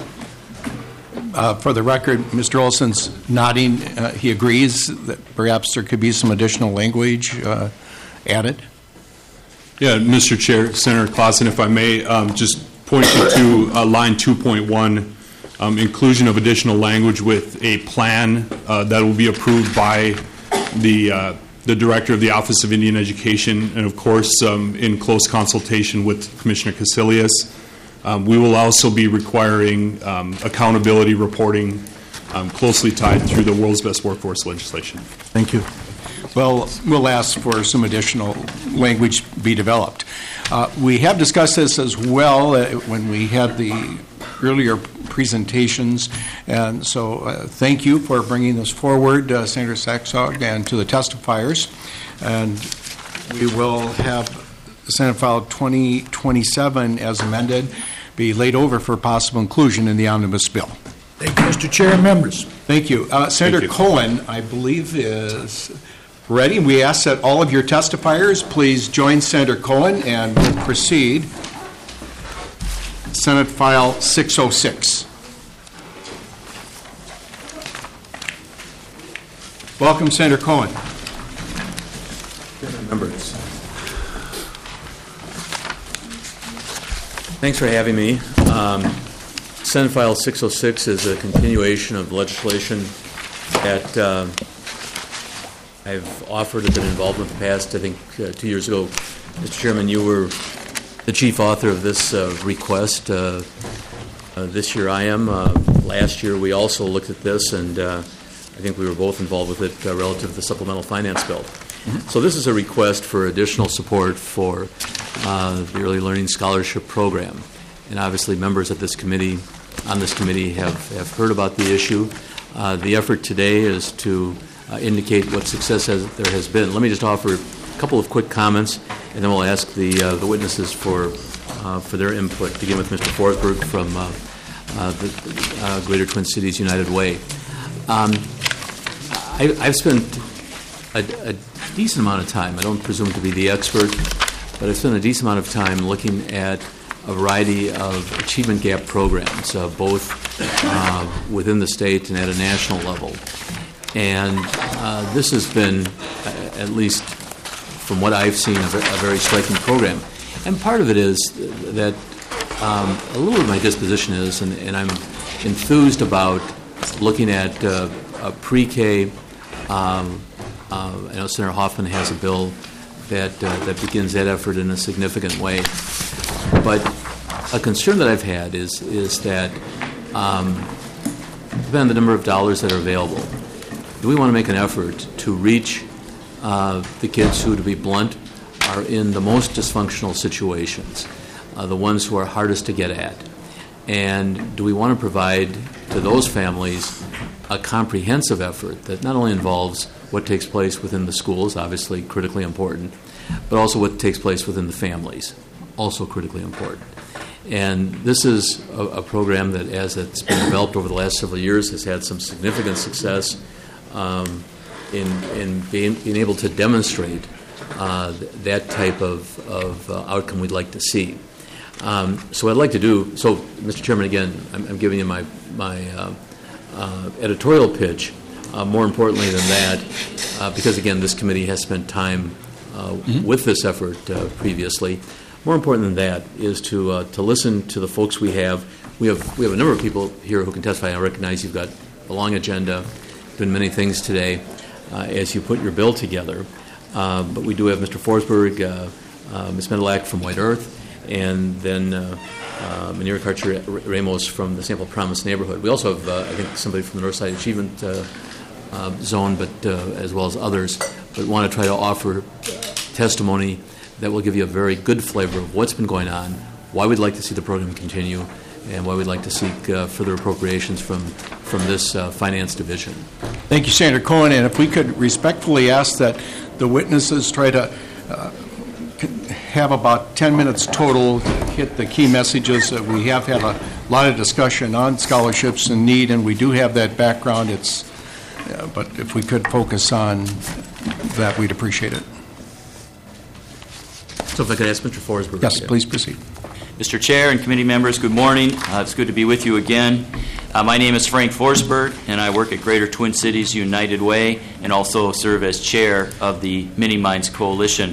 Uh, for the record, Mister Olson's nodding. Uh, he agrees that perhaps there could be some additional language uh, added. Yeah, Mister Chair, Senator Clausen, if I may, um, just point you to uh, line two point one, um, inclusion of additional language with a plan uh, that will be approved by the uh, the Director of the Office of Indian Education, and of course um, in close consultation with Commissioner Casilius. Um, we will also be requiring um, accountability reporting um, closely tied through the World's Best Workforce legislation. Thank you. Well, we'll ask for some additional language be developed. Uh, we have discussed this as well uh, when we had the earlier presentations, and so uh, thank you for bringing this forward, uh, Senator Saxog, and to the testifiers. And we will have Senate File twenty twenty-seven as amended be laid over for possible inclusion in the omnibus bill. Thank you, Mister Chair and members. Thank you. Uh, Senator Thank you. Cohen, I believe, is ready. We ask that all of your testifiers please join Senator Cohen, and we'll proceed. Senate File six oh six. Welcome, Senator Cohen. Members. Thanks for having me. Um, Senate File six oh six is a continuation of legislation that uh, I've offered and been involved with in the past. I think uh, two years ago, Mister Chairman, you were the chief author of this uh, request. Uh, uh, this year I am. Uh, last year we also looked at this, and uh, I think we were both involved with it uh, relative to the supplemental finance bill. Mm-hmm. So this is a request for additional support for uh, the Early Learning Scholarship Program. And obviously members of this committee, on this committee, have, have heard about the issue. Uh, the effort today is to uh, indicate what success has, there has been. Let me just offer a couple of quick comments, and then we'll ask the uh, the witnesses for uh, for their input. Begin with Mister Forsberg from uh, uh, the uh, Greater Twin Cities United Way. Um, I, I've spent a, a decent amount of time. I don't presume to be the expert, but I've spent a decent amount of time looking at a variety of achievement gap programs, uh, both uh, within the state and at a national level. And uh, this has been, uh, at least from what I've seen, a, a very striking program. And part of it is that um, a little of my disposition is, and, and I'm enthused about looking at uh, a pre-K. Um, uh, I know Senator Hoffman has a bill that uh, that begins that effort in a significant way. But a concern that I've had is is that, um, depending on the number of dollars that are available, do we want to make an effort to reach uh, the kids who, to be blunt, are in the most dysfunctional situations, uh, the ones who are hardest to get at? And do we want to provide to those families a comprehensive effort that not only involves what takes place within the schools, obviously critically important, but also what takes place within the families, also critically important? And this is a, a program that, as it's been developed over the last several years, has had some significant success um, in, in being, being able to demonstrate uh, th- that type of, of uh, outcome we'd like to see. Um, so what I'd like to do, so Mister Chairman, again, I'm, I'm giving you my, my uh, uh, editorial pitch. Uh, more importantly than that, uh, because again, this committee has spent time uh, mm-hmm. with this effort uh, previously. More important than that is to uh, to listen to the folks we have. We have we have a number of people here who can testify. I recognize you've got a long agenda, doing many things today uh, as you put your bill together. Uh, but we do have Mister Forsberg, uh, uh, Miz Medilak from White Earth, and then uh, uh, Manira Karcher-Ramos from the Sample Promise neighborhood. We also have, uh, I think, somebody from the Northside Achievement uh, uh, Zone, but uh, as well as others. But want to try to offer testimony that will give you a very good flavor of what's been going on, why we'd like to see the program continue, and why we'd like to seek uh, further appropriations from from this uh, finance division. Thank you, Senator Cohen. And if we could respectfully ask that the witnesses try to uh, have about ten minutes total to hit the key messages. Uh, we have had a lot of discussion on scholarships and need, and we do have that background. It's, uh, but if we could focus on that, we'd appreciate it. So if I could ask Mister Forsberg. Yes, please proceed. Mister Chair and committee members, good morning. Uh, it's good to be with you again. Uh, my name is Frank Forsberg, and I work at Greater Twin Cities United Way and also serve as chair of the Mini Minds Coalition.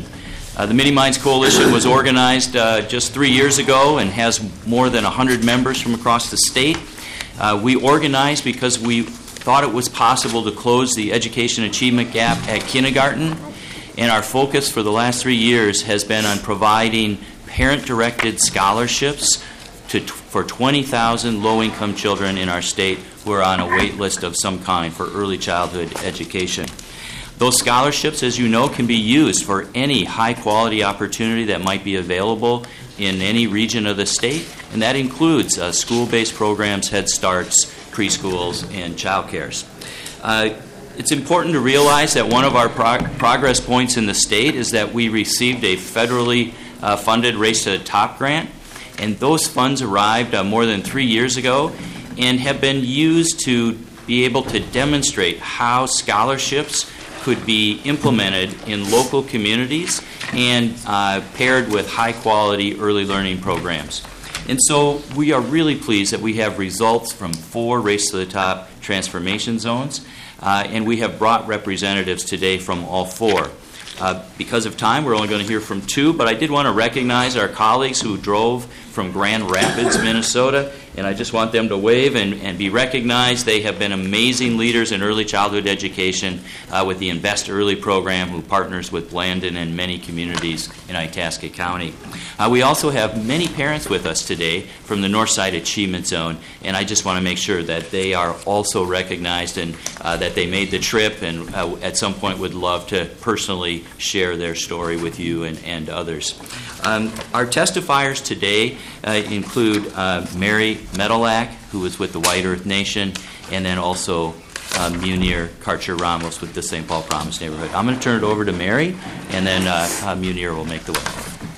Uh, the Mini Minds Coalition was organized uh, just three years ago and has more than one hundred members from across the state. Uh, we organized because we thought it was possible to close the education achievement gap at kindergarten, and our focus for the last three years has been on providing parent-directed scholarships to, for twenty thousand low-income children in our state who are on a wait list of some kind for early childhood education. Those scholarships, as you know, can be used for any high-quality opportunity that might be available in any region of the state, and that includes uh, school-based programs, Head Starts, preschools, and child cares. Uh, it's important to realize that one of our prog- progress points in the state is that we received a federally uh, funded Race to the Top grant, and those funds arrived uh, more than three years ago and have been used to be able to demonstrate how scholarships could be implemented in local communities and uh, paired with high-quality early learning programs. And so we are really pleased that we have results from four Race to the Top transformation zones, uh, and we have brought representatives today from all four. Uh, because of time, we're only going to hear from two, but I did want to recognize our colleagues who drove from Grand Rapids, Minnesota, and I just want them to wave and, and be recognized. They have been amazing leaders in early childhood education uh, with the Invest Early program, who partners with Blandon and many communities in Itasca County. Uh, we also have many parents with us today from the Northside Achievement Zone, and I just want to make sure that they are also recognized and uh, that they made the trip and uh, at some point would love to personally share their story with you and, and others. Um, our testifiers today uh, include uh, Mary Medalak, who is with the White Earth Nation, and then also uh, Munir Karcher-Ramos with the Saint Paul Promise neighborhood. I'm going to turn it over to Mary, and then uh, uh, Munir will make the way.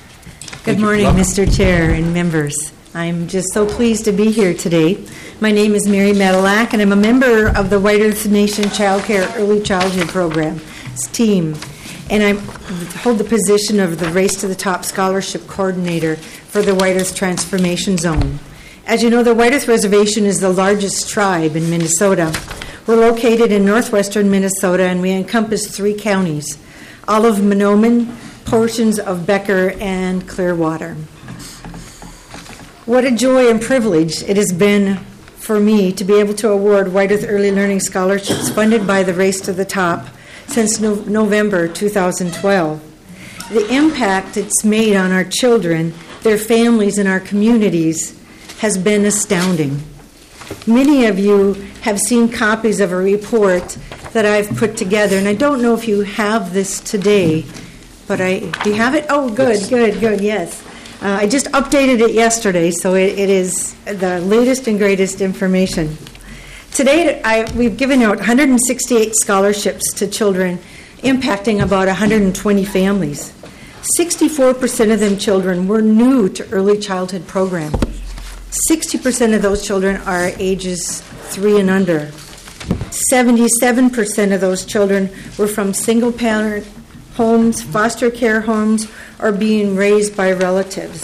Good morning, Mister Chair and members. I'm just so pleased to be here today. My name is Mary Medalak, and I'm a member of the White Earth Nation Child Care Early Childhood Program team, and I hold the position of the Race to the Top Scholarship Coordinator for the White Earth Transformation Zone. As you know, the White Earth Reservation is the largest tribe in Minnesota. We're located in northwestern Minnesota, and we encompass three counties: all of Mahnomen, portions of Becker, and Clearwater. What a joy and privilege it has been for me to be able to award White Earth Early Learning Scholarships funded by the Race to the Top since no- November two thousand twelve. The impact it's made on our children, their families, and our communities has been astounding. Many of you have seen copies of a report that I've put together, and I don't know if you have this today, but I do you have it? Oh, good, yes. good, good, yes. Uh, I just updated it yesterday, so it, it is the latest and greatest information. Today, I, we've given out one hundred sixty-eight scholarships to children, impacting about one hundred twenty families. sixty-four percent of them children were new to early childhood program. sixty percent of those children are ages three and under. seventy-seven percent of those children were from single-parent homes, foster care homes, or being raised by relatives.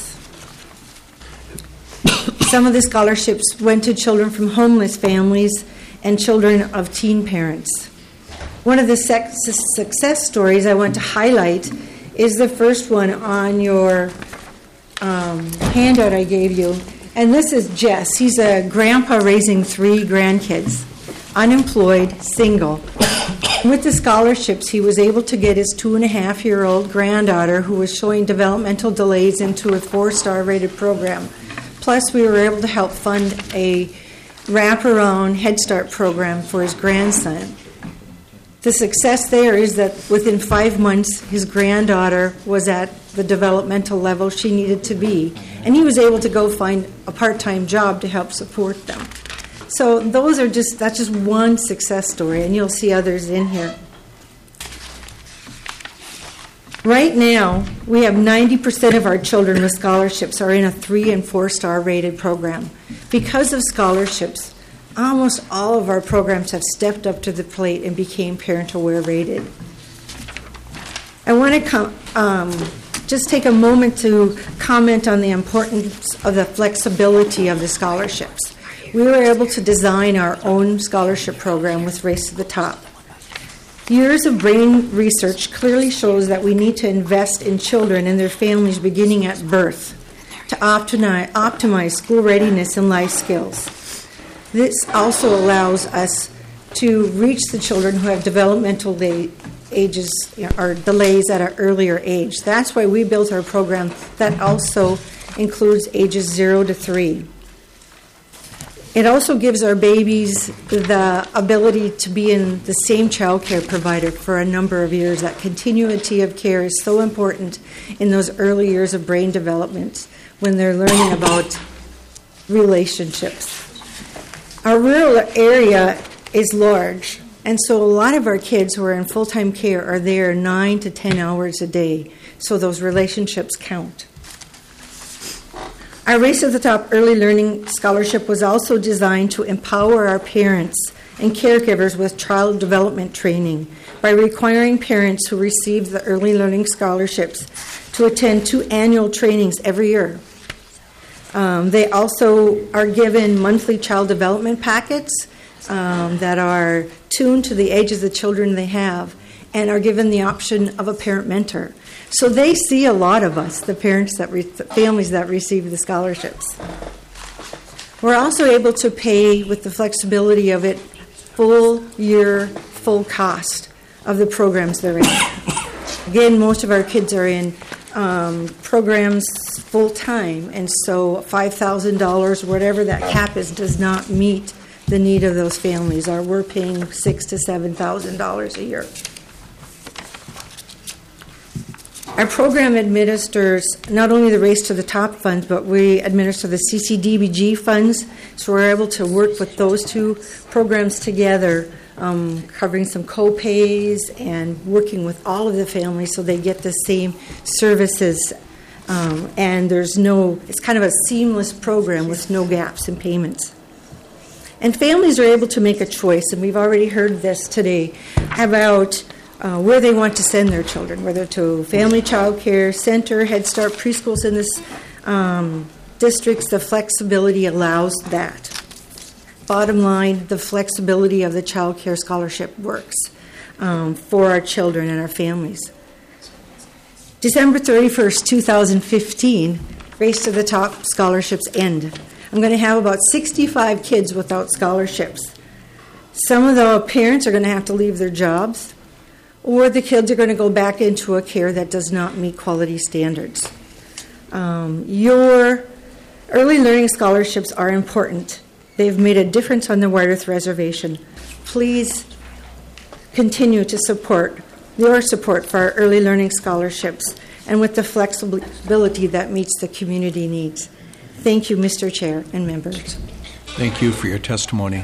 Some of the scholarships went to children from homeless families and children of teen parents. One of the sex- success stories I want to highlight is the first one on your um, handout I gave you. And this is Jess. He's a grandpa raising three grandkids, unemployed, single. With the scholarships, he was able to get his two-and-a-half-year-old granddaughter, who was showing developmental delays, into a four-star rated program. Plus, we were able to help fund a wraparound Head Start program for his grandson. The success there is that within five months, his granddaughter was at the developmental level she needed to be, and he was able to go find a part-time job to help support them. So those are just that's just one success story, and you'll see others in here. Right now, we have ninety percent of our children with scholarships are in a three- and four-star rated program. Because of scholarships, almost all of our programs have stepped up to the plate and became parent-aware rated. I want to com- um, just take a moment to comment on the importance of the flexibility of the scholarships. We were able to design our own scholarship program with Race to the Top. Years of brain research clearly shows that we need to invest in children and their families beginning at birth to optimize, optimize school readiness and life skills. This also allows us to reach the children who have developmental la- ages or delays at an earlier age. That's why we built our program that also includes ages zero to three. It also gives our babies the ability to be in the same child care provider for a number of years. That continuity of care is so important in those early years of brain development when they're learning about relationships. Our rural area is large, and so a lot of our kids who are in full-time care are there nine to ten hours a day, so those relationships count. Our Race to the Top Early Learning Scholarship was also designed to empower our parents and caregivers with child development training by requiring parents who receive the Early Learning Scholarships to attend two annual trainings every year. Um, they also are given monthly child development packets um, that are tuned to the age of the children they have and are given the option of a parent mentor. So they see a lot of us, the parents that, re- the families that receive the scholarships. We're also able to pay with the flexibility of it full year, full cost of the programs they're in. Again, most of our kids are in um, programs full time, and so five thousand dollars, whatever that cap is, does not meet the need of those families, or we're paying six thousand to seven thousand dollars a year. Our program administers not only the Race to the Top funds, but we administer the C C D B G funds, so we're able to work with those two programs together, um, covering some co-pays and working with all of the families so they get the same services. Um, and there's no, it's kind of a seamless program with no gaps in payments. And families are able to make a choice, and we've already heard this today, about Uh, where they want to send their children, whether to family child care center, Head Start preschools in this um, districts. The flexibility allows that. Bottom line, the flexibility of the child care scholarship works um, for our children and our families. December thirty-first, twenty fifteen, Race to the Top scholarships end. I'm going to have about sixty-five kids without scholarships. Some of the parents are going to have to leave their jobs, or the kids are going to go back into a care that does not meet quality standards. Um, your early learning scholarships are important. They've made a difference on the White Earth Reservation. Please continue to support your support for our early learning scholarships and with the flexibility that meets the community needs. Thank you, Mister Chair and members. Thank you for your testimony.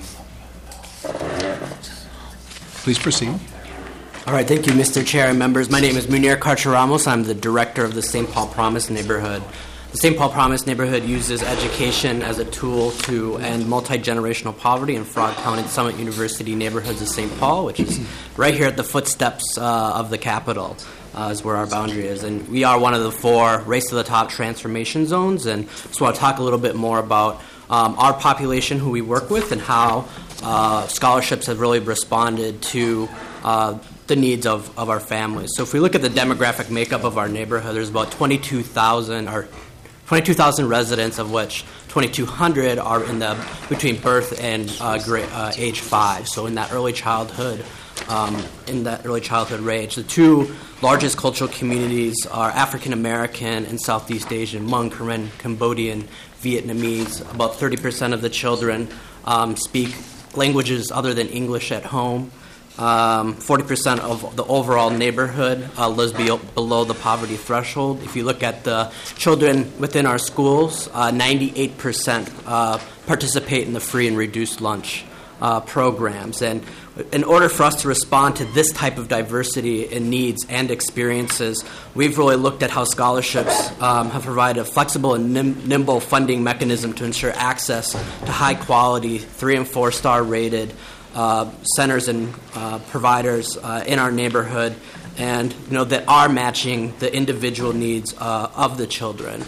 Please proceed. All right, thank you, Mister Chair and members. My name is Munir Karcher-Ramos. I'm the director of the Saint Paul Promise neighborhood. The Saint Paul Promise neighborhood uses education as a tool to end multi-generational poverty in Frogtown and Summit University neighborhoods of Saint Paul, which is right here at the footsteps uh, of the Capitol, uh, is where our boundary is. And we are one of the four Race to the Top transformation zones, and so I'll talk a little bit more about um, our population, who we work with, and how uh, scholarships have really responded to uh, the needs of, of our families. So if we look at the demographic makeup of our neighborhood, there's about twenty-two thousand or twenty-two thousand residents, of which twenty-two hundred are in the between birth and uh, gra- uh, age five. So in that early childhood, um, in that early childhood range, the two largest cultural communities are African American and Southeast Asian, Hmong, Karen, Cambodian, Vietnamese. About thirty percent of the children um, speak languages other than English at home. Um, forty percent of the overall neighborhood uh, lives be- below the poverty threshold. If you look at the children within our schools, uh, ninety-eight percent uh, participate in the free and reduced lunch uh, programs. And in order for us to respond to this type of diversity in needs and experiences, we've really looked at how scholarships um, have provided a flexible and nim- nimble funding mechanism to ensure access to high-quality, three- and four-star rated Uh, centers and uh, providers uh, in our neighborhood, and you know that are matching the individual needs uh, of the children.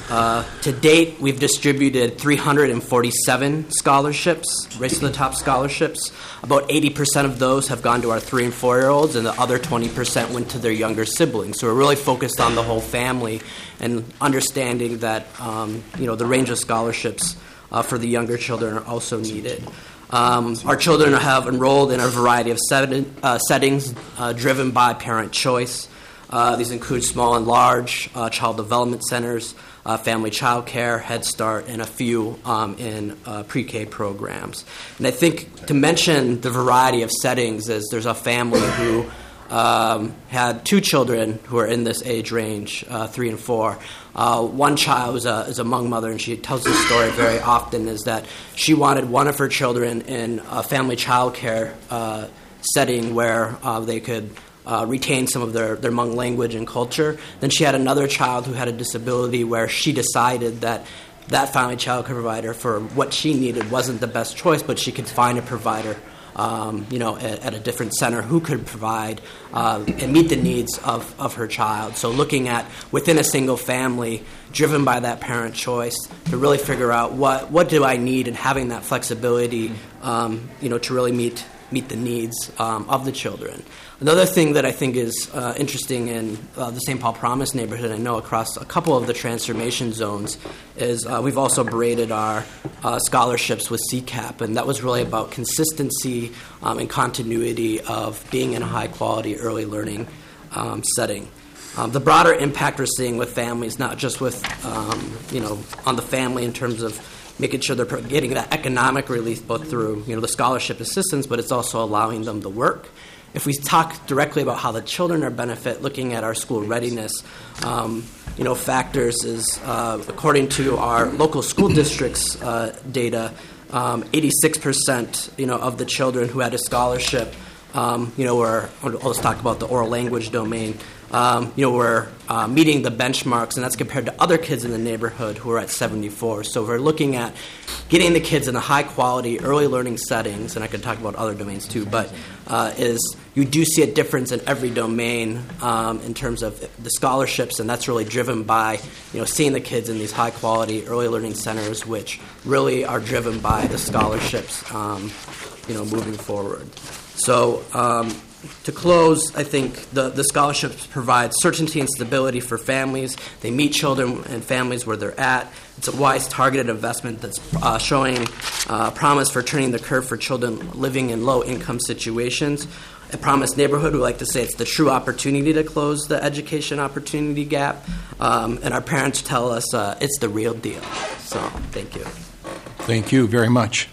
Uh, to date, we've distributed three hundred forty-seven scholarships, Race to the Top scholarships. About eighty percent of those have gone to our three and four-year-olds, and the other twenty percent went to their younger siblings. So we're really focused on the whole family and understanding that um, you know the range of scholarships uh, for the younger children are also needed. Um, our children have enrolled in a variety of set- uh, settings uh, driven by parent choice. Uh, these include small and large uh, child development centers, uh, family child care, Head Start, and a few um, in uh, pre-K programs. And I think to mention the variety of settings is there's a family who um, had two children who are in this age range, uh, three and four. Uh, one child is a, is a Hmong mother, and she tells this story very often, is that she wanted one of her children in a family child care uh, setting where uh, they could Uh, retain some of their, their Hmong language and culture. Then she had another child who had a disability where she decided that that family child care provider for what she needed wasn't the best choice, but she could find a provider um, you know, at, at a different center who could provide uh, and meet the needs of, of her child. So looking at within a single family, driven by that parent choice, to really figure out what, what do I need, and having that flexibility um, you know, to really meet meet the needs um, of the children. Another thing that I think is uh, interesting in uh, the Saint Paul Promise neighborhood, I know across a couple of the transformation zones, is uh, we've also braided our uh, scholarships with C CAP, and that was really about consistency um, and continuity of being in a high-quality early learning um, setting. Um, the broader impact we're seeing with families, not just with, um, you know, on the family in terms of making sure they're getting that economic relief both through, you know, the scholarship assistance, but it's also allowing them to work. If we talk directly about how the children are benefit, looking at our school readiness, um, you know, factors is, uh, according to our local school districts uh, data, um, eighty-six percent, you know, of the children who had a scholarship, um, you know, were, I'll just talk about the oral language domain, um, you know, were uh, meeting the benchmarks, and that's compared to other kids in the neighborhood who are at seventy-four. So we're looking at getting the kids in the high-quality early learning settings, and I could talk about other domains too, but uh, is you do see a difference in every domain um, in terms of the scholarships, and that's really driven by, you know, seeing the kids in these high-quality early learning centers, which really are driven by the scholarships, um, you know, moving forward. So um, to close, I think the, the scholarships provide certainty and stability for families. They meet children and families where they're at. It's a wise, targeted investment that's uh, showing uh, promise for turning the curve for children living in low-income situations. At Promise Neighborhood, we like to say it's the true opportunity to close the education opportunity gap. Um, and our parents tell us uh, it's the real deal. So thank you. Thank you very much.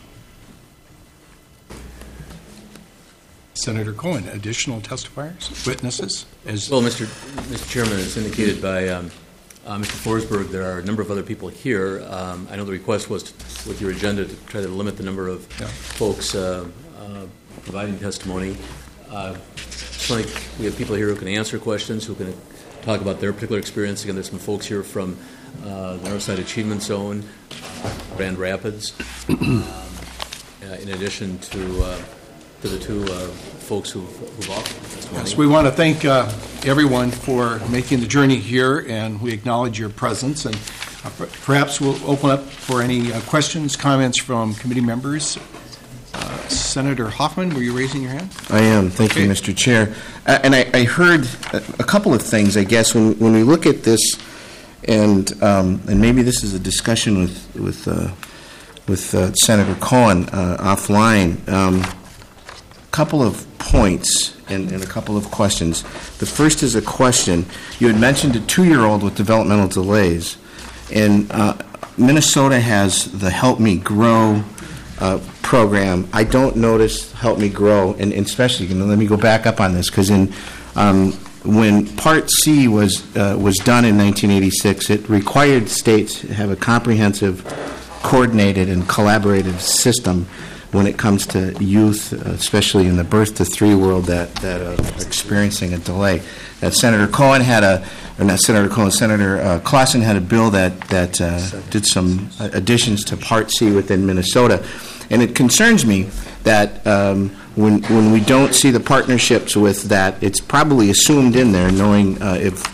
Senator Cohen, additional testifiers, witnesses? As well, Mister Mister Chairman, as indicated by um, uh, Mister Forsberg, there are a number of other people here. Um, I know the request was to, with your agenda to try to limit the number of yeah. folks uh, uh, providing testimony. Uh, it's like we have people here who can answer questions, who can talk about their particular experience. Again, there's some folks here from uh, the Northside Achievement Zone, uh, Grand Rapids, um, uh, in addition to uh, to the two uh, folks who've, who've offered testimony. Yes, we want to thank uh, everyone for making the journey here, and we acknowledge your presence. And uh, perhaps we'll open up for any uh, questions, comments from committee members. Uh, Senator Hoffman, were you raising your hand? I am. Thank okay. you, Mister Chair. Uh, and I, I heard a couple of things, I guess, when, when we look at this, and um, and maybe this is a discussion with with uh, with uh, Senator Cohen uh, offline. Um, couple of points and, and a couple of questions. The first is a question. You had mentioned a two-year-old with developmental delays, and uh, Minnesota has the Help Me Grow uh, program. I don't notice Help Me Grow, and, and especially, you know, let me go back up on this, because in um, when Part C was uh, was done in nineteen eighty-six, it required states to have a comprehensive, coordinated, and collaborative system when it comes to youth, uh, especially in the birth to three world that, that are experiencing a delay. Uh, Senator Cohen had a, or not Senator Cohen, Senator uh, Clausen had a bill that, that uh, did some additions to Part C within Minnesota. And it concerns me that um, when, when we don't see the partnerships with that, it's probably assumed in there, knowing uh, if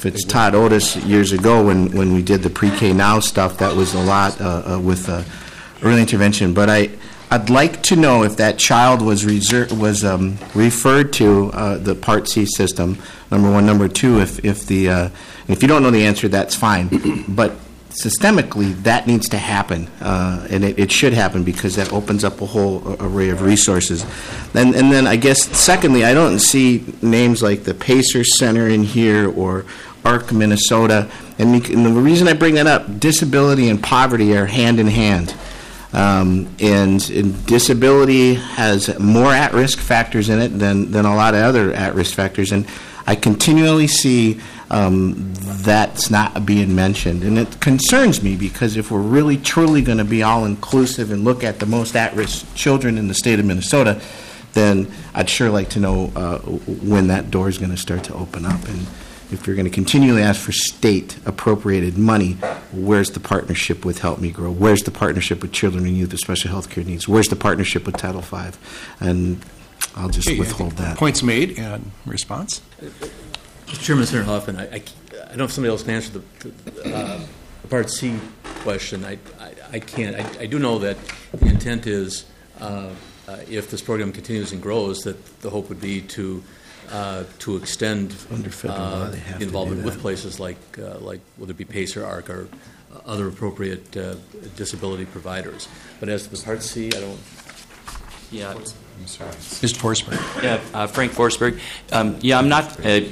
if it's Todd Otis years ago when, when we did the pre-K now stuff, that was a lot uh, uh, with uh, early intervention. But I, I'd like to know if that child was reser- was um, referred to uh, the Part C system, number one. Number two, if, if the, uh, if you don't know the answer, that's fine. But systemically, that needs to happen, uh, and it, it should happen because that opens up a whole array of resources. And, and then I guess, secondly, I don't see names like the Pacer Center in here or ARC Minnesota. And, me- and the reason I bring that up, disability and poverty are hand in hand. Um, and, and disability has more at-risk factors in it than, than a lot of other at-risk factors. And I continually see um, that's not being mentioned. And it concerns me because if we're really truly going to be all-inclusive and look at the most at-risk children in the state of Minnesota, then I'd sure like to know uh, when that door is going to start to open up. And if you're going to continually ask for state-appropriated money, where's the partnership with Help Me Grow? Where's the partnership with Children and Youth with Special Health Care Needs? Where's the partnership with Title five? And I'll just Okay, withhold that. Points made and response. Mister Chairman, Senator Hoffman, I, I, I don't know if somebody else can answer the, the, uh, the Part C question. I, I, I can't. I, I do know that the intent is, uh, uh, if this program continues and grows, that the hope would be to uh, to extend uh, the involvement with places like uh, like whether it be Pacer, ARC, or other appropriate uh, disability providers. But as to the Part C, I don't. Yeah. Mister Forsberg. Yeah, uh, Frank Forsberg. Um, yeah, I'm not uh,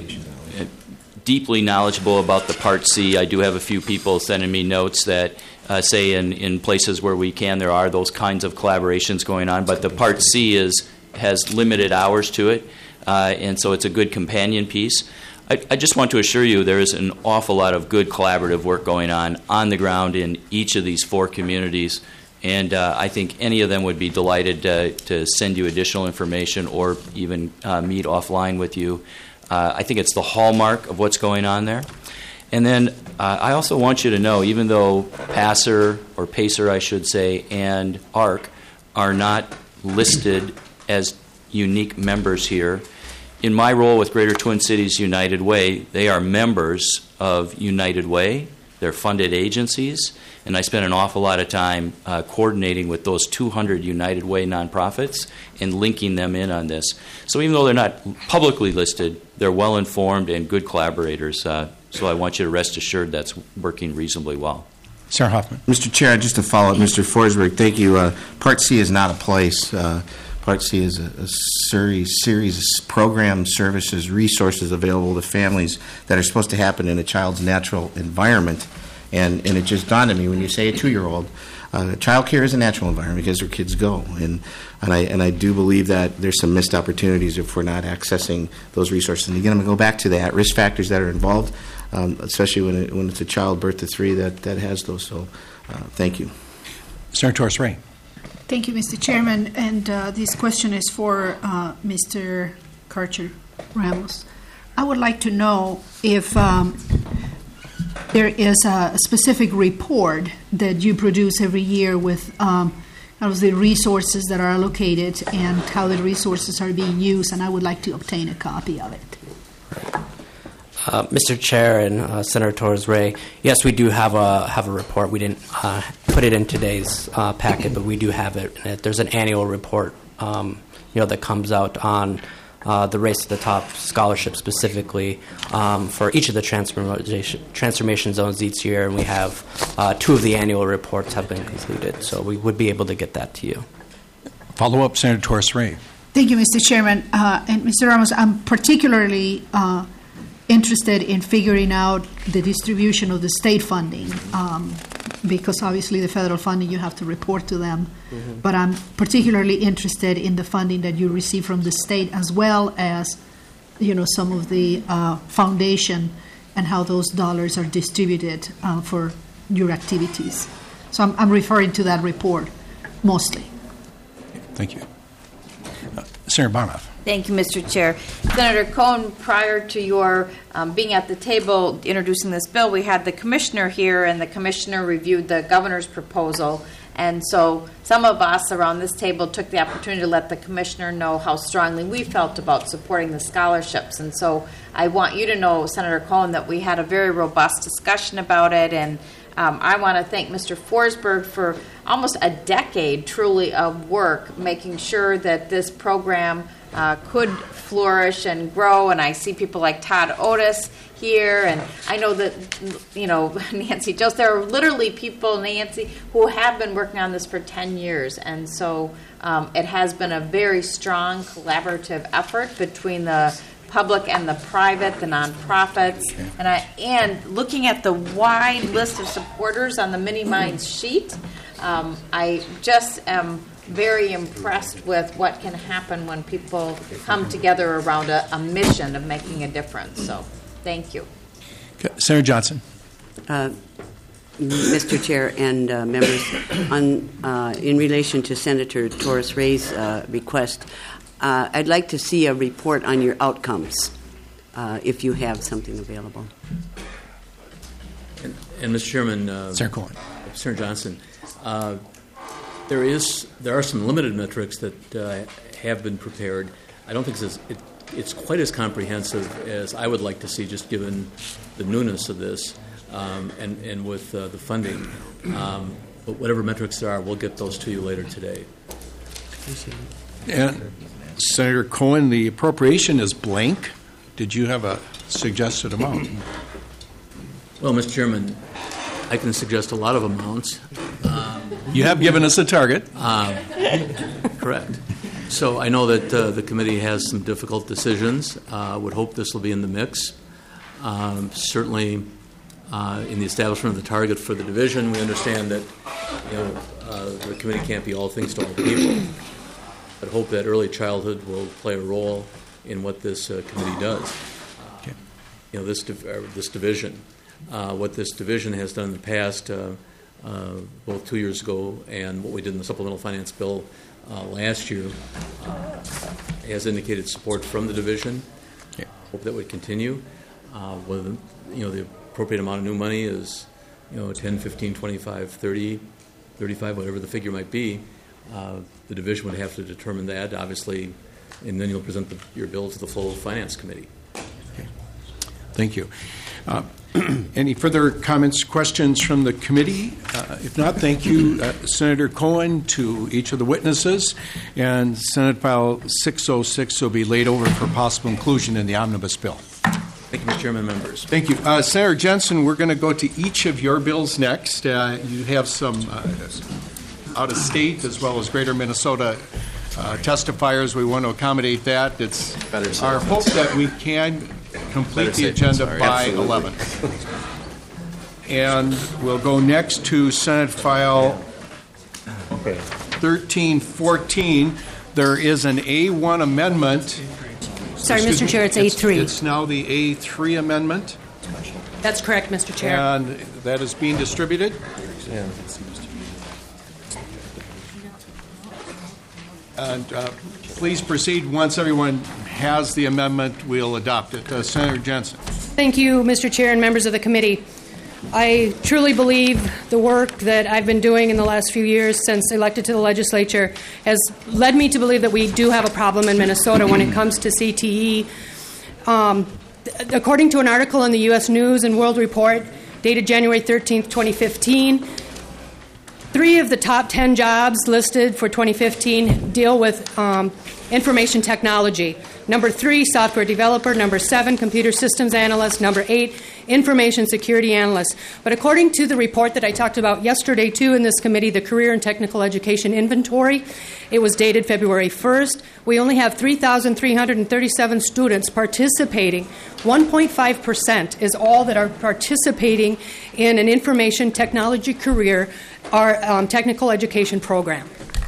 deeply knowledgeable about the Part C. I do have a few people sending me notes that uh, say in, in places where we can, there are those kinds of collaborations going on. But the Part C is has limited hours to it, uh, and so it's a good companion piece. I, I just want to assure you there is an awful lot of good collaborative work going on on the ground in each of these four communities. And uh, I think any of them would be delighted uh, to send you additional information or even uh, meet offline with you. Uh, I think it's the hallmark of what's going on there. And then uh, I also want you to know, even though PASER, or PACER I should say, and ARC are not listed as unique members here, in my role with Greater Twin Cities United Way, they are members of United Way. They're funded agencies, and I spend an awful lot of time uh, coordinating with those two hundred United Way nonprofits and linking them in on this. So even though they're not publicly listed, they're well-informed and good collaborators. Uh, so I want you to rest assured that's working reasonably well. Senator Hoffman. Mister Chair, just to follow up, Mister Forsberg, thank you. Uh, Part C is not a place. Uh, Part C is a, a series, series of programs, services, resources available to families that are supposed to happen in a child's natural environment. And, and it just dawned on me when you say a two-year-old, uh, child care is a natural environment because where kids go. And, and, I, and I do believe that there's some missed opportunities if we're not accessing those resources. And again, I'm going to go back to the at-risk factors that are involved, um, especially when, it, when it's a child birth to three that, that has those. So uh, thank you. Senator Torres-Ray. Thank you, Mister Chairman. And uh, this question is for uh, Mister Karcher Ramos. I would like to know if um, there is a specific report that you produce every year with um, kind of the resources that are allocated and how the resources are being used, and I would like to obtain a copy of it. Uh, Mister Chair and uh, Senator Torres-Ray, yes, we do have a have a report. We didn't uh, put it in today's uh, packet, but we do have it. There's an annual report, um, you know, that comes out on uh, the Race to the Top scholarship specifically um, for each of the transformation transformation zones each year, and we have uh, two of the annual reports have been concluded, so we would be able to get that to you. Follow up, Senator Torres-Ray. Thank you, Mister Chairman. Uh, and Mister Ramos, I'm particularly uh, interested in figuring out the distribution of the state funding, um, because obviously the federal funding you have to report to them. Mm-hmm. But I'm particularly interested in the funding that you receive from the state, as well as, you know, some of the uh, foundation and how those dollars are distributed uh, for your activities. So I'm, I'm referring to that report mostly. Thank you. Uh, Senator Bonoff. Thank you, Mister Chair. Senator Cohn, prior to your um, being at the table introducing this bill, we had the commissioner here, and the commissioner reviewed the governor's proposal And so some of us around this table took the opportunity to let the commissioner know how strongly we felt about supporting the scholarships. And so I want you to know, Senator Cohen, that we had a very robust discussion about it. And um, I want to thank Mister Forsberg for almost a decade, truly, of work making sure that this program uh, could flourish and grow. And I see people like Todd Otis here, and I know that, you know, Nancy Joseph, there are literally people, Nancy, who have been working on this for ten years, and so um, it has been a very strong collaborative effort between the public and the private, the nonprofits, and I and looking at the wide list of supporters on the Mini Minds sheet, um, I just am very impressed with what can happen when people come together around a, a mission of making a difference. So thank you. Okay. Senator Johnson. Uh, Mister Chair and uh, members, on, uh, in relation to Senator Torres Ray's uh, request, uh, I'd like to see a report on your outcomes, uh, if you have something available. And, and Mister Chairman, uh, Senator Cohen. Senator Johnson, uh, there is there are some limited metrics that uh, have been prepared. I don't think it's, it, it's quite as comprehensive as I would like to see, just given the newness of this um, and, and with uh, the funding. Um, but whatever metrics there are, we'll get those to you later today. And Senator Cohen, the appropriation is blank. Did you have a suggested amount? Well, Mister Chairman, I can suggest a lot of amounts. Um, you have given us a target. Uh, correct. So I know that uh, the committee has some difficult decisions. I uh, would hope this will be in the mix. Um, certainly, uh, in the establishment of the target for the division, we understand that you know uh, the committee can't be all things to all people. But hope that early childhood will play a role in what this uh, committee does. Okay. You know, this div- uh, this division, uh, what this division has done in the past, uh, uh, both two years ago and what we did in the supplemental finance bill uh, last year, uh, has indicated support from the division. Okay. Hope that would continue. Uh, whether you know the appropriate amount of new money is, you know, ten, fifteen, twenty-five, thirty, thirty-five, whatever the figure might be. Uh, the division would have to determine that, obviously, and then you'll present the, your bill to the full Finance Committee. Okay. Thank you. Uh, any further comments, questions from the committee? Uh, if not, thank you, uh, Senator Cohen, to each of the witnesses. And Senate File six oh six will be laid over for possible inclusion in the omnibus bill. Thank you, Mister Chairman, members. Thank you. Uh, Senator Jensen, we're going to go to each of your bills next. Uh, you have some uh, out-of-state as well as greater Minnesota uh, testifiers. We want to accommodate that. It's our hope that we can complete the agenda by eleven. And we'll go next to Senate File thirteen fourteen. There is an A one amendment. Sorry, Mister Chair, it's A three. It's now the A three amendment. That's correct, Mister Chair. And that is being distributed. Yeah. And uh, please proceed. Once everyone has the amendment, we'll adopt it. Uh, Senator Jensen. Thank you, Mister Chair and members of the committee. I truly believe the work that I've been doing in the last few years since elected to the legislature has led me to believe that we do have a problem in Minnesota when it comes to C T E. Um, th- according to an article in the U S News and World Report dated January thirteenth, twenty fifteen, three of the top ten jobs listed for twenty fifteen deal with um, information technology. Number three, software developer. Number seven, computer systems analyst. Number eight, information security analyst. But according to the report that I talked about yesterday, too, in this committee, the Career and Technical Education Inventory, it was dated February first. We only have three thousand three hundred thirty-seven students participating. one point five percent is all that are participating in an information technology career, our um, technical education program.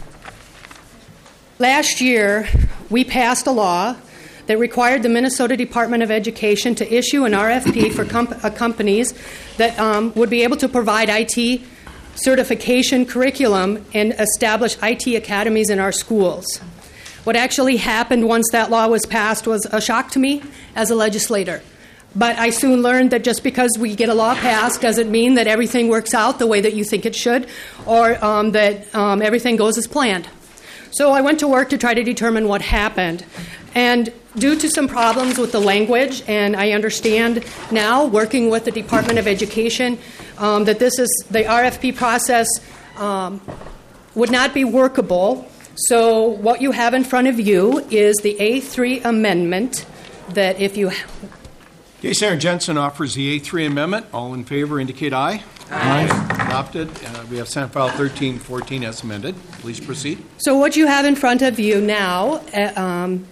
Last year, we passed a law that required the Minnesota Department of Education to issue an R F P for com- uh, companies that um, would be able to provide I T certification curriculum and establish I T academies in our schools. What actually happened once that law was passed was a shock to me as a legislator. But I soon learned that just because we get a law passed doesn't mean that everything works out the way that you think it should, or um, that um, everything goes as planned. So I went to work to try to determine what happened. And due to some problems with the language, and I understand now, working with the Department of Education, um, that this is the R F P process um, would not be workable. So what you have in front of you is the A three amendment that if you... Okay, Senator Jensen offers the A three amendment. All in favor indicate aye. Aye. Adopted. Uh, we have Senate File thirteen fourteen as amended. Please proceed. So what you have in front of you now uh, um,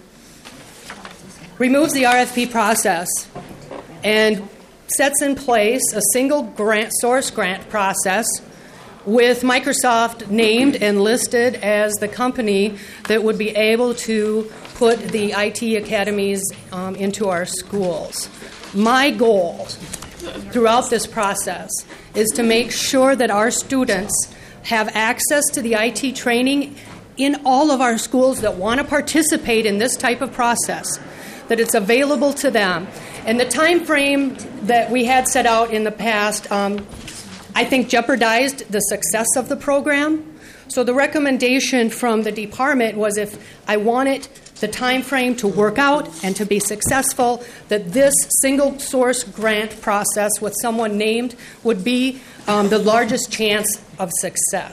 removes the R F P process and sets in place a single grant source grant process with Microsoft named and listed as the company that would be able to put the I T academies um, into our schools. My goal throughout this process is to make sure that our students have access to the I T training in all of our schools that want to participate in this type of process, that it's available to them. And the time frame that we had set out in the past, um, I think, jeopardized the success of the program. So the recommendation from the department was, if I wanted the time frame to work out and to be successful, that this single source grant process with someone named would be um, the largest chance of success.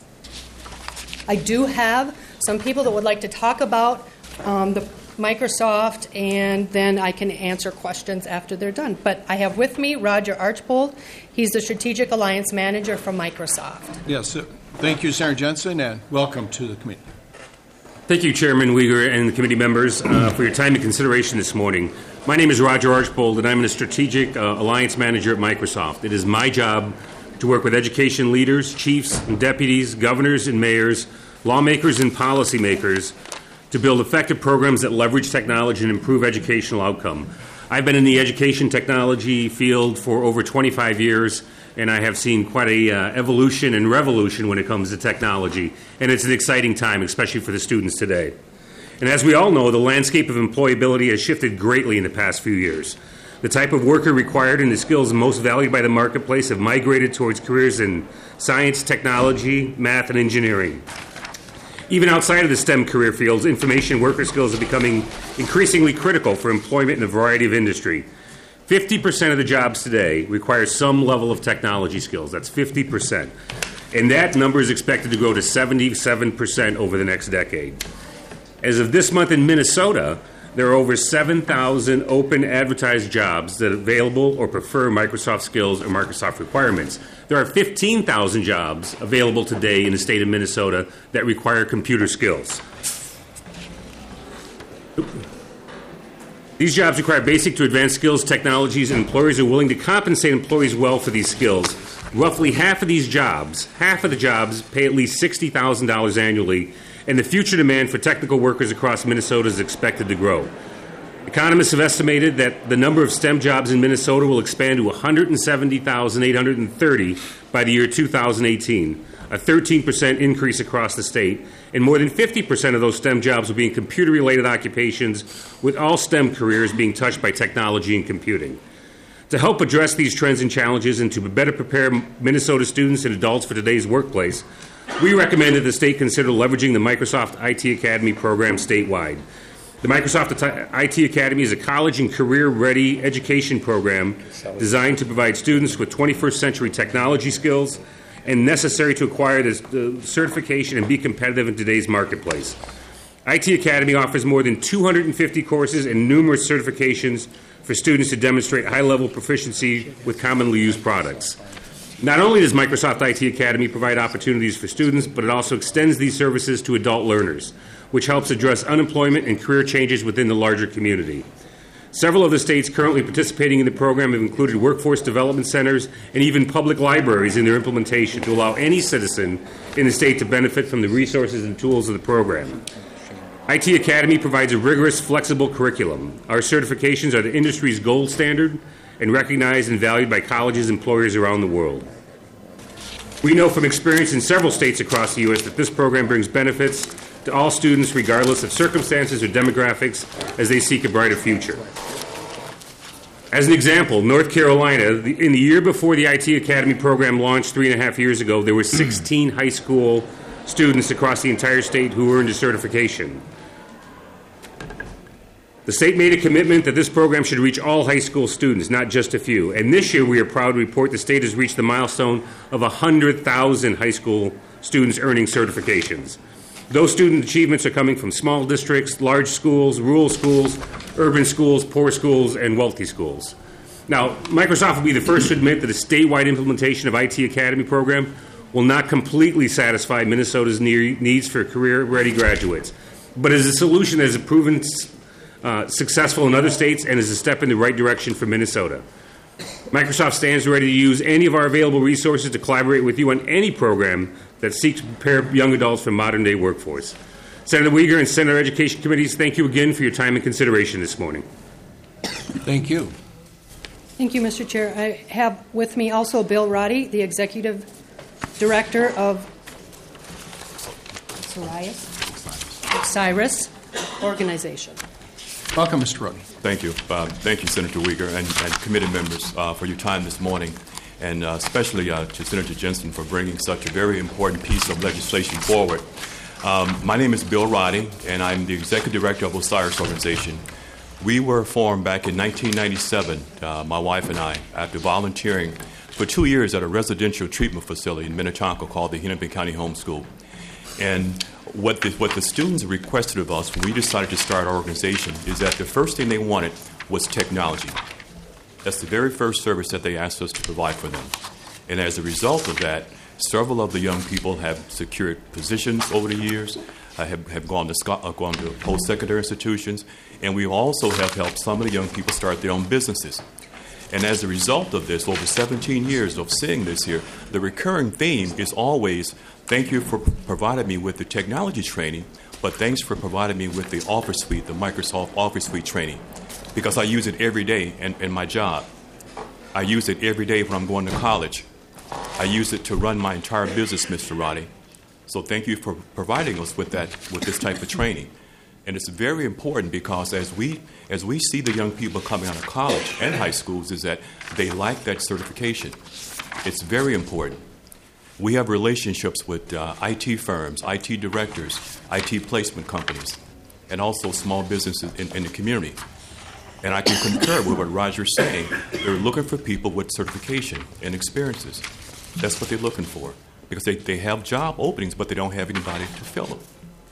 I do have some people that would like to talk about um, the Microsoft, and then I can answer questions after they're done. But I have with me Roger Archbold. He's the Strategic Alliance Manager for Microsoft. Yes, uh, thank you, Senator Jensen, and welcome to the committee. Thank you, Chairman Uyghur and the committee members, uh, for your time and consideration this morning. My name is Roger Archbold, and I'm a Strategic uh, Alliance Manager at Microsoft. It is my job to work with education leaders, chiefs and deputies, governors and mayors, lawmakers and policymakers to build effective programs that leverage technology and improve educational outcome. I've been in the education technology field for over twenty-five years, and I have seen quite a uh, evolution and revolution when it comes to technology. And it's an exciting time, especially for the students today. And as we all know, the landscape of employability has shifted greatly in the past few years. The type of worker required and the skills most valued by the marketplace have migrated towards careers in science, technology, math, and engineering. Even outside of the STEM career fields, information worker skills are becoming increasingly critical for employment in a variety of industry. fifty percent of the jobs today require some level of technology skills. That's fifty percent. And that number is expected to grow to seventy-seven percent over the next decade. As of this month in Minnesota, there are over seven thousand open advertised jobs that are available or prefer Microsoft skills or Microsoft requirements. There are fifteen thousand jobs available today in the state of Minnesota that require computer skills. These jobs require basic to advanced skills, technologies, and employers are willing to compensate employees well for these skills. Roughly half of these jobs, half of the jobs pay at least sixty thousand dollars annually, and the future demand for technical workers across Minnesota is expected to grow. Economists have estimated that the number of STEM jobs in Minnesota will expand to one hundred seventy thousand eight hundred thirty by the year two thousand eighteen, a thirteen percent increase across the state, and more than fifty percent of those STEM jobs will be in computer-related occupations, with all STEM careers being touched by technology and computing. To help address these trends and challenges and to better prepare Minnesota students and adults for today's workplace, we recommend that the state consider leveraging the Microsoft I T Academy program statewide. The Microsoft I T Academy is a college and career-ready education program designed to provide students with twenty-first century technology skills and necessary to acquire this uh, certification and be competitive in today's marketplace. I T Academy offers more than two hundred fifty courses and numerous certifications for students to demonstrate high-level proficiency with commonly used products. Not only does Microsoft I T Academy provide opportunities for students, but it also extends these services to adult learners, which helps address unemployment and career changes within the larger community. Several of the states currently participating in the program have included workforce development centers and even public libraries in their implementation to allow any citizen in the state to benefit from the resources and tools of the program. I T Academy provides a rigorous, flexible curriculum. Our certifications are the industry's gold standard and recognized and valued by colleges and employers around the world. We know from experience in several states across the U S that this program brings benefits to all students regardless of circumstances or demographics as they seek a brighter future. As an example, North Carolina, the, in the year before the I T Academy program launched three and a half years ago, there were sixteen high school students across the entire state who earned a certification. The state made a commitment that this program should reach all high school students, not just a few. And this year, we are proud to report the state has reached the milestone of one hundred thousand high school students earning certifications. Those student achievements are coming from small districts, large schools, rural schools, urban schools, poor schools, and wealthy schools. Now, Microsoft will be the first to admit that a statewide implementation of I T Academy program will not completely satisfy Minnesota's needs for career-ready graduates, but is a solution that has proven uh, successful in other states and is a step in the right direction for Minnesota. Microsoft stands ready to use any of our available resources to collaborate with you on any program that seeks to prepare young adults for modern-day workforce. Senator Uyghur and Senator Education Committees, thank you again for your time and consideration this morning. Thank you. Thank you, Mister Chair. I have with me also Bill Roddy, the Executive Director of Cyrus Organization. Welcome, Mister Roddy. Thank you. Uh, thank you, Senator Uyghur, and, and committee members uh, for your time this morning, and uh, especially uh, to Senator Jensen for bringing such a very important piece of legislation forward. Um, my name is Bill Roddy, and I'm the Executive Director of Osiris Organization. We were formed back in nineteen ninety-seven, uh, my wife and I, after volunteering for two years at a residential treatment facility in Minnetonka called the Hennepin County Home School. And what the, what the students requested of us when we decided to start our organization is that the first thing they wanted was technology. That's the very first service that they asked us to provide for them. And as a result of that, several of the young people have secured positions over the years, uh, have, have gone to, sco- uh, gone to post-secondary institutions, and we also have helped some of the young people start their own businesses. And as a result of this, over seventeen years of seeing this here, the recurring theme is always, thank you for providing me with the technology training, but thanks for providing me with the Office Suite, the Microsoft Office Suite training, because I use it every day in, in my job. I use it every day when I'm going to college. I use it to run my entire business, Mister Roddy. So thank you for providing us with that, with this type of training. And it's very important because as we as we see the young people coming out of college and high schools is that they like that certification. It's very important. We have relationships with uh, I T firms, I T directors, I T placement companies, and also small businesses in, in the community. And I can concur with what Roger's saying. They're looking for people with certification and experiences. That's what they're looking for because they, they have job openings, but they don't have anybody to fill them.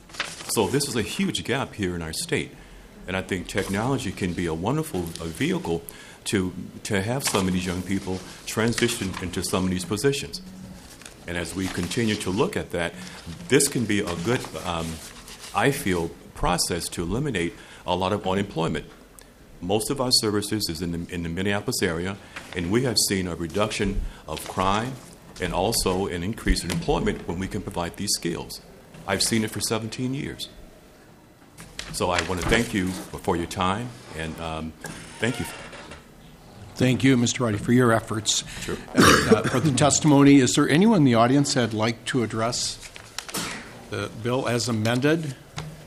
So this is a huge gap here in our state. And I think technology can be a wonderful a vehicle to, to have some of these young people transition into some of these positions. And as we continue to look at that, this can be a good, um, I feel, process to eliminate a lot of unemployment. Most of our services is in the, in the Minneapolis area, and we have seen a reduction of crime and also an increase in employment when we can provide these skills. I've seen it for seventeen years. So I want to thank you for your time, and um, thank you. Thank you, Mister Roddy, for your efforts. Sure. Uh, for the testimony, is there anyone in the audience that'd like to address the bill as amended?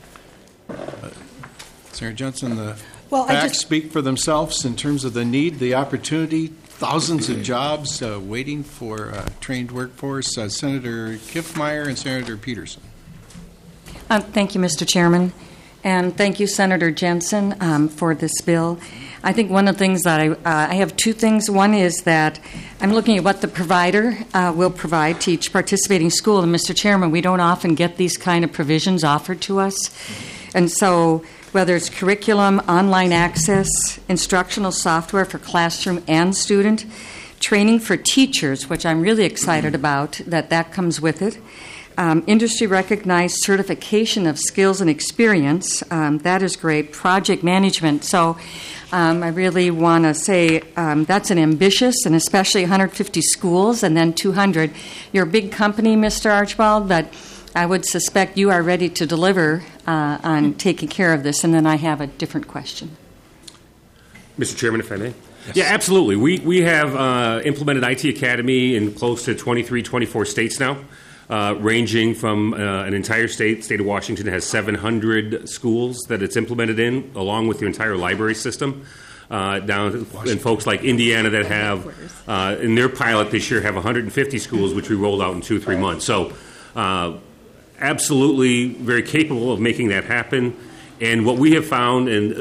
Uh, Senator Jensen, the Well, I facts just- speak for themselves in terms of the need, the opportunity, thousands of jobs uh, waiting for a trained workforce. Uh, Senator Kiffmeyer and Senator Peterson. Uh, thank you, Mister Chairman, and thank you, Senator Jensen, um, for this bill. I think one of the things that I, uh, I have two things. One is that I'm looking at what the provider uh, will provide to each participating school. And, Mister Chairman, we don't often get these kind of provisions offered to us. And so whether it's curriculum, online access, instructional software for classroom and student, training for teachers, which I'm really excited about, that that comes with it. Um, industry-recognized certification of skills and experience. Um, that is great. Project management. So um, I really want to say um, that's an ambitious, and especially one hundred fifty schools and then two hundred. You're a big company, Mister Archibald, but I would suspect you are ready to deliver uh, on taking care of this. And then I have a different question. Mister Chairman, if I may. Yes. Yeah, absolutely. We, we have uh, implemented I T Academy in close to twenty-three, twenty-four states now. Uh, ranging from uh, an entire state. State of Washington has seven hundred schools that it's implemented in, along with the entire library system. uh, down, and folks like Indiana that have, uh, in their pilot this year, have one hundred fifty schools, which we rolled out in two or three months. So uh, absolutely very capable of making that happen. And what we have found, and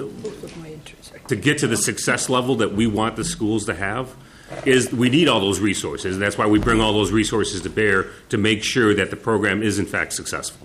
to get to the success level that we want the schools to have, is we need all those resources. And that's why we bring all those resources to bear to make sure that the program is, in fact, successful.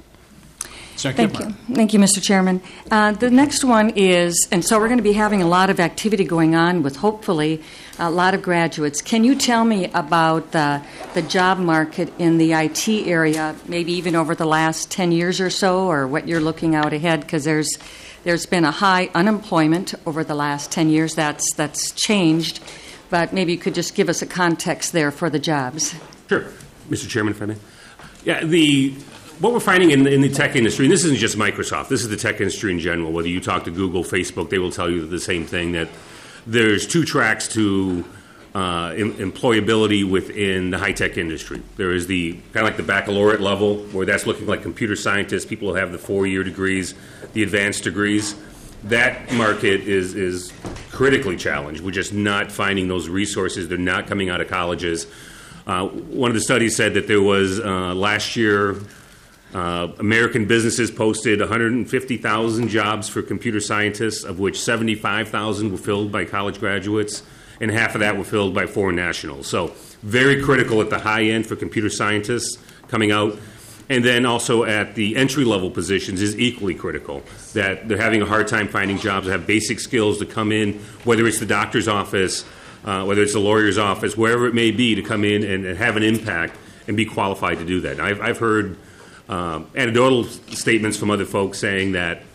Thank you. Thank you, Mister Chairman. Uh, the next one is, and so we're going to be having a lot of activity going on with hopefully a lot of graduates. Can you tell me about the, the job market in the I T area, maybe even over the last ten years or so, or what you're looking out ahead? Because there's there's been a high unemployment over the last ten years. That's that's changed, but maybe you could just give us a context there for the jobs. Sure. Mister Chairman, if I may. Yeah, the... What we're finding in, in the tech industry, and this isn't just Microsoft, this is the tech industry in general, whether you talk to Google, Facebook, they will tell you the same thing, that there's two tracks to uh, em- employability within the high-tech industry. There is the kind of like the baccalaureate level, where that's looking like computer scientists, people who have the four-year degrees, the advanced degrees. That market is, is critically challenged. We're just not finding those resources. They're not coming out of colleges. Uh, one of the studies said that there was uh, last year... Uh, American businesses posted one hundred fifty thousand jobs for computer scientists, of which seventy-five thousand were filled by college graduates, and half of that were filled by foreign nationals. So very critical at the high end for computer scientists coming out. And then also at the entry-level positions is equally critical, that they're having a hard time finding jobs that have basic skills to come in, whether it's the doctor's office, uh, whether it's the lawyer's office, wherever it may be, to come in and, and have an impact and be qualified to do that. And I've, I've heard... Um, anecdotal statements from other folks saying that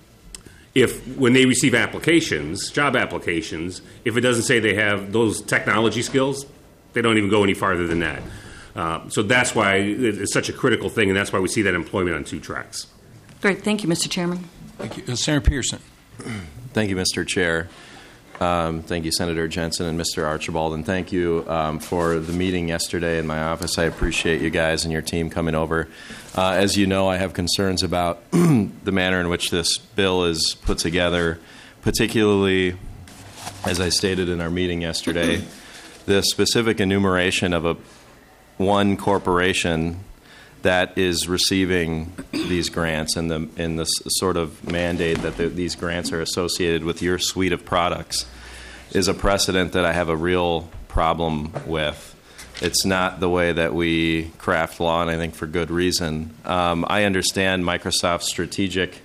if, when they receive applications, job applications, if it doesn't say they have those technology skills, they don't even go any farther than that. Uh, so that's why it's such a critical thing, and that's why we see that employment on two tracks. Great. Thank you, Mister Chairman. Thank you. Uh, Senator Peterson. Thank you, Mister Chair. Um, thank you, Senator Jensen and Mister Archibald, and thank you um, for the meeting yesterday in my office. I appreciate you guys and your team coming over. Uh, as you know, I have concerns about the manner in which this bill is put together, particularly, as I stated in our meeting yesterday, the specific enumeration of a one corporation that is receiving these grants, and the in the sort of mandate that the, these grants are associated with your suite of products is a precedent that I have a real problem with. It's not the way that we craft law, and I think for good reason. Um, I understand Microsoft's strategic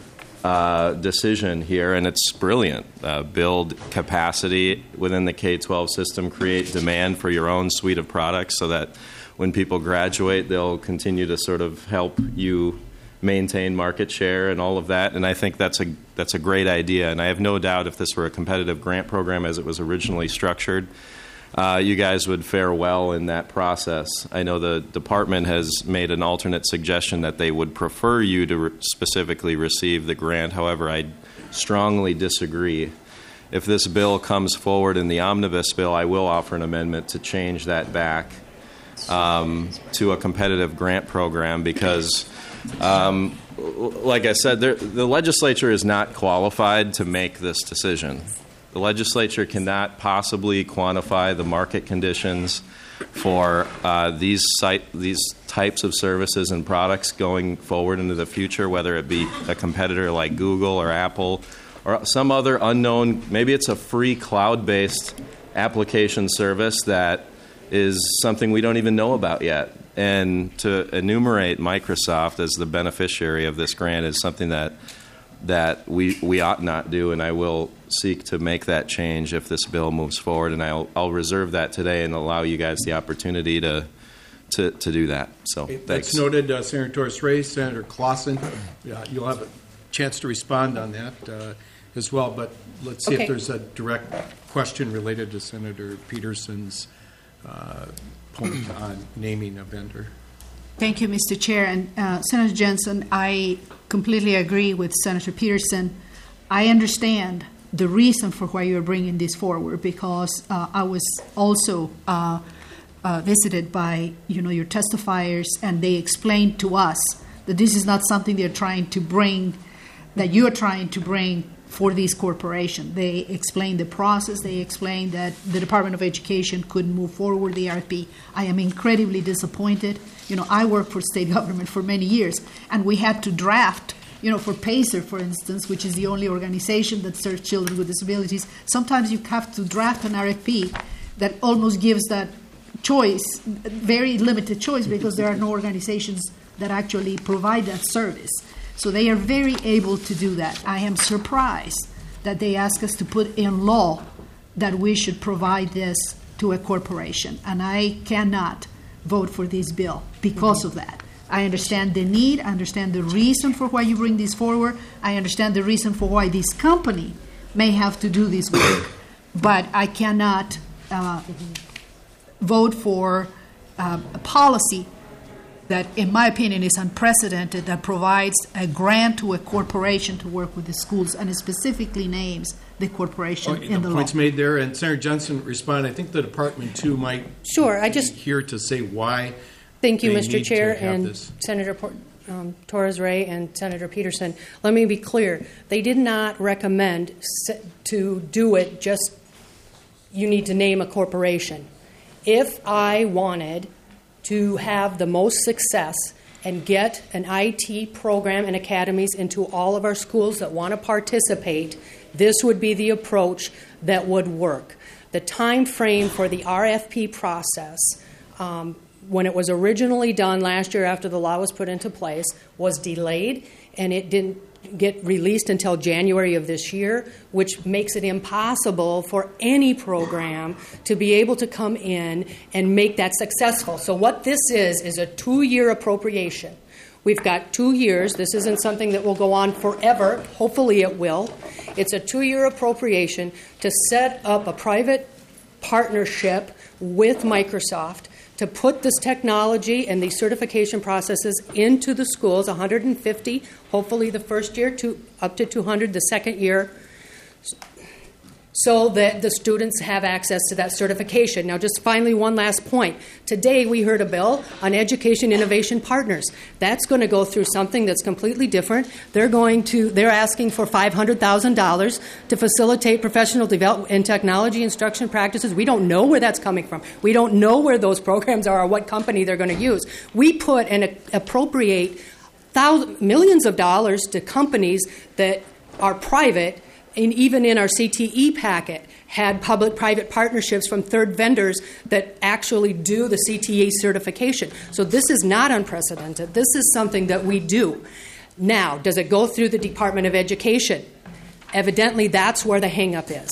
uh, decision here, and it's brilliant. Uh, build capacity within the K twelve system, create demand for your own suite of products so that when people graduate, they'll continue to sort of help you maintain market share and all of that. And I think that's a that's a great idea. And I have no doubt if this were a competitive grant program as it was originally structured, uh, you guys would fare well in that process. I know the department has made an alternate suggestion that they would prefer you to re- specifically receive the grant. However, I strongly disagree. If this bill comes forward in the omnibus bill, I will offer an amendment to change that back Um, to a competitive grant program because, um, like I said, there, the legislature is not qualified to make this decision. The legislature cannot possibly quantify the market conditions for uh, these site, these types of services and products going forward into the future, whether it be a competitor like Google or Apple or some other unknown, maybe it's a free cloud-based application service that is something we don't even know about yet. And to enumerate Microsoft as the beneficiary of this grant is something that that we we ought not do, and I will seek to make that change if this bill moves forward, and I'll I'll reserve that today and allow you guys the opportunity to to, to do that. So okay, thanks. That's noted. Uh, Senator Torres-Ray, Senator Clausen, uh, you'll have a chance to respond on that uh, as well, but let's see okay. if there's a direct question related to Senator Peterson's Uh, point on naming a vendor. Thank you, Mister Chair. And uh, Senator Jensen, I completely agree with Senator Peterson. I understand the reason for why you're bringing this forward because uh, I was also uh, uh, visited by, you know, your testifiers, and they explained to us that this is not something they're trying to bring, that you are trying to bring for this corporation. They explained the process. They explained that the Department of Education couldn't move forward the R F P. I am incredibly disappointed. You know, I worked for state government for many years, and we had to draft, you know, for PACER, for instance, which is the only organization that serves children with disabilities. Sometimes you have to draft an R F P that almost gives that choice, very limited choice, because there are no organizations that actually provide that service. So they are very able to do that. I am surprised that they ask us to put in law that we should provide this to a corporation, and I cannot vote for this bill because of that. I understand the need, I understand the reason for why you bring this forward, I understand the reason for why this company may have to do this work, but I cannot uh, vote for uh, a policy that, in my opinion, is unprecedented, that provides a grant to a corporation to work with the schools, and it specifically names the corporation Oh, in the law. Points made there, and Senator Johnson respond. I think the department, too, might Sure, I just be here to say why Thank you, they Mister need Chair, to have and this. Senator Por- um, Torres-Ray and Senator Peterson. Let me be clear. They did not recommend se- to do it just, you need to name a corporation. If I wanted to have the most success and get an I T program and academies into all of our schools that want to participate, this would be the approach that would work. The time frame for the R F P process, um, when it was originally done last year after the law was put into place, was delayed, and it didn't get released until January of this year, which makes it impossible for any program to be able to come in and make that successful. So what this is, is a two-year appropriation. We've got two years. This isn't something that will go on forever. Hopefully it will. It's a two-year appropriation to set up a private partnership with Microsoft to put this technology and these certification processes into the schools, one hundred fifty, hopefully the first year, to up to two hundred the second year, so that the students have access to that certification. Now, just finally, one last point. Today, we heard a bill on Education Innovation Partners. That's going to go through something that's completely different. They're going to, they're asking for five hundred thousand dollars to facilitate professional development and technology instruction practices. We don't know where that's coming from. We don't know where those programs are or what company they're going to use. We put and appropriate thousands, millions of dollars to companies that are private, and even in our C T E packet, had public-private partnerships from third vendors that actually do the C T E certification. So this is not unprecedented. This is something that we do. Now, does it go through the Department of Education? Evidently, that's where the hang-up is.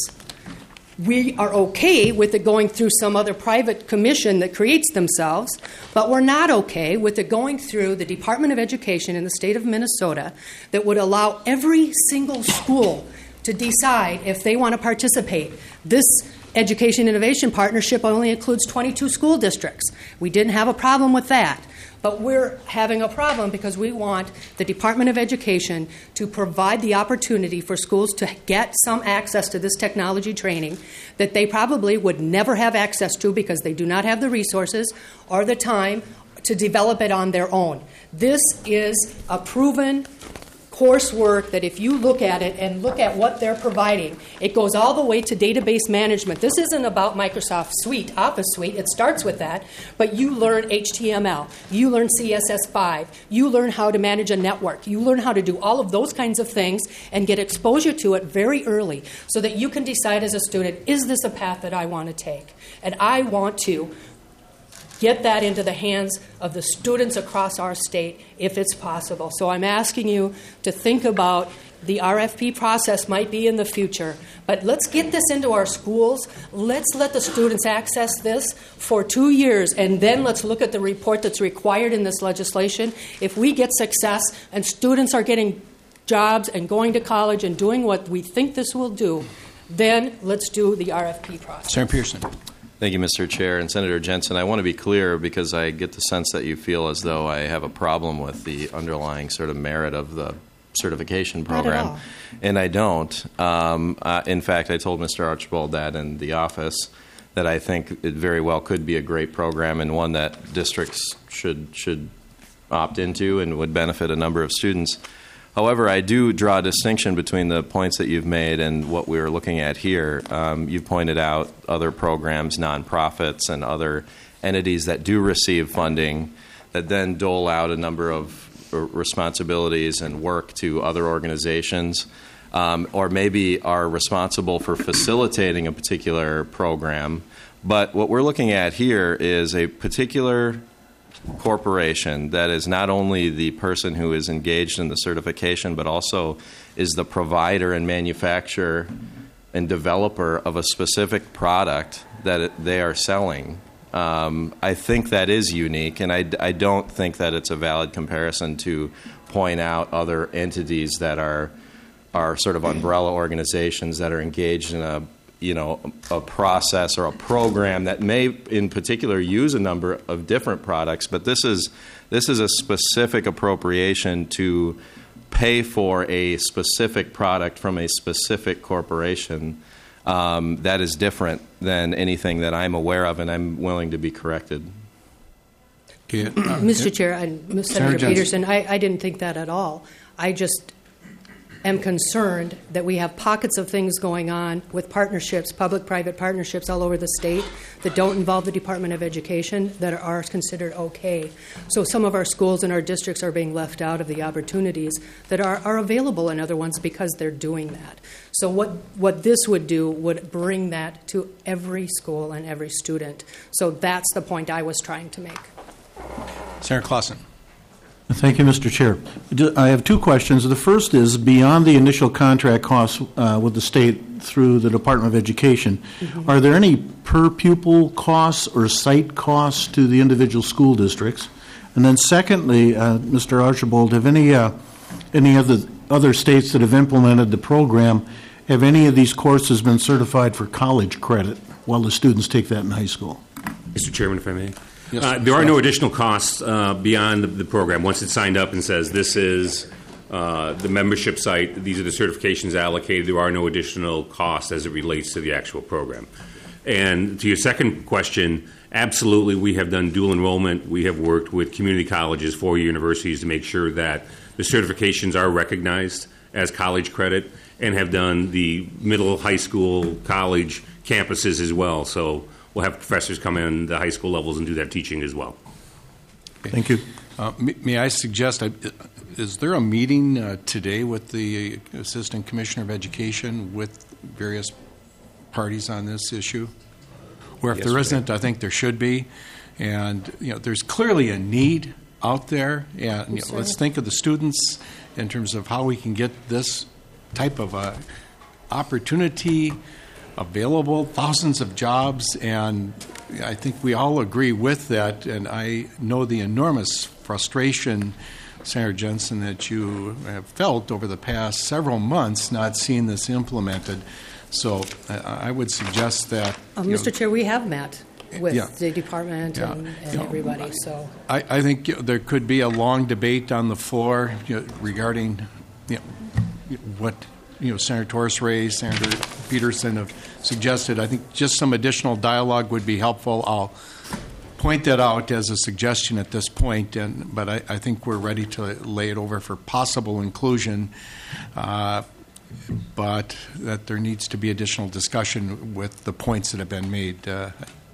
We are okay with it going through some other private commission that creates themselves, but we're not okay with it going through the Department of Education in the state of Minnesota that would allow every single school to decide if they want to participate. This Education Innovation Partnership only includes twenty-two school districts. We didn't have a problem with that, but we're having a problem because we want the Department of Education to provide the opportunity for schools to get some access to this technology training that they probably would never have access to because they do not have the resources or the time to develop it on their own. This is a proven coursework that if you look at it and look at what they're providing, it goes all the way to database management. This isn't about Microsoft Suite, Office Suite. It starts with that, but you learn H T M L, you learn C S S five, you learn how to manage a network, you learn how to do all of those kinds of things and get exposure to it very early so that you can decide as a student, is this a path that I want to take? And I want to get that into the hands of the students across our state if it's possible. So I'm asking you to think about the R F P process might be in the future, but let's get this into our schools. Let's let the students access this for two years, and then let's look at the report that's required in this legislation. If we get success and students are getting jobs and going to college and doing what we think this will do, then let's do the R F P process. Senator Pearson. Thank you, Mister Chair. And Senator Jensen, I want to be clear because I get the sense that you feel as though I have a problem with the underlying sort of merit of the certification program. Not at all. And I don't. Um, uh, in fact, I told Mister Archibald that in the office that I think it very well could be a great program and one that districts should should opt into and would benefit a number of students. However, I do draw a distinction between the points that you've made and what we're looking at here. Um, you've pointed out other programs, nonprofits, and other entities that do receive funding that then dole out a number of responsibilities and work to other organizations, um, or maybe are responsible for facilitating a particular program. But what we're looking at here is a particular corporation that is not only the person who is engaged in the certification, but also is the provider and manufacturer and developer of a specific product that it, they are selling. Um, I think that is unique, and I, I don't think that it's a valid comparison to point out other entities that are are sort of umbrella organizations that are engaged in a you know, a process or a program that may, in particular, use a number of different products. But this is this is a specific appropriation to pay for a specific product from a specific corporation um, that is different than anything that I'm aware of, and I'm willing to be corrected. Yeah. Mister Chair, and Senator Peterson, I, I didn't think that at all. I just am concerned that we have pockets of things going on with partnerships, public-private partnerships all over the state that don't involve the Department of Education that are considered okay. So some of our schools and our districts are being left out of the opportunities that are, are available in other ones because they're doing that. So what, what this would do would bring that to every school and every student. So that's the point I was trying to make. Senator Clausen. Thank you, Mister Chair. I have two questions. The first is, beyond the initial contract costs uh, with the state through the Department of Education, mm-hmm. are there any per-pupil costs or site costs to the individual school districts? And then secondly, uh, Mister Archibald, have any, uh, any of the other states that have implemented the program, have any of these courses been certified for college credit while the students take that in high school? Mister Chairman, if I may. Yes, uh, there are no additional costs uh, beyond the, the program. Once it's signed up and says this is uh, the membership site, these are the certifications allocated, there are no additional costs as it relates to the actual program. And to your second question, absolutely, we have done dual enrollment. We have worked with community colleges, four-year universities to make sure that the certifications are recognized as college credit, and have done the middle, high school, college campuses as well. So we'll have professors come in the high school levels and do that teaching as well. Thank you. Uh, may, may I suggest, uh, is there a meeting uh, today with the Assistant Commissioner of Education with various parties on this issue? Or if Yes, there isn't, I think there should be. And you know, there's clearly a need out there. And you know, let's think of the students in terms of how we can get this type of uh, opportunity available, thousands of jobs, and I think we all agree with that. And I know the enormous frustration, Senator Jensen, that you have felt over the past several months not seeing this implemented. So uh, I would suggest that... Um, Mister know, Chair, we have met with yeah. the department Yeah. and, and You know, everybody. So I, I think you know, there could be a long debate on the floor you know, regarding you know, what you know Senator Torres raised, Senator Peterson have suggested. I think just some additional dialogue would be helpful. I'll point that out as a suggestion at this point, and but I, I think we're ready to lay it over for possible inclusion. Uh, but that there needs to be additional discussion with the points that have been made. Uh,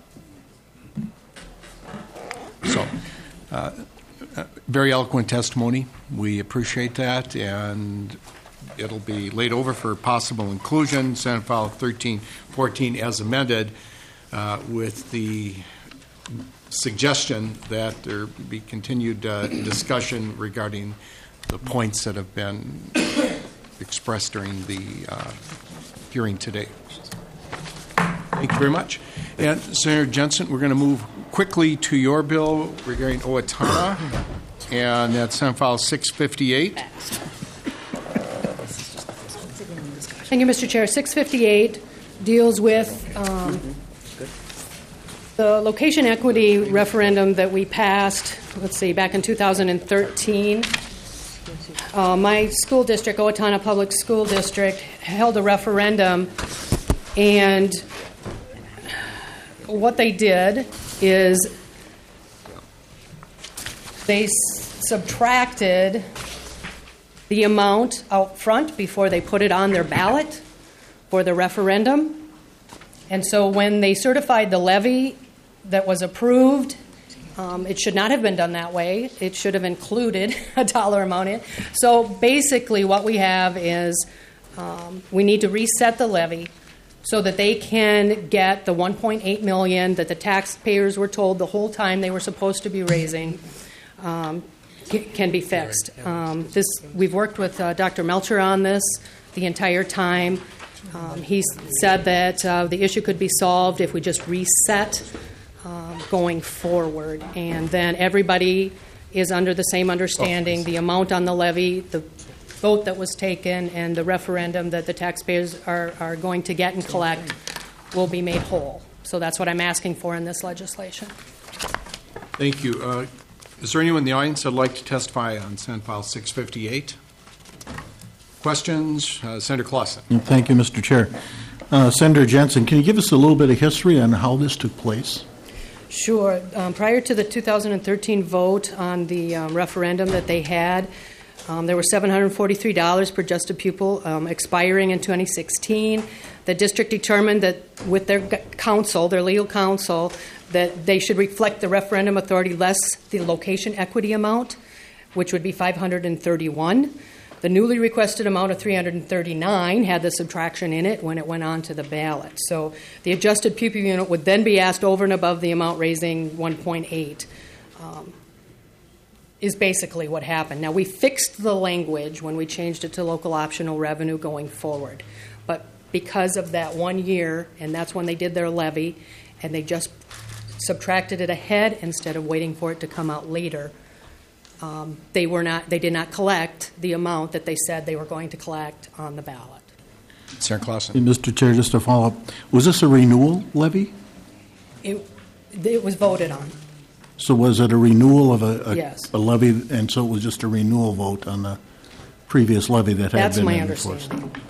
so, uh, uh, very eloquent testimony. We appreciate that, and it'll be laid over for possible inclusion. Senate File thirteen fourteen as amended, uh, with the suggestion that there be continued uh, discussion regarding the points that have been expressed during the uh, hearing today. Thank you very much. And Senator Jensen, we're going to move quickly to your bill regarding Owatonna, and that's Senate File six fifty-eight. thank you, Mister Chair. six fifty-eight deals with um, the location equity referendum that we passed, let's see, back in two thousand thirteen. Uh, my school district, Owatonna Public School District, held a referendum, and what they did is they s- subtracted the amount out front before they put it on their ballot for the referendum. And so when they certified the levy that was approved, um, it should not have been done that way. It should have included a dollar amount in. So basically what we have is um, we need to reset the levy so that they can get the one point eight million dollars that the taxpayers were told the whole time they were supposed to be raising um, can be fixed. Um, this we've worked with uh, Doctor Melcher on this the entire time. Um, he said that uh, the issue could be solved if we just reset uh, going forward, and then everybody is under the same understanding. The amount on the levy, the vote that was taken, and the referendum that the taxpayers are, are going to get and collect will be made whole. So that's what I'm asking for in this legislation. Thank you. Uh, is there anyone in the audience that would like to testify on Senate File six fifty-eight? Questions? Uh, Senator Clausen. Thank you, Mister Chair. Uh, Senator Jensen, can you give us a little bit of history on how this took place? Sure. Um, prior to the two thousand thirteen vote on the um, referendum that they had, um, there were seven hundred forty-three dollars per adjusted pupil um, expiring in twenty sixteen. The district determined that with their counsel, their legal counsel, that they should reflect the referendum authority less the location equity amount, which would be five hundred thirty-one. The newly requested amount of three hundred thirty-nine had the subtraction in it when it went on to the ballot. So the adjusted pupil unit would then be asked over and above the amount raising one point eight, um, is basically what happened. Now, we fixed the language when we changed it to local optional revenue going forward. But because of that one year, and that's when they did their levy, and they just subtracted it ahead instead of waiting for it to come out later, Um, they were not. They did not collect the amount that they said they were going to collect on the ballot. Senator Clausen. Mister Chair, just to follow up, was this a renewal levy? It, it was voted on. So was it a renewal of a, a, Yes. a levy, and so it was just a renewal vote on the previous levy that had That's been my enforced? understanding.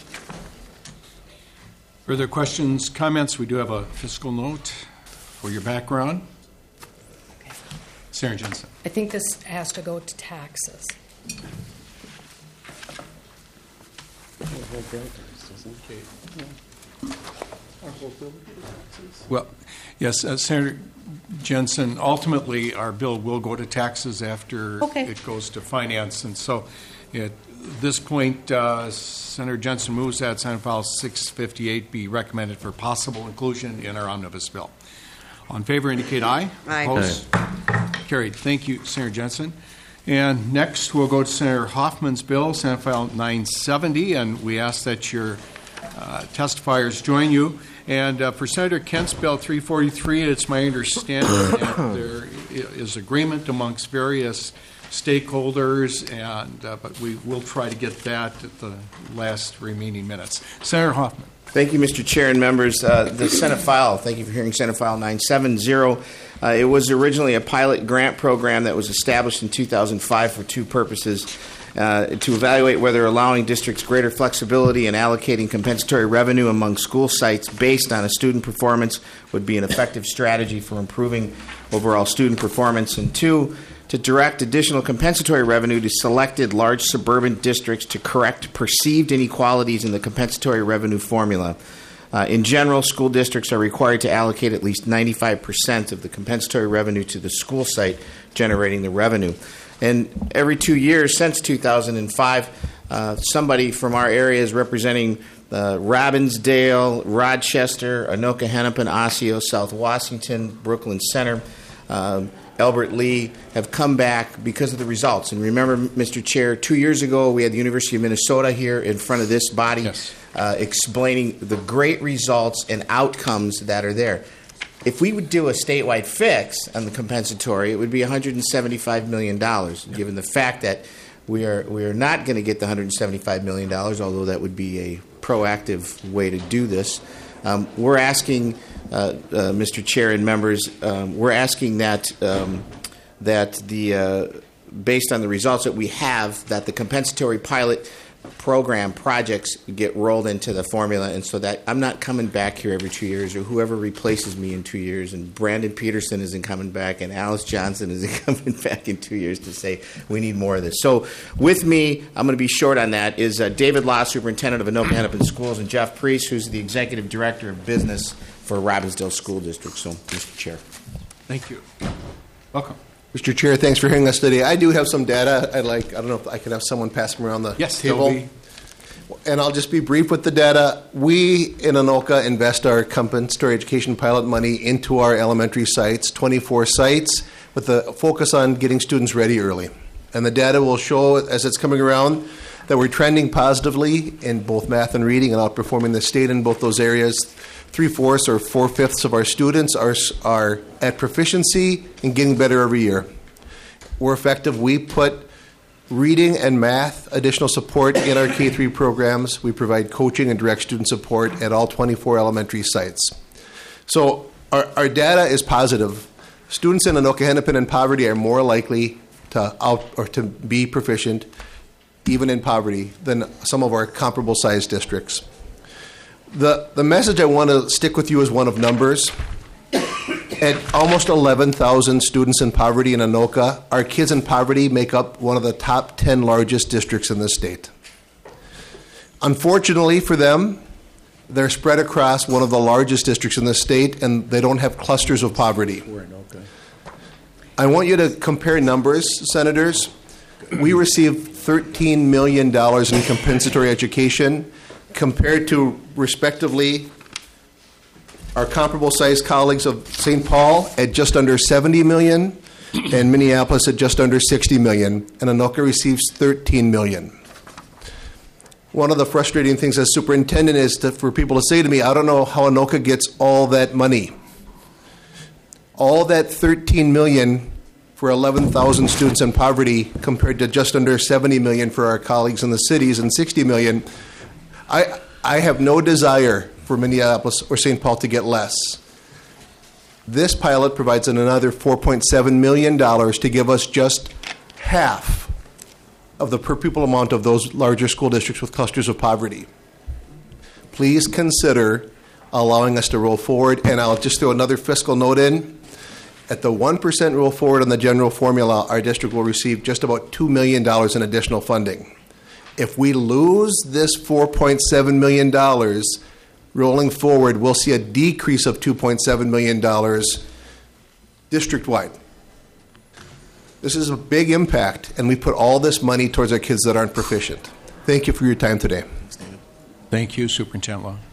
Further questions, comments? We do have a fiscal note for your background. Senator Jensen. I think this has to go to taxes. Well, yes, uh, Senator Jensen, ultimately, our bill will go to taxes after Okay. it goes to finance. And so at this point, uh, Senator Jensen moves that Senate File six fifty-eight be recommended for possible inclusion in our omnibus bill. All in favor indicate aye. Aye. Opposed? Carried. Thank you, Senator Jensen. And next, we'll go to Senator Hoffman's bill, Senate File nine seventy, and we ask that your uh, testifiers join you. And uh, for Senator Kent's bill three forty-three, it's my understanding that there is agreement amongst various stakeholders, and uh, but we will try to get that at the last remaining minutes. Senator Hoffman. Thank you, Mister Chair and members. Uh, the Senate file, thank you for hearing Senate File nine seventy. Uh, it was originally a pilot grant program that was established in two thousand five for two purposes. Uh, to evaluate whether allowing districts greater flexibility in allocating compensatory revenue among school sites based on a student performance would be an effective strategy for improving overall student performance. And two, to direct additional compensatory revenue to selected large suburban districts to correct perceived inequalities in the compensatory revenue formula. Uh, in general, school districts are required to allocate at least ninety-five percent of the compensatory revenue to the school site generating the revenue. And every two years since two thousand five, uh, somebody from our area is representing uh, Robbinsdale, Rochester, Anoka, Hennepin, Osseo, South Washington, Brooklyn Center, um, Albert Lee have come back because of the results. And remember, Mister Chair, two years ago we had the University of Minnesota here in front of this body Yes. uh, explaining the great results and outcomes that are there. If we would do a statewide fix on the compensatory, it would be one hundred seventy-five million dollars, given the fact that we are we are not going to get the one hundred seventy-five million dollars, although that would be a proactive way to do this. Um, we're asking, uh, uh, Mister Chair and members, um, we're asking that um, that the uh, based on the results that we have, that the compensatory pilot program projects get rolled into the formula, and so that I'm not coming back here every two years, or whoever replaces me in two years, and Brandon Peterson isn't coming back, and Alice Johnson isn't coming back in two years to say we need more of this. So with me, I'm going to be short on that, is uh, David Law, Superintendent of Anoka Hennepin Schools, and Jeff Priest, who's the Executive Director of Business for Robbinsdale School District. So, Mister Chair. Thank you. Welcome. Mister Chair, thanks for hearing us today. I do have some data. I'd like, I don't know if I could have someone pass them around the yes, table. Be. And I'll just be brief with the data. We in Anoka invest our compensatory education pilot money into our elementary sites, twenty-four sites, with a focus on getting students ready early. And the data will show, as it's coming around, that we're trending positively in both math and reading and outperforming the state in both those areas. Three-fourths or four-fifths of our students are, are at proficiency and getting better every year. We're effective. We put reading and math additional support in our K three programs. We provide coaching and direct student support at all twenty-four elementary sites. So our, our data is positive. Students in Anoka Hennepin in poverty are more likely to out or to be proficient, even in poverty, than some of our comparable sized districts. The, the message I want to stick with you is one of numbers. At almost eleven thousand students in poverty in Anoka, our kids in poverty make up one of the top ten largest districts in the state. Unfortunately for them, they're spread across one of the largest districts in the state, and they don't have clusters of poverty. I want you to compare numbers, Senators. We receive thirteen million dollars in compensatory education, compared to, respectively, our comparable sized colleagues of Saint Paul at just under seventy million dollars and Minneapolis at just under sixty million dollars, and Anoka receives thirteen million dollars. One of the frustrating things as superintendent is to, for people to say to me, I don't know how Anoka gets all that money. All that thirteen million dollars for eleven thousand students in poverty compared to just under seventy million dollars for our colleagues in the cities and sixty million dollars. I, I have no desire for Minneapolis or Saint Paul to get less. This pilot provides another four point seven million dollars to give us just half of the per pupil amount of those larger school districts with clusters of poverty. Please consider allowing us to roll forward, and I'll just throw another fiscal note in. At the one percent roll forward on the general formula, our district will receive just about two million dollars in additional funding. If we lose this four point seven million dollars rolling forward, we'll see a decrease of two point seven million dollars district-wide. This is a big impact, and we put all this money towards our kids that aren't proficient. Thank you for your time today. Thank you, Superintendent Law.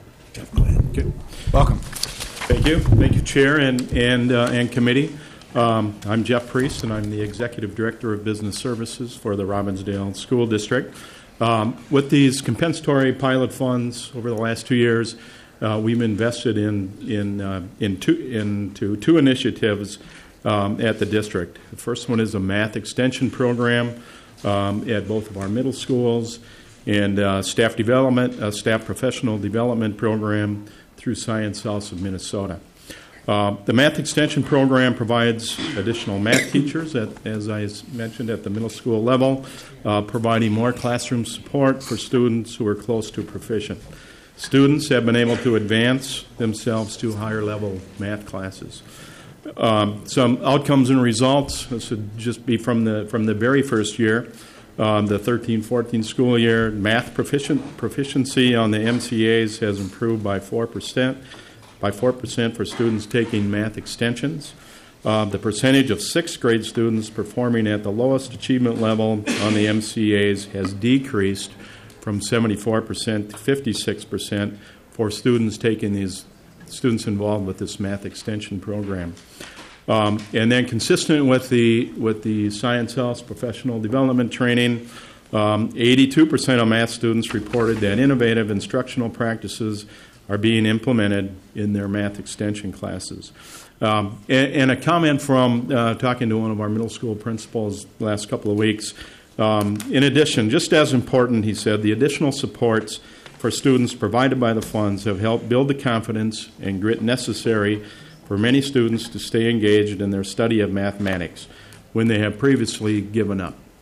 Okay. Welcome. Thank you. Thank you, Chair and, and, uh, and Committee. Um, I'm Jeff Priest, and I'm the Executive Director of Business Services for the Robbinsdale School District. Um, with these compensatory pilot funds over the last two years, uh, we've invested in, in, uh, in two, into two initiatives um, at the district. The first one is a math extension program um, at both of our middle schools, and uh, staff development, a staff professional development program through Science House of Minnesota. Uh, the math extension program provides additional math teachers, at, as I mentioned, at the middle school level, uh, providing more classroom support for students who are close to proficient. Students have been able to advance themselves to higher level math classes. Um, some outcomes and results. This would just be from the from the very first year, um, the thirteen fourteen school year. Math proficient, proficiency on the M C As has improved by four percent. By four percent for students taking math extensions. Uh, the percentage of sixth grade students performing at the lowest achievement level on the M C As has decreased from seventy-four percent to fifty-six percent for students taking these students involved with this math extension program. Um, and then consistent with the with the Science House professional development training, um, eighty-two percent of math students reported that innovative instructional practices are being implemented in their math extension classes. Um, and, and a comment from uh, talking to one of our middle school principals the last couple of weeks. Um, in addition, just as important, he said, the additional supports for students provided by the funds have helped build the confidence and grit necessary for many students to stay engaged in their study of mathematics when they have previously given up.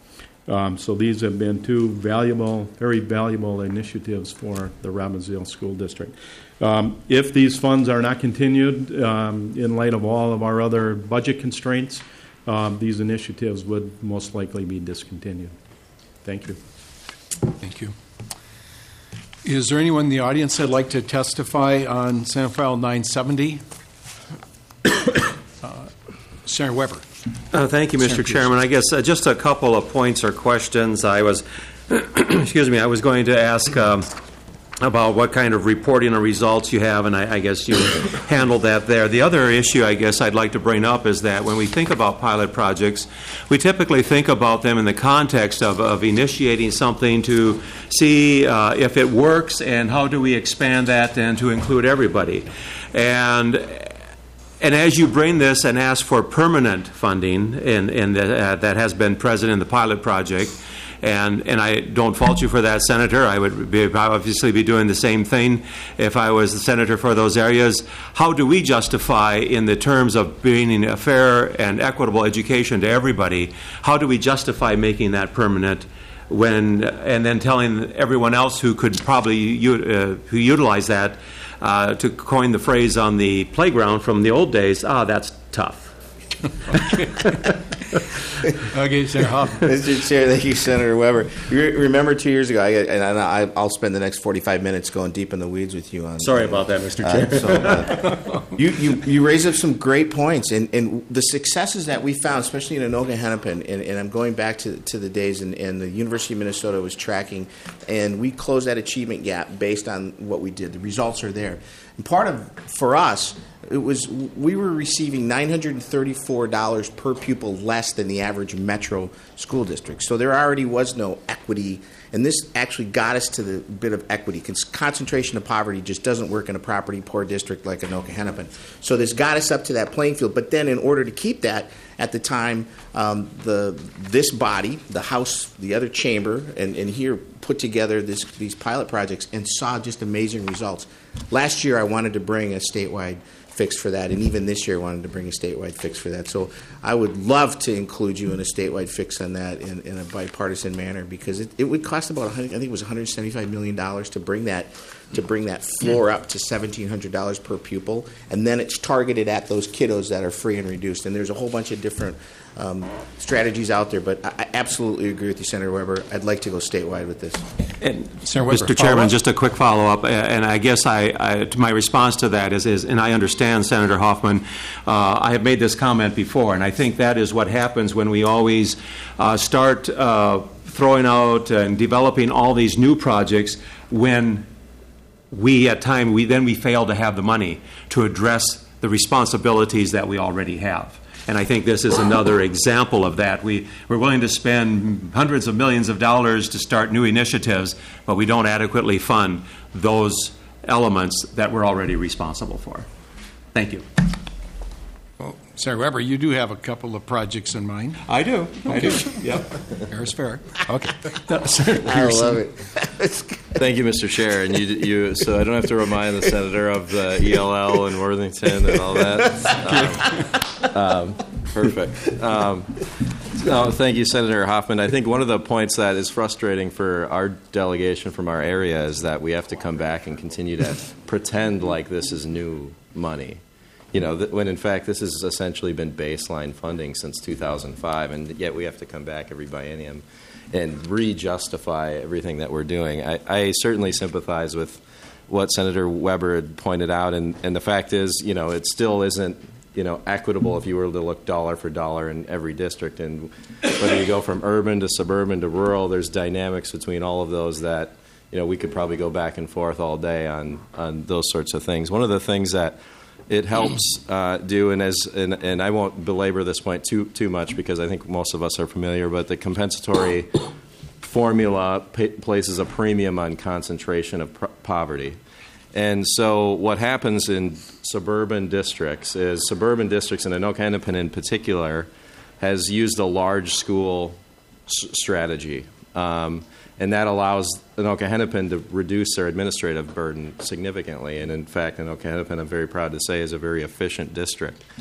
Um, So these have been two valuable, very valuable initiatives for the Robbinsdale School District. Um, If these funds are not continued, um, in light of all of our other budget constraints, um, these initiatives would most likely be discontinued. Thank you. Thank you. Is there anyone in the audience that'd like to testify on Senate File nine seventy? uh, Senator Weber. Uh, thank you, Mister Senator Chairman. I guess uh, just a couple of points or questions. I was, excuse me, I was going to ask um, about what kind of reporting or results you have, and I, I guess you handled that there. The other issue I guess I'd like to bring up is that when we think about pilot projects, we typically think about them in the context of, of initiating something to see uh, if it works and how do we expand that then to include everybody. And And as you bring this and ask for permanent funding, and, and uh, that has been present in the pilot project, and, and I don't fault you for that, Senator. I would be, obviously be doing the same thing if I was the senator for those areas. How do we justify, in the terms of being a fair and equitable education to everybody, how do we justify making that permanent when, and then telling everyone else who could probably uh, who utilize that, Uh, to coin the phrase on the playground from the old days, ah, that's tough. Okay, Senator Hoffman. Mister Chair, thank you, Senator Weber. You re- remember two years ago, I, and I, I'll spend the next forty-five minutes going deep in the weeds with you on. Sorry about that, Mister Chair. Uh, so, uh, you, you you raise up some great points, and, and the successes that we found, especially in Anoka Hennepin, and, and I'm going back to to the days, and, and the University of Minnesota was tracking, and we closed that achievement gap based on what we did. The results are there. And part of, for us, it was we were receiving nine hundred thirty-four dollars per pupil less than the average metro school district. So there already was no equity, and this actually got us to the bit of equity. Concentration of poverty just doesn't work in a poverty poor district like Anoka Hennepin. So this got us up to that playing field. But then, in order to keep that, at the time, um, the this body, the House, the other chamber, and, and here put together this, these pilot projects and saw just amazing results. Last year, I wanted to bring a statewide fix for that, and even this year, I wanted to bring a statewide fix for that. So I would love to include you in a statewide fix on that in, in a bipartisan manner, because it, it would cost about one hundred, I think it was one hundred seventy-five million dollars to bring that to bring that floor up to seventeen hundred dollars per pupil, and then it's targeted at those kiddos that are free and reduced. And there's a whole bunch of different um, strategies out there, but I, I absolutely agree with you, Senator Weber. I'd like to go statewide with this. And Mister Chairman, just a quick follow-up, and I guess I, I, to my response to that is, is, and I understand, Senator Hoffman, uh, I have made this comment before, and I think that is what happens when we always uh, start uh, throwing out and developing all these new projects when we, at time, we then we fail to have the money to address the responsibilities that we already have. And I think this is another example of that. We, we're willing to spend hundreds of millions of dollars to start new initiatives, but we don't adequately fund those elements that we're already responsible for. Thank you. Well, Senator Weber, you do have a couple of projects in mind. I do. Okay. I do. Yep. Fair is fair. Okay. I love it. Thank you, Mister Chair. And you, you, so I don't have to remind the senator of the E L L in Worthington and all that. Um, um, perfect. Um, no, thank you, Senator Hoffman. I think one of the points that is frustrating for our delegation from our area is that we have to come back and continue to pretend like this is new money. You know, th- when in fact this has essentially been baseline funding since two thousand five, and yet we have to come back every biennium and re-justify everything that we're doing. I, I certainly sympathize with what Senator Weber had pointed out, and, and the fact is, you know, it still isn't, you know, equitable if you were to look dollar for dollar in every district. And whether you go from urban to suburban to rural, there's dynamics between all of those that, you know, we could probably go back and forth all day on, on those sorts of things. One of the things that it helps uh, do, and as and, and I won't belabor this point too too much because I think most of us are familiar, but the compensatory formula pa- places a premium on concentration of pro- poverty. And so what happens in suburban districts is suburban districts, and Anoka Hennepin in particular, has used a large school s- strategy. Um, and that allows Anoka Hennepin to reduce their administrative burden significantly. And in fact, Anoka Hennepin, I'm very proud to say, is a very efficient district.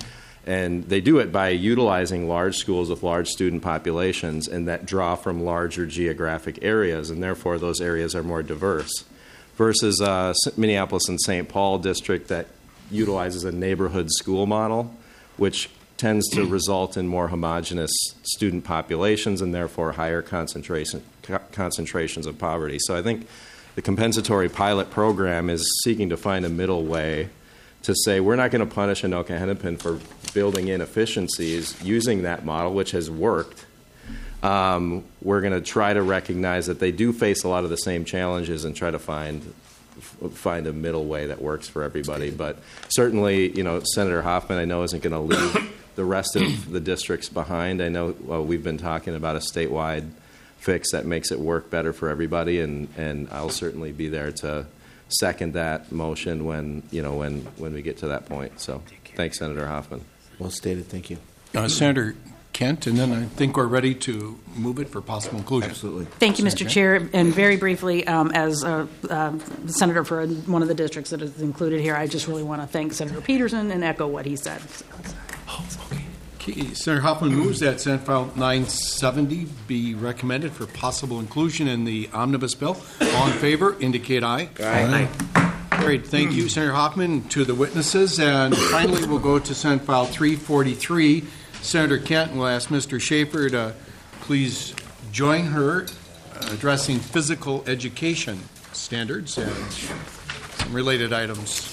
And they do it by utilizing large schools with large student populations and that draw from larger geographic areas, and therefore those areas are more diverse, versus uh, Minneapolis and Saint Paul district that utilizes a neighborhood school model, which tends to result in more homogeneous student populations and therefore higher concentration, co- concentrations of poverty. So I think the compensatory pilot program is seeking to find a middle way to say we're not going to punish Anoka Hennepin for building in efficiencies using that model, which has worked. Um, we're going to try to recognize that they do face a lot of the same challenges and try to find find a middle way that works for everybody. But certainly, you know, Senator Hoffman, I know, isn't going to leave the rest of the districts behind. I know well, we've been talking about a statewide fix that makes it work better for everybody, and, and I'll certainly be there to second that motion when you know when, when we get to that point. So, thanks, Senator Hoffman. Well stated. Thank you, uh, Senator Kent, and then I think we're ready to move it for possible inclusion. Absolutely. Thank you, Mister Chair. And very briefly, um, as a, uh, senator for one of the districts that is included here, I just really want to thank Senator Peterson and echo what he said. Oh, okay. Okay. Senator Hoffman moves that Senate File nine seventy be recommended for possible inclusion in the omnibus bill. All in favor, indicate aye. Aye. Aye. Great. Thank you, Senator Hoffman, to the witnesses. And finally, we'll go to Senate File three forty-three. Senator Kent will ask Mister Schaefer to please join her uh, addressing physical education standards and some related items.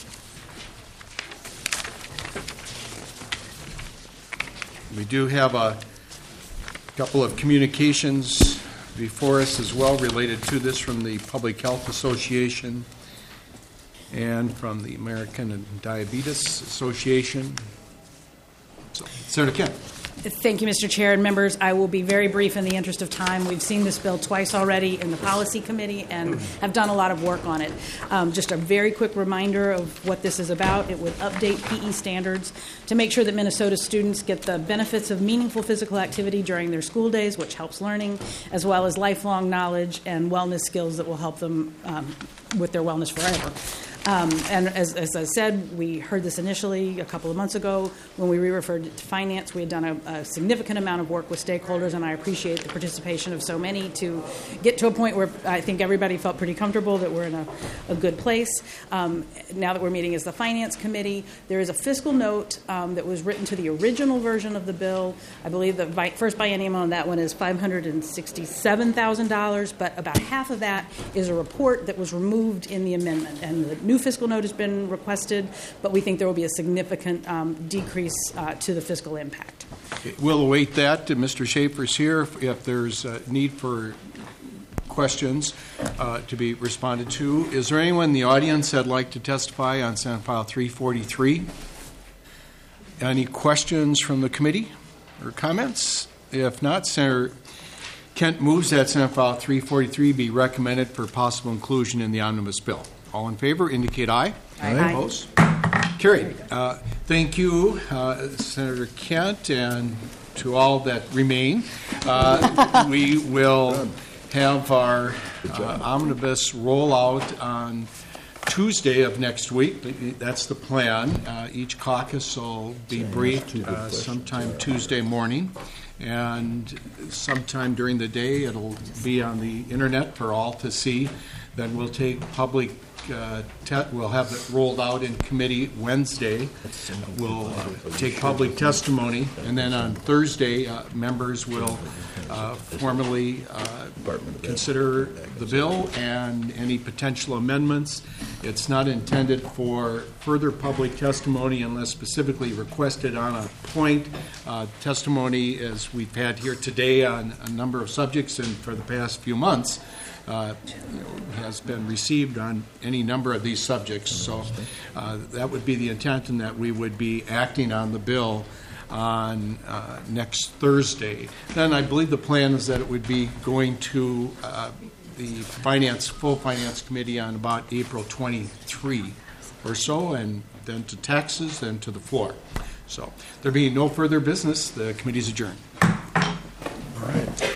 We do have a couple of communications before us as well related to this from the Public Health Association and from the American Diabetes Association. So, Senator Kent. Thank you, Mister Chair and members. I will be very brief in the interest of time. We've seen this bill twice already in the Policy Committee and have done a lot of work on it. Um, just a very quick reminder of what this is about. It would update P E standards to make sure that Minnesota students get the benefits of meaningful physical activity during their school days, which helps learning, as well as lifelong knowledge and wellness skills that will help them um, with their wellness forever. Um, and as, as I said, we heard this initially a couple of months ago when we re-referred it to finance. We had done a, a significant amount of work with stakeholders, and I appreciate the participation of so many to get to a point where I think everybody felt pretty comfortable that we're in a, a good place. Um, now that we're meeting as the Finance Committee, there is a fiscal note um, that was written to the original version of the bill. I believe the bi- first biennium on that one is five hundred sixty-seven thousand dollars, but about half of that is a report that was removed in the amendment, and the new fiscal note has been requested, but we think there will be a significant um, decrease uh, to the fiscal impact. We'll await that. Mister Schaefer's here if, if there's a need for questions uh, to be responded to. Is there anyone in the audience that'd like to testify on Senate File three forty-three? Any questions from the committee or comments? If not, Senator Kent moves that Senate File three forty-three be recommended for possible inclusion in the omnibus bill. All in favor, indicate aye. Aye. Opposed? Carried. Uh, thank you, uh, Senator Kent, and to all that remain. Uh, we will have our uh, omnibus rollout on Tuesday of next week. That's the plan. Uh, each caucus will be briefed uh, sometime Tuesday morning, and sometime during the day it'll be on the internet for all to see. Then we'll take public Uh, te- we'll have it rolled out in committee Wednesday. We'll uh, take public testimony, and then on Thursday, uh, members will uh, formally uh, consider the bill and any potential amendments. It's not intended for further public testimony unless specifically requested on a point. Uh, testimony, as we've had here today on a number of subjects and for the past few months, Uh, has been received on any number of these subjects. So uh, that would be the intent, and that we would be acting on the bill on uh, next Thursday. Then I believe the plan is that it would be going to uh, the finance, full finance committee on about April twenty-third or so, and then to taxes, then to the floor. So there being no further business, the committee is adjourned.